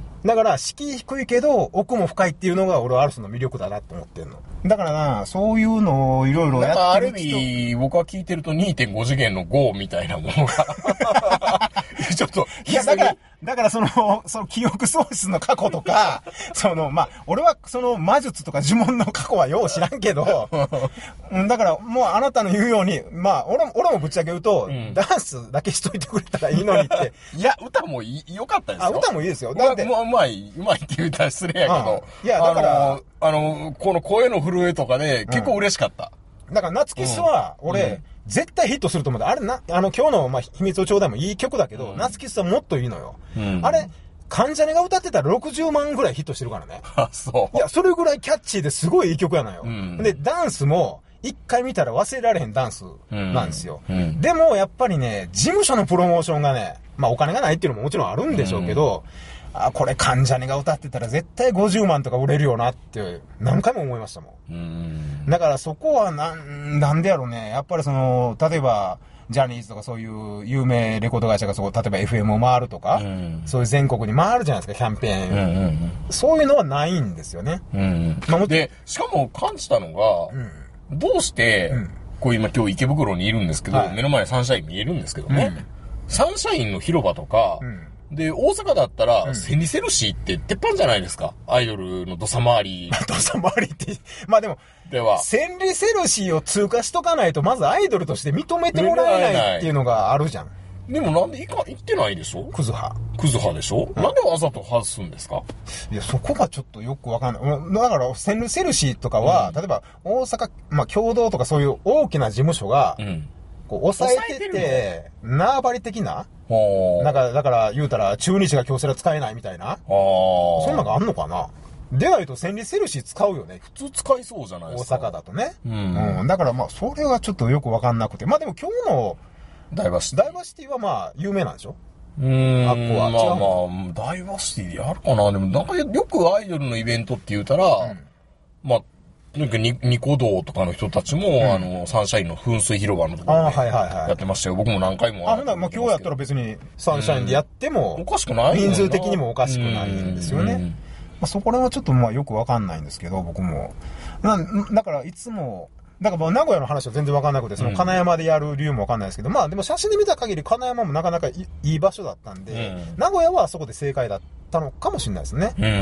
だから、敷居低いけど、奥も深いっていうのが俺はアルスの魅力だなって思ってんの。だからな、そういうのをいろいろやってる人。
ある意味、僕は聞いてると にてんご 次元のゴーみたいなものが。ちょっと、
いや、だから、だからその、その記憶喪失の過去とか、その、まあ、俺はその魔術とか呪文の過去はよう知らんけど、だからもうあなたの言うように、まあ、俺も、俺もぶっちゃけ言うと、うん、ダンスだけしといてくれたらいいのにって。
いや、歌もい良かったですよ。
あ、歌もいいですよ。だって。
うまい、うまいって言ったら失礼やけど。
いや、だから、
あの、あのこの声の震えとかで結構嬉しかった。
うん、だから、夏キスは、俺、うん絶対ヒットすると思うんだ。あれな、あの、今日の、まあ、秘密をちょうだいもいい曲だけど、ナツキスはもっといいのよ。うん、あれ、関ジャニが歌ってたらろくじゅうまんぐらいヒットしてるからね。
あ、そう。
いや、それぐらいキャッチーですごいいい曲やのよ。うん、で、ダンスも、一回見たら忘れられへんダンスなんですよ。うんうん、でも、やっぱりね、事務所のプロモーションがね、まあ、お金がないっていうのももちろんあるんでしょうけど、あ、これ関ジャニが歌ってたら絶対ごじゅうまんとか売れるよなって何回も思いましたもん。うんだからそこはなん、なんでやろうね。やっぱりその、例えば、ジャニーズとかそういう有名レコード会社がそこ、例えば エフエム を回るとか、うん、そういう全国に回るじゃないですか、キャンペーン。うんうんうん、そういうのはないんですよね。うん、
まあ、で、しかも感じたのが、うん、どうして、うん、こう今今日池袋にいるんですけど、はい、目の前にサンシャイン見えるんですけどね、うん、サンシャインの広場とか、うんで、大阪だったら、うん、セニセルシーって鉄板じゃないですか。アイドルの土佐回り。
土佐回りって、まあでも、
では、
センリセルシーを通過しとかないと、まずアイドルとして認めてもらえないっていうのがあるじゃん。
でもなんで行か、行ってないでしょ
クズ派。
クズ派でしょ、うん、なんでわざと外すんですか
いや、そこがちょっとよくわかんない。だから、センリセルシーとかは、うん、例えば、大阪、まあ、共同とかそういう大きな事務所が、うんこう抑えてて、縄張り的ななんか、だから言うたら、中日が京セラ使えないみたいなそんなのがあんのかなでないとセンリセルシー使うよね。
普通使いそうじゃないですか。
大阪だとね。うん。うん、だからまあ、それがちょっとよくわかんなくて。まあでも今日の、
ダイバーシティ。
ダイバーシティはまあ、有名なんでしょ
うーん。あっこは。まあまあ、ダイバーシティでやるかなでもなんかよくアイドルのイベントって言うたら、うん、まあ、なんかニ、ニコ動とかの人たちも、うん、あの、サンシャインの噴水広場のところでやってましたよ。僕も何回も。
あ、ほんなら、まあ今日やったら別にサンシャインでやっても、
うん、おかしくない
人数的にもおかしくないんですよね。まあ、そこらはちょっとまあよくわかんないんですけど、僕も。なだからいつも、だからまあ名古屋の話は全然わかんなくて、その金山でやる理由もわかんないですけど、うん、まあでも写真で見た限り金山もなかなか い, いい場所だったんで、うん、名古屋はそこで正解だったのかもしれないですね。うん。うん、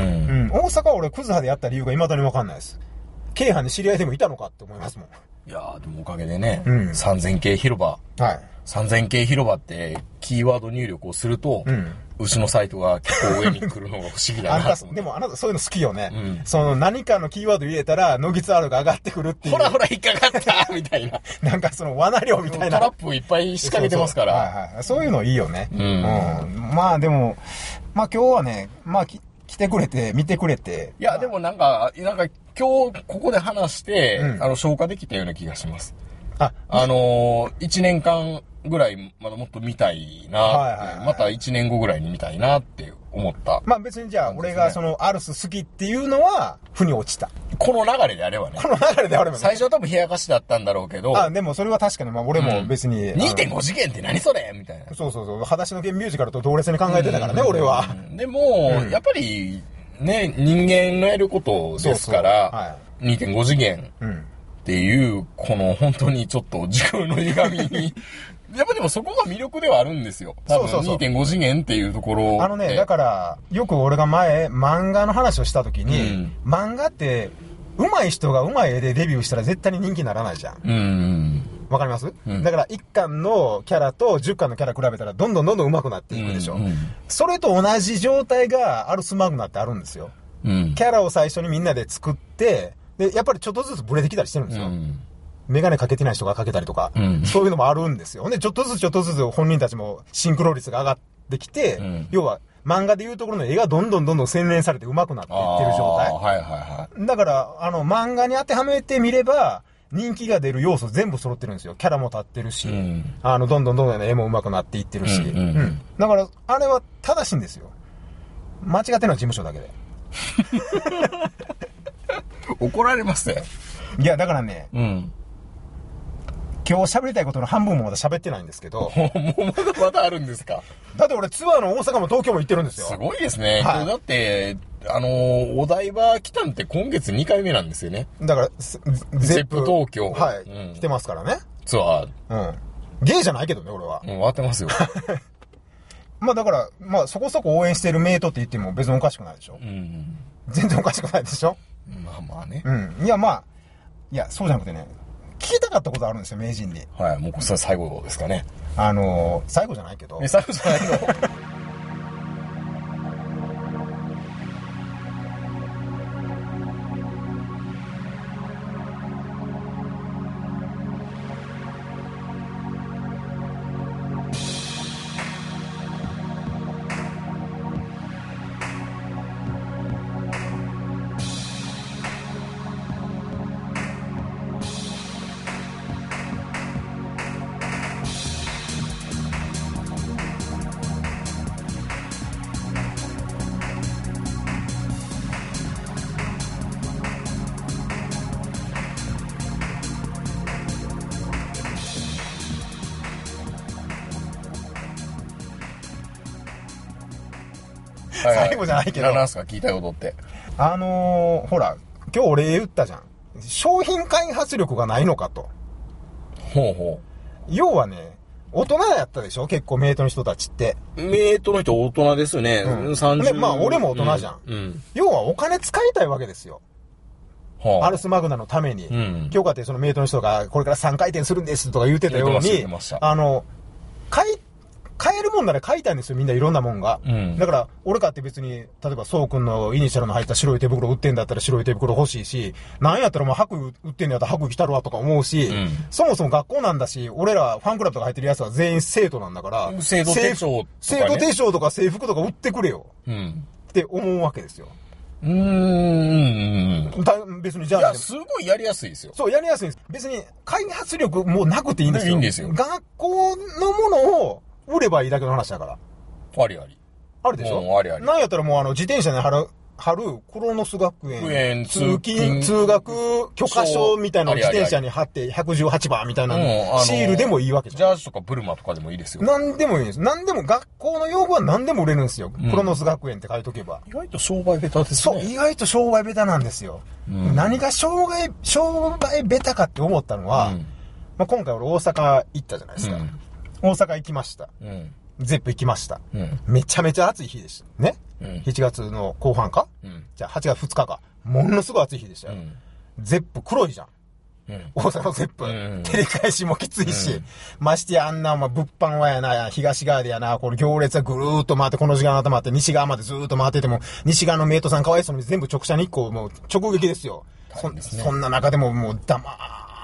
大阪は俺クズ派でやった理由が未だにわかんないです。京阪に知り合いでもいたのかって思いますもん。
いやーでもおかげでね、うん、さんぜん系広場。はい。さんぜん系広場ってキーワード入力をすると、うん、牛のサイトが結構上に来るのが不思議だなと思って。
でもあなたそういうの好きよね。うん、その何かのキーワード入れたら、ノギツアールが上がってくるっていう。
ほらほら引っかかったみたいな。
なんかその罠量みたいな。
トラップいっぱい仕掛けてますから。
そうそうはいはい。そういうのいいよね。うん。うん、まあでも、 まあ今日はね、まあき来てくれて、見てくれて。
いや、でもなんか、なんか今日ここで話して、うん、あの、消化できたような気がします。あ、あのー、一年間ぐらいまだもっと見たいな、はいはいはい、また一年後ぐらいに見たいなって思った。
まあ別にじゃあ、俺がそのアルス好きっていうのは、腑に落ちた。
この流れであればね。
この流れであればね。
最初は多分冷やかしだったんだろうけど。
あ、でもそれは確かに、まあ俺も別に。
うん、にてんご 次元って何それみたいな。
そうそうそう。裸足の弦ミュージカルと同列に考えてたからね、俺は。
でも、うん、やっぱり、ね、人間のやることですから、はい、にてんご 次元っていう、この本当にちょっと時空の歪みに、やっぱでもそこが魅力ではあるんですよ。多分 にてんご 次元っていうところ。
あのね、だから、よく俺が前、漫画の話をしたときに、うん、漫画って、上手い人が上手い絵でデビューしたら絶対に人気にならないじゃん。うん。わかります、うん、だからいっかんのキャラとじゅっかんのキャラ比べたらどんどんどんどん上手くなっていくでしょ。うんうん、それと同じ状態がアルスマグナってあるんですよ。うん、キャラを最初にみんなで作って、で、やっぱりちょっとずつブレてきたりしてるんですよ。うん、メガネかけてない人がかけたりとか、うん、そういうのもあるんですよ。で、ちょっとずつちょっとずつ本人たちもシンクロ率が上がってきて、うん、要は漫画でいうところの絵がどんどんどんどん洗練されて上手くなっていってる状態。はいはいはい。だから、あの、漫画に当てはめてみれば、人気が出る要素全部揃ってるんですよ。キャラも立ってるし、うん、あの、どんどんどんどん絵も上手くなっていってるし。うんうんうん、だから、あれは正しいんですよ。間違ってるのは事務所だけで。
怒られますね。
いや、だからね、うん、今日喋りたいことの半分もまだ喋ってないんですけど。
もうまだまだあるんですか。
だって俺ツアーの大阪も東京も行ってるんですよ。
すごいですね。はい、だって、あのー、お台場来たんって今月にかいめなんですよね。
だから、
ゼップ東京。
はい、うん。来てますからね。
ツアー。
うん。ゲイじゃないけどね、俺は。
うん、終わってますよ。
まあだから、まあそこそこ応援してるメイトって言っても別におかしくないでしょ。うん。全然おかしくないでしょ。
まあまあね。
うん。いやまあ、いや、そうじゃなくてね、聞きたかったことあるんですよ、名人に。
はい、もうこれ最後ですかね。
あのー、最後じゃないけど。
え、最後じゃないの
最後じゃないけど。
何すか聞いたことって。
あのー、ほら、今日俺言ったじゃん。商品開発力がないのかと。
ほうほ
う。要はね、大人やったでしょ結構メイトの人たちって。
メイトの人大人ですよね。うん、さんじゅう。
で、まあ俺も大人じゃん。うんうん、要はお金使いたいわけですよ。はあ、アルスマグナのために。うん、今日かってそのメイトの人がこれからさんかい転するんですとか言ってたように、あの、買い、買えるもんなら買いたいんですよ、みんないろんなもんが。うん、だから、俺かって別に、例えば、そうくんのイニシャルの入った白い手袋売ってんだったら白い手袋欲しいし、なんやったらもう白衣売ってんのやったら白衣着たるわとか思うし、うん、そもそも学校なんだし、俺らファンクラブとか入ってるやつは全員生徒なんだから、
生徒手帳とか、ね、
生徒手帳とか制服とか売ってくれよ。うん、って思うわけですよ。
うーん。
別にじゃあ。
いや、すごいやりやすいですよ。
そう、やりやすいんです。別に開発力もうなくていいんですよ。
いいんですよ。
学校のものを、売ればいいだけの話だから。
ありあり。
あるでしょ、うん、
ありあり。
なんやったらもうあの、自転車に貼る、貼る、クロノス学園、通勤、通学許可証みたいなのを自転車に貼って、ひゃくじゅうはちばんみたいなの、シールでもいいわけじゃん。
ジャージとかブルマとかでもいいですよ。
なんでもいいです。なんでも、学校の用語は何でも売れるんですよ。うん、クロノス学園って書いとけば。
意外と商売ベタですね。
そう、意外と商売ベタなんですよ。うん、何が商売、商売ベタかって思ったのは、うん、まあ、今回俺大阪行ったじゃないですか。うん、大阪行きました。うんゼップ行きました、うん。めちゃめちゃ暑い日でした。ね、うん、しちがつの後半か、うん、じゃあはちがつふつかか。ものすごい暑い日でしたよ。うん、ゼップ黒いじゃん。うん、大阪のゼップ、うん。照り返しもきついし、うん、ましてやあんな、まあ、物販はやな、東側でやな、これ行列はぐるーっと回って、この時間頭回って、西側までずーっと回ってても、西側のメイトさんかわいそうに全部直射日光もう直撃ですよ。そ, ね、そんな中でももう黙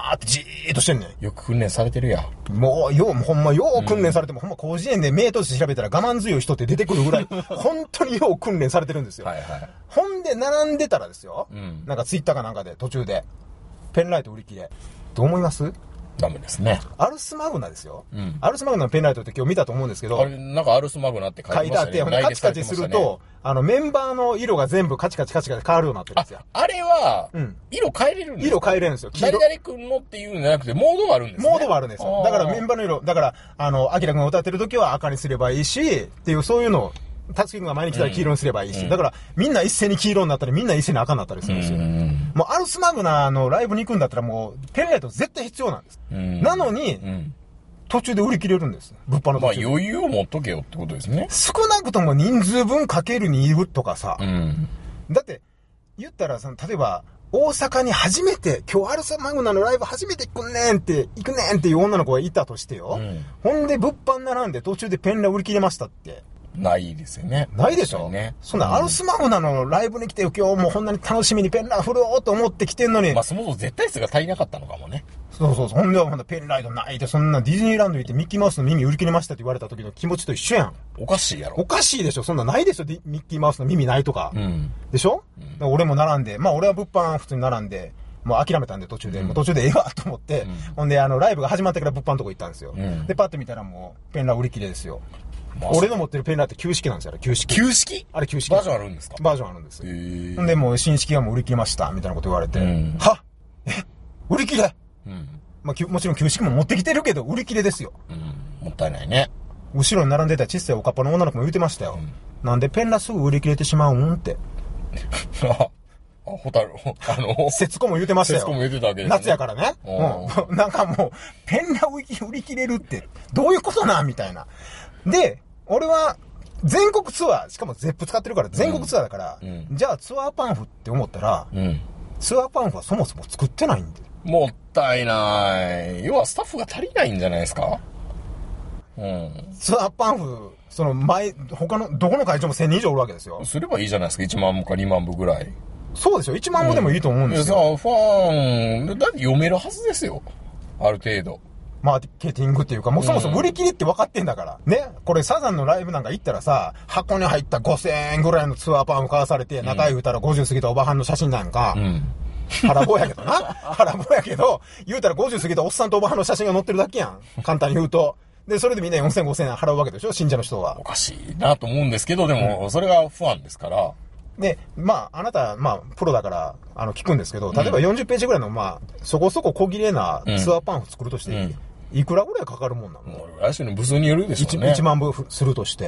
ーってじーっとしてんねん。
よく訓練されてるやん。
もう、よう、ほんま、よう訓練されても、うん、ほんま、広辞苑で名として調べたら我慢強い人って出てくるぐらい、本当によう訓練されてるんですよ。はいはい。ほんで、並んでたらですよ。うん、なんかツイッターかなんかで、途中で、ペンライト売り切れ。どう思います？
ダメですね。
アルスマグナですよ。うん、アルスマグナのペンライトって今日見たと思うんですけど。
あれ、なんかアルスマグナって書いてましたね。書いてあって、
カチカチすると、あの、メンバーの色が全部カチカチカチカチ変わるようになってるんですよ。
あ、あれは、色変えれるんですか？
色変えれるんですよ。
誰々くんのっていうんじゃなくて、モードがあるんですね。
モードがあるんですよ。だからメンバーの色、だから、あの、アキラくんが歌ってる時は赤にすればいいし、っていう、そういうのを、タツキ君が前に来たら黄色にすればいいし、うん、だからみんな一斉に黄色になったりみんな一斉に赤になったりするんですよ。うん、もうアルスマグナのライブに行くんだったらもうペンライト絶対必要なんです。うん、なのに、うん、途中で売り切れるんです。物販の途中で。
まあ余裕を持っとけよってことですね。
少なくとも人数分かけるにいるとかさ。うん、だって言ったらその例えば大阪に初めて今日アルスマグナのライブ初めて行くねんって行くねんっていう女の子がいたとしてよ。うん、ほんで物販並んで途中でペンラ売り切れましたって。
ないですよね。
ないでしょね。そんな、アルスマグナのライブに来て、今日もうこんなに楽しみにペンライト振ろうと思って来てんのに。
まあ、そもそも絶対数が足りなかったのかもね。
そうそうそう。ほんで、ほんで、ペンライトないで、そんなディズニーランド行ってミッキーマウスの耳売り切れましたって言われた時の気持ちと一緒やん。
おかしいやろ。
おかしいでしょ。そんなないでしょ。ミッキーマウスの耳ないとか。うん。でしょ、うん、俺も並んで、まあ俺は物販普通に並んで、もう諦めたんで途中で、うん、もう途中でええわと思って、うん、ほんで、あの、ライブが始まってから物販のとこ行ったんですよ。うん、で、パッと見たらもう、ペンラ売り切れですよ。俺の持ってるペンライト旧式なんですよ、旧式。
旧式
あれ旧式。
バージョンあるんですか？
バージョンあるんです。へー。で、もう新式がもう売り切れました、みたいなこと言われて、うん、はえ売り切れうん。まあ、もちろん旧式も持ってきてるけど、売り切れですよ。
うん。もったいないね。
後ろに並んでた小さいおかっぱの女の子も言ってましたよ。うん、なんでペンラすぐ売り切れてしまうんって。
あ、ホタル、あの、
節子も言ってましたよ。
節子も言ってたわけです
ね。夏やからね。うん。なんかもう、ペンラ売り切れるって、どういうことなんみたいな。で、俺は、全国ツアー、しかもゼップ使ってるから全国ツアーだから、うん、じゃあツアーパンフって思ったら、うん、ツアーパンフはそもそも作ってないんで。
もったいない。要はスタッフが足りないんじゃないですか？うん。
ツアーパンフ、その前、他の、どこの会長もせんにん以上おるわけですよ。
すればいいじゃないですか。いちまん部かにまん部ぐらい。
そうですよ。いちまん部でもいいと思うんですよ。
うん、ファン、だって読めるはずですよ。ある程度。
マーケティングっていうか、もうそもそも売り切りって分かってんだから。うん、ね。これサザンのライブなんか行ったらさ、箱に入ったごせんえんぐらいのツアーパンを買わされて、仲良いたらごじゅう過ぎたおばはんの写真なんか、うん、腹棒やけどな。腹棒やけど、言うたらごじゅう過ぎたおっさんとおばはんの写真が載ってるだけやん。簡単に言うと。で、それでみんなよんせんごせんえん払うわけでしょ、信者の人は。
おかしいなと思うんですけど、でも、それがファンですから。
で、まあ、あなた、まあ、プロだから、あの、聞くんですけど、例えばよんじゅっページぐらいの、まあ、そこそこ小切れなツアーパンフ作るとして、うんうんいくらぐらいかかるもんなの？
来週の部数によるでしょうね。
いちまん部するとして。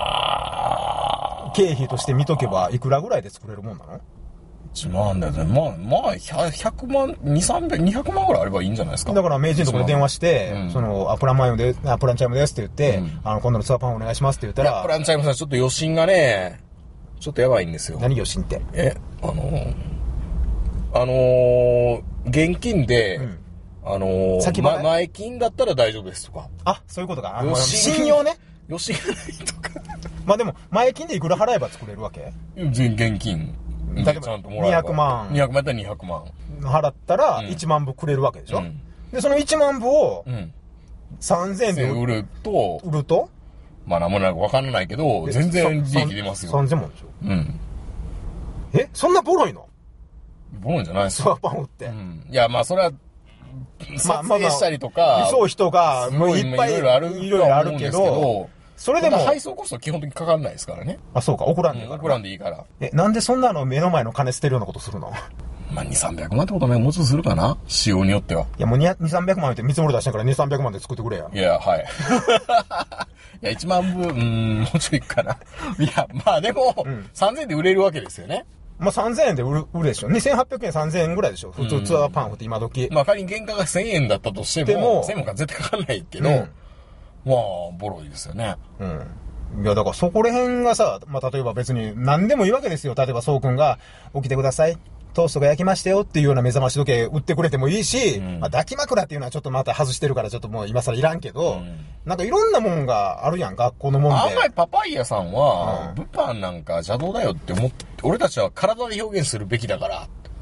経費として見とけばいくらぐらいで作れるもんなの？
いちまんだよね。まあ、まあ、ひゃくまん、に、さんびゃく、にひゃくまんぐらいあればいいんじゃないですか。
だから名人のところに電話して、うん、その、アプランマイムで、アプランチャイムですって言って、うん、あの、今度のツアーパンお願いしますって言ったら。
アプランチャイムさんちょっと余震がね、ちょっとやばいんですよ。
何余震って？
え、あのー、あのー、現金で、うんあのー、先ま、前金だったら大丈夫ですとか。
あ、そういうことか。あの、信用ね。
余震がないとか。
まあでも、前金でいくら払えば作れるわけ？
全現金。
例えば、ちゃんともらえばにひゃくまん。
にひゃくまんやったらにひゃくまん。
払ったら、いちまん部くれるわけでしょ、うん、で、そのいちまん部を、さんぜんえんで
売ると、
売ると
まあ何もなくわかんないけど、全然利益出ますよ。
さんぜんまんでしょ
うん。
え、そんなボロいの？
ボロいんじゃないです
か。ツアーパン売って。
うん。いや、まあそれは、撮影したりとか、
そう人がもういっぱいいろいろあるけど、それでも
配送コスト基本的にかかんないですからね。
あ、そうか、怒らんでいいから。
怒らんでいいから。
え、なんでそんなの目の前の金捨てるようなことするの？
まあ、に、さんびゃくまんってことはね、もうちょっとするかな？仕様によっては。
いや、もうに、さんびゃくまんって見積もり出したからに、さんびゃくまんで作ってくれや。
いや、はい。いや、いちまん部、うーん、もうちょいかな。いや、まあでも、うん、さんぜんえんで売れるわけですよね。
まあさんぜんえんで売る、売るでしょ。にせんはっぴゃくえんさんぜんえんぐらいでしょ。普通ツアーパンフって今時。
まあ仮に原価がせんえんだったとしても、せんえんも絶対かかんないけど、うん、まあ、ボロいですよね。
うん。いや、だからそこら辺がさ、まあ例えば別に何でもいいわけですよ。例えばそうくんが、起きてください。トーストが焼きましたよっていうような目覚まし時計売ってくれてもいいし、うん、まあ抱き枕っていうのはちょっとまた外してるからちょっともう今更いらんけど、うん、なんかいろんなもんがあるやん、学校のもんで。
あんまりパパイヤさんは、うん、物販なんか邪道だよって思って、俺たちは体で表現するべきだから。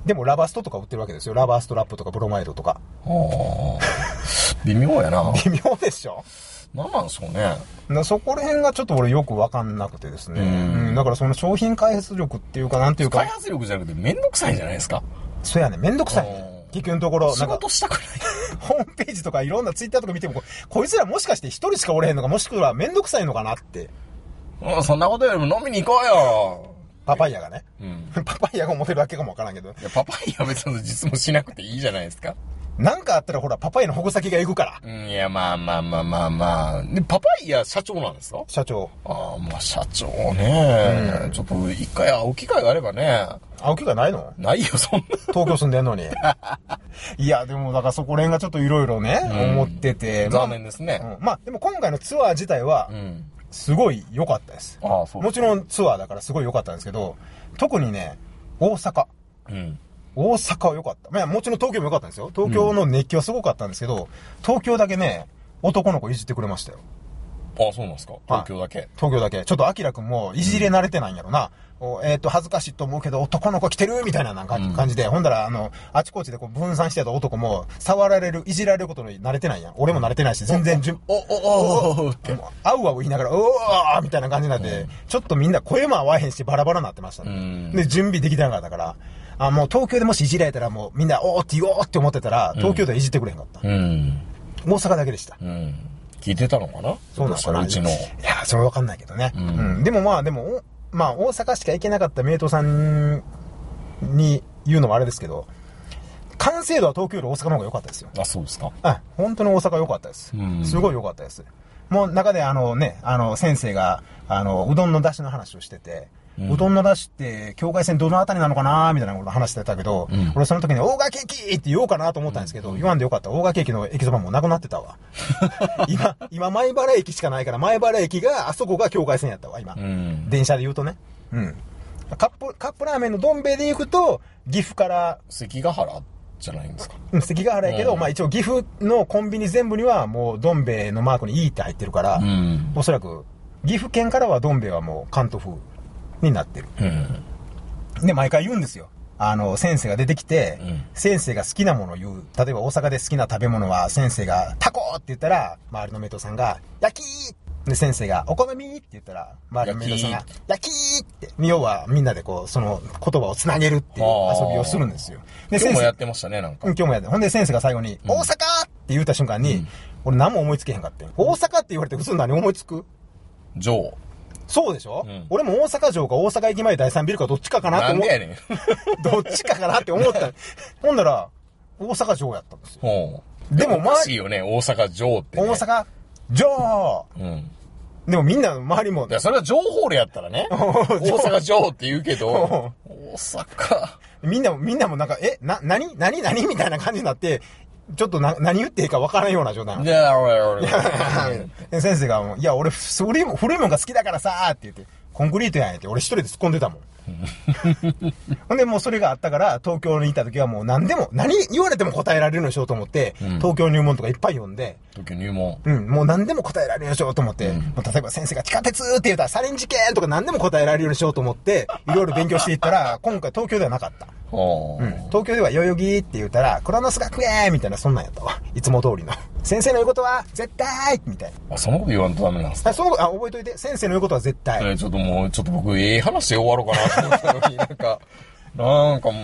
でもラバストとか売ってるわけですよ。ラバーストラップとかブロマイドとか。
はあ。微妙やな。
微妙でしょ。
なんなんでしょうね。
そこら辺がちょっと俺よくわかんなくてですね。うん、うん。だからその商品開発力っていうかなんていうか。
開発力じゃなくてめんどくさいんじゃないですか。
そうやね。めんどくさいね。結局のところ。
仕事したくない。
ホームページとかいろんなツイッターとか見ても、こ, こいつらもしかして一人しかおれへんのか、もしくはめんどくさいのかなって。
うん、そんなことよりも飲みに行こうよ。
パパイヤがね。
うん。
パパイヤが思ってるだけかもわからんけど。い
や、パパイヤは別に実務しなくていいじゃないですか。
なんかあったらほら、パパイヤの矛先が行くから。
うん、いや、まあまあまあまあまあ。で、パパイヤ社長なんですか？
社長。
ああ、まあ社長ね、うん。ちょっと一回会う機会があればね。
会う機会ないの？
ないよ、そんな。
東京住んでんのに。いや、でもだからそこら辺がちょっといろいろね、うん、思ってて。
残念ですね。
まあ、うん、まあ、でも今回のツアー自体は、すごい良かったです。
うん、ああ、そうです。
もちろんツアーだからすごい良かったんですけど、特にね、大阪。
うん。
大阪は良かった。まあもちろん東京も良かったんですよ。東京の熱気はすごかったんですけど、うん、東京だけね、男の子いじってくれましたよ。
ああ、そうなんですか？東京だけ、はい、
東京だけ。ちょっとアキラくんもいじれ慣れてないんやろな。うん、えっ、ー、と、恥ずかしいと思うけど男の子来てるみたいな感じで、うん、ほんだら、あの、あちこちでこう分散してた男も、触られる、いじられることに慣れてないやん。俺も慣れてないし、全然じゅ、
お、お、お、お、って。
あうあう言いながら、おーみたいな感じになって、うん、ちょっとみんな声も合わへんし、バラバラになってましたね。うん、で、準備できてなかったから、あ、もう東京でもしいじられたらもうみんな、おーって言おうって思ってたら、東京ではいじってくれへんかった。うん、大阪だけでした。
うん、聞いてたのかな？
そうなのかな、
うちの。い
や、それわかんないけどね。うん。うん、でもまあ、でも、まあ、大阪しか行けなかった名刀さんに言うのもあれですけど、完成度は東京より大阪の方が良かったですよ。
あ、そうですか？
あ、本当に大阪良かったです。うん、すごい良かったです。もう中であのね、あの、先生が、あの、うどんの出汁の話をしてて、うん、うどんの出汁って境界線どのあたりなのかなーみたいなこと話してたけど、うん、俺その時に大賀ケーキって言おうかなと思ったんですけど、うん、言わんでよかった。大賀ケーキの駅そばもなくなってたわ。今、今前原駅しかないから、前原駅が、あそこが境界線やったわ、今。うん、電車で言うとね。うん。カップ、カップラーメンのどん兵衛で行くと、岐阜から、
関ヶ原じゃないんですか？
うん、関ヶ原やけど、うん、まあ一応岐阜のコンビニ全部にはもうどん兵衛のマークに E って入ってるから、うん、おそらく、岐阜県からはどん兵衛はもう関東風になってる。うん、で、毎回言うんですよ。あの、先生が出てきて、うん、先生が好きなものを言う。例えば大阪で好きな食べ物は、先生がタコって言ったら、周りのメイトさんが、焼きーで、先生が、お好みって言ったら、周りのメイトさんが、焼きーって、要はみんなでこう、その言葉をつなげるっていう遊びをするんですよ。
で、今日もやってましたね、なんか。
うん、今日もやって。ほんで先生が最後に、うん、大阪って言った瞬間に、うん、俺何も思いつけへんかって。大阪って言われて普通何思いつく？
城。
そうでしょ、うん、俺も大阪城か大阪駅前第三ビルかどっちかかなって思って。なんでやねん。どっちかかなって思った。ほんなら、大阪城やったんですよ。
でも、まあ。おかしいよね、大阪城って、ね。
大阪城、うん、でもみんな周りも。
いや、それは情報でやったらね。大阪城って言うけど、大阪。
みんなも、みんなもなんか、え、な、なになになにみたいな感じになって、ちょっとな、何言っていいか分からんような状態なの。いや、俺、俺。先生がもう、いや、俺、古いもん、古いもんが好きだからさーって言って、コンクリートやんやって、俺一人で突っ込んでたもん。ほんでもうそれがあったから、東京にいた時はもう何でも、何言われても答えられるようにしようと思って、うん、東京入門とかいっぱい読んで、
東京入門
うん、もう何でも答えられるようにしようと思って、うん、もう例えば先生が地下鉄って言ったらサリン事件とか何でも答えられるようにしようと思って、いろいろ勉強していったら、今回東京ではなかった。うん、東京では代々木って言ったら、クロノス学園みたいなそんなんやったわ。いつも通りの。先生の言うことは絶対みたいな。
あ、そのこと言わんとダメなんですか？
あ、その、あ、覚えといて。先生の言うことは絶対。
えー、ちょっともう、ちょっと僕、ええ話で終わろうかなと思ったのに、なんか、なんか、うん、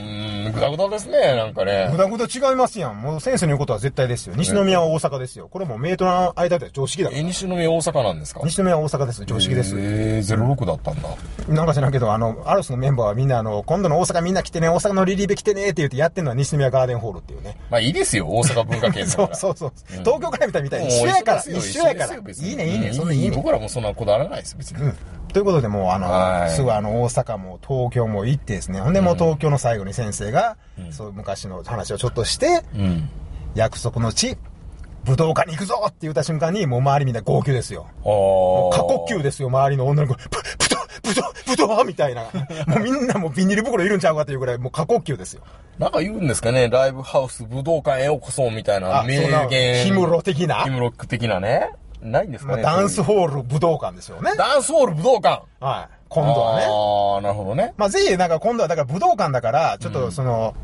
ぐだぐだですね、なんかね。
ぐだぐだ違いますやん。もう先生の言うことは絶対ですよ。西宮は大阪ですよ。これもメイトの間では常識だから。
え、西宮大阪なんですか？
西宮は大阪です。常識です。
えー、ゼロろくだったんだ。
なんか知らんけど、あの、アロスのメンバーはみんなあの、今度の大阪みんな来てね、大阪のリリーベ来てねって言ってやってんのは西宮ガーデンホールっていうね。
まあいいですよ、大阪文化圏だから。
そうそうそう。うん、東京から見たみたいに一緒やから。一緒やから。いいね、いいね、そんないいね。
僕らもそんなこだわらないです、別に。うん。
ということでもうあの、すぐあの、大阪も東京も行ってですね。ほんでもう東京の最後に先生が、うん、そう昔の話をちょっとして、うん、約束の地、武道館に行くぞって言った瞬間に、もう周りみんな号泣ですよ。もう過呼吸ですよ、周りの女の子。ぶ、ぶど、ぶど、ぶどみたいな。もうみんなもうビニール袋いるんちゃうかっていうぐらい、もう過呼吸ですよ。
なんか言うんですかね、ライブハウス武道館へようこそみたいな名言。
ヒムロ的な
ヒムロック的なね。ないんですかね。
まあ、ダンスホール武道館ですよね。
ダンスホール武道館
はい。今度はね。
ああ、なるほどね。
まあぜひ、なんか今度はだから武道館だから、ちょっとその、うん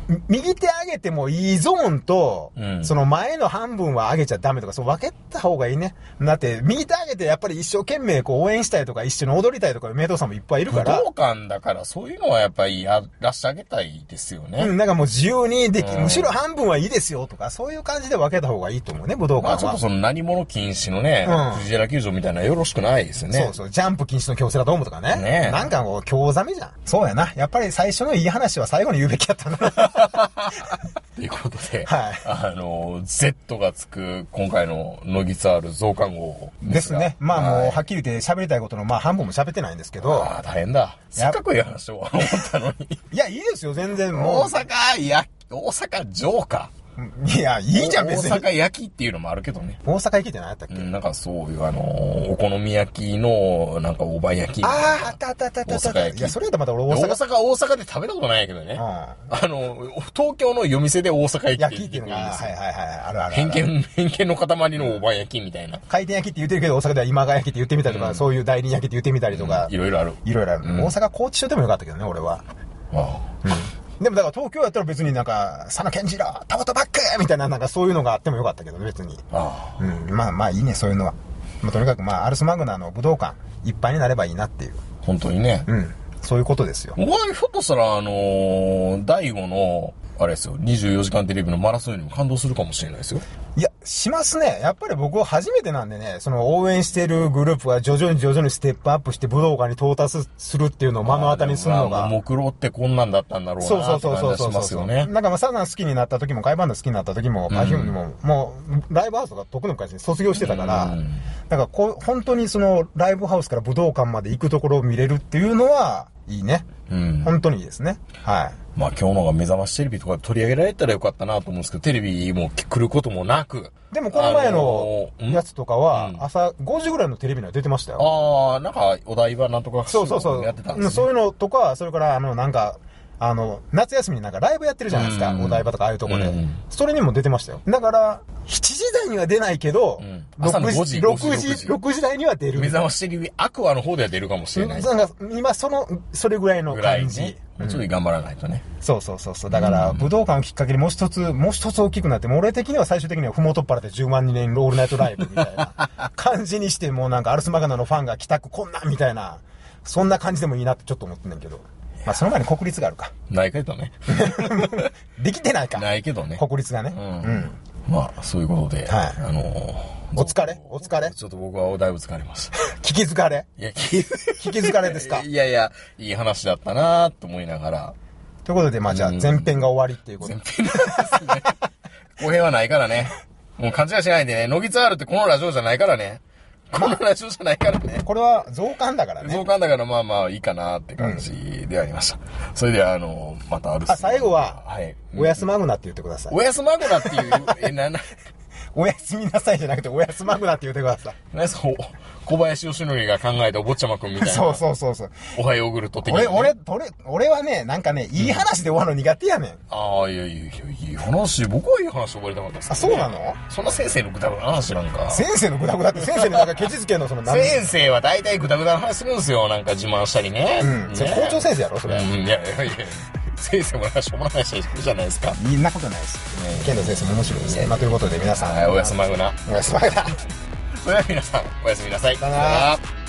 右手上げてもいいゾーンと、うん、その前の半分は上げちゃダメとか、そう分けた方がいいね。だって、右手上げてやっぱり一生懸命こう応援したいとか、一緒に踊りたいとか、メイドさんもいっぱいいるから。
武道館だから、そういうのはやっぱりやらしてあげたいですよね。
うん、なんかもう自由にでき、うん、むしろ半分はいいですよとか、そういう感じで分けた方がいいと思うね、武道館は。まあ
ちょっとその何者禁止のね、うん、藤枝球場みたいなよろしくないですよね。
そうそう、ジャンプ禁止の京セラドームとかね。ねなんかこう、興ざめじゃん。そうやな。やっぱり最初のいい話は最後に言うべきやったな。
ということで、はい、あの、Z がつく今回のノギツアール増刊号
ですね。まあもう、はっきり言って喋りたいことの、まあ半分も喋ってないんですけど。
ああ、大変だ。せっかくいい話を思ったのに。
いや、いいですよ、全然もう。
大阪、いや、大阪城か。
いや、いいじゃん、別に。
大阪焼きっていうのもあるけどね。
大阪焼きって何やったっけ、
うん、なんかそういう、あのー、お好み焼きの、なんか大判焼き。
ああ、あったあったあったあった。大阪焼き。いや、それやったらまた俺大阪。
大阪、大阪で食べたことないけどね。うん、あの、東京の夜店で大阪焼きって言ってくるんですよ。はいはいはい。あるある。偏見、偏見の塊の大判焼きみたいな。
回転焼きって言ってるけど、大阪では今川焼きって言ってみたりとか、うん、そういう代理焼きって言ってみたりとか。
いろいろある。
いろいろある。うん、大阪拘置所でもよかったけどね、俺は。ああ。うんでもだから東京やったら別になんか、佐野健次郎、タバトバックみたいななんかそういうのがあってもよかったけどね、別に。ああ。うん。まあまあいいね、そういうのは。まあとにかくまあ、アルスマグナの武道館、いっぱいになればいいなっていう。
本当にね。
うん。そういうことですよ。
お前、ひょっとしたら、あのー、だいごの、あれですよ、にじゅうよじかんテレビのマラソンにも感動するかもしれないですよ。
いや、しますね。やっぱり僕初めてなんでね、その応援してるグループは徐々に徐々にステップアップして武道館に到達するっていうのを目の当たりにするのが。
目論ってこんなんだったんだろうなって感じがしますよね。
なんかまあサザン好きになった時も、カイバンド好きになった時も、パフュームにも、もう、ライブハウスとか特の会社に卒業してたから、だからこう、本当にそのライブハウスから武道館まで行くところを見れるっていうのは、いいね。うん。本当にいいですね。はい。
まあ今日のが目覚ましテレビとかで取り上げられたらよかったなと思うんですけど、テレビも来ることもなく。
でもこの前のやつとかは、朝ごじぐらいのテレビには出てましたよ。
ああ、なんかお台場なんとか
そうそうそう。やってたんですね。そういうのとか、それからあの、なんか、あの、夏休みになんかライブやってるじゃないですか。お台場とかああいうところで。それにも出てましたよ。だから、しちじ台には出ないけど、
朝のごじ、
ろくじ、ろくじ台には出る。
目覚ましテレビアクアの方では出るかもしれない。
なんか今、その、それぐらいの感じ。
もうちょい頑張らないとね。
そうそうそうそう。だから、武道館をきっかけにもう一つ、もう一つ大きくなって、もう俺的には最終的にはふもとっぱらでじゅうまんにねんロールナイトライブみたいな感じにして、もうなんかアルスマガナのファンが帰宅こんなんみたいな、そんな感じでもいいなってちょっと思ってんねんけど。まあその前に国立があるか。
ないけどね。
できてないか。
ないけどね。
国立がね。
うん。うん、まあそういうことで、はい、あのー、
お疲れお疲れ
ちょっと僕はだいぶ疲れます。
聞き疲れ
いや、聞
き、聞き疲れですか
いやいや、いい話だったなと思いながら。
ということで、まあじゃあ前編が終わりっていうこと。
前編なんですね。後編はないからね。もう勘違いしないでね。ノギツアールってこのラジオじゃないからね。このラジオじゃないからね。
これは増刊だからね。
増刊だからまあまあいいかなって感じでありました。うん、それではあの、またある
あ、最後は、はい。おやすまぐなって言ってください。
おやすまぐなっていう、え、な、な、
おやすみなさいじゃなくておやすまぐなって言ってください。
何そう、小林義則が考えたお坊ちゃまくんみたいな。
そうそうそうそう。
おはヨーグルト的な、
ね。俺、俺、俺、俺はね、なんかね、いい話で終わるの苦手やねん。
ああ、いやいやいや、いい話、僕はいい話覚えたかったです、ね。
あ、そうなの
そんな先生のグダグダな話なんか。
先生のグダグダって先生のなんかケチつけのその
先生は大体グダグダな話するんですよ。なんか自慢したりね。
うん。それ校長先生やろそれ。うん、
いやいやいや。先生もなんかしょうもない話するじゃないですか。
いんなことないです。ね、剣道先生も面白いですね。まあということで皆さん。
はい、おやすまぐな。
おやすまぐな。
それでは皆さん、おやすみなさい。
さよなら。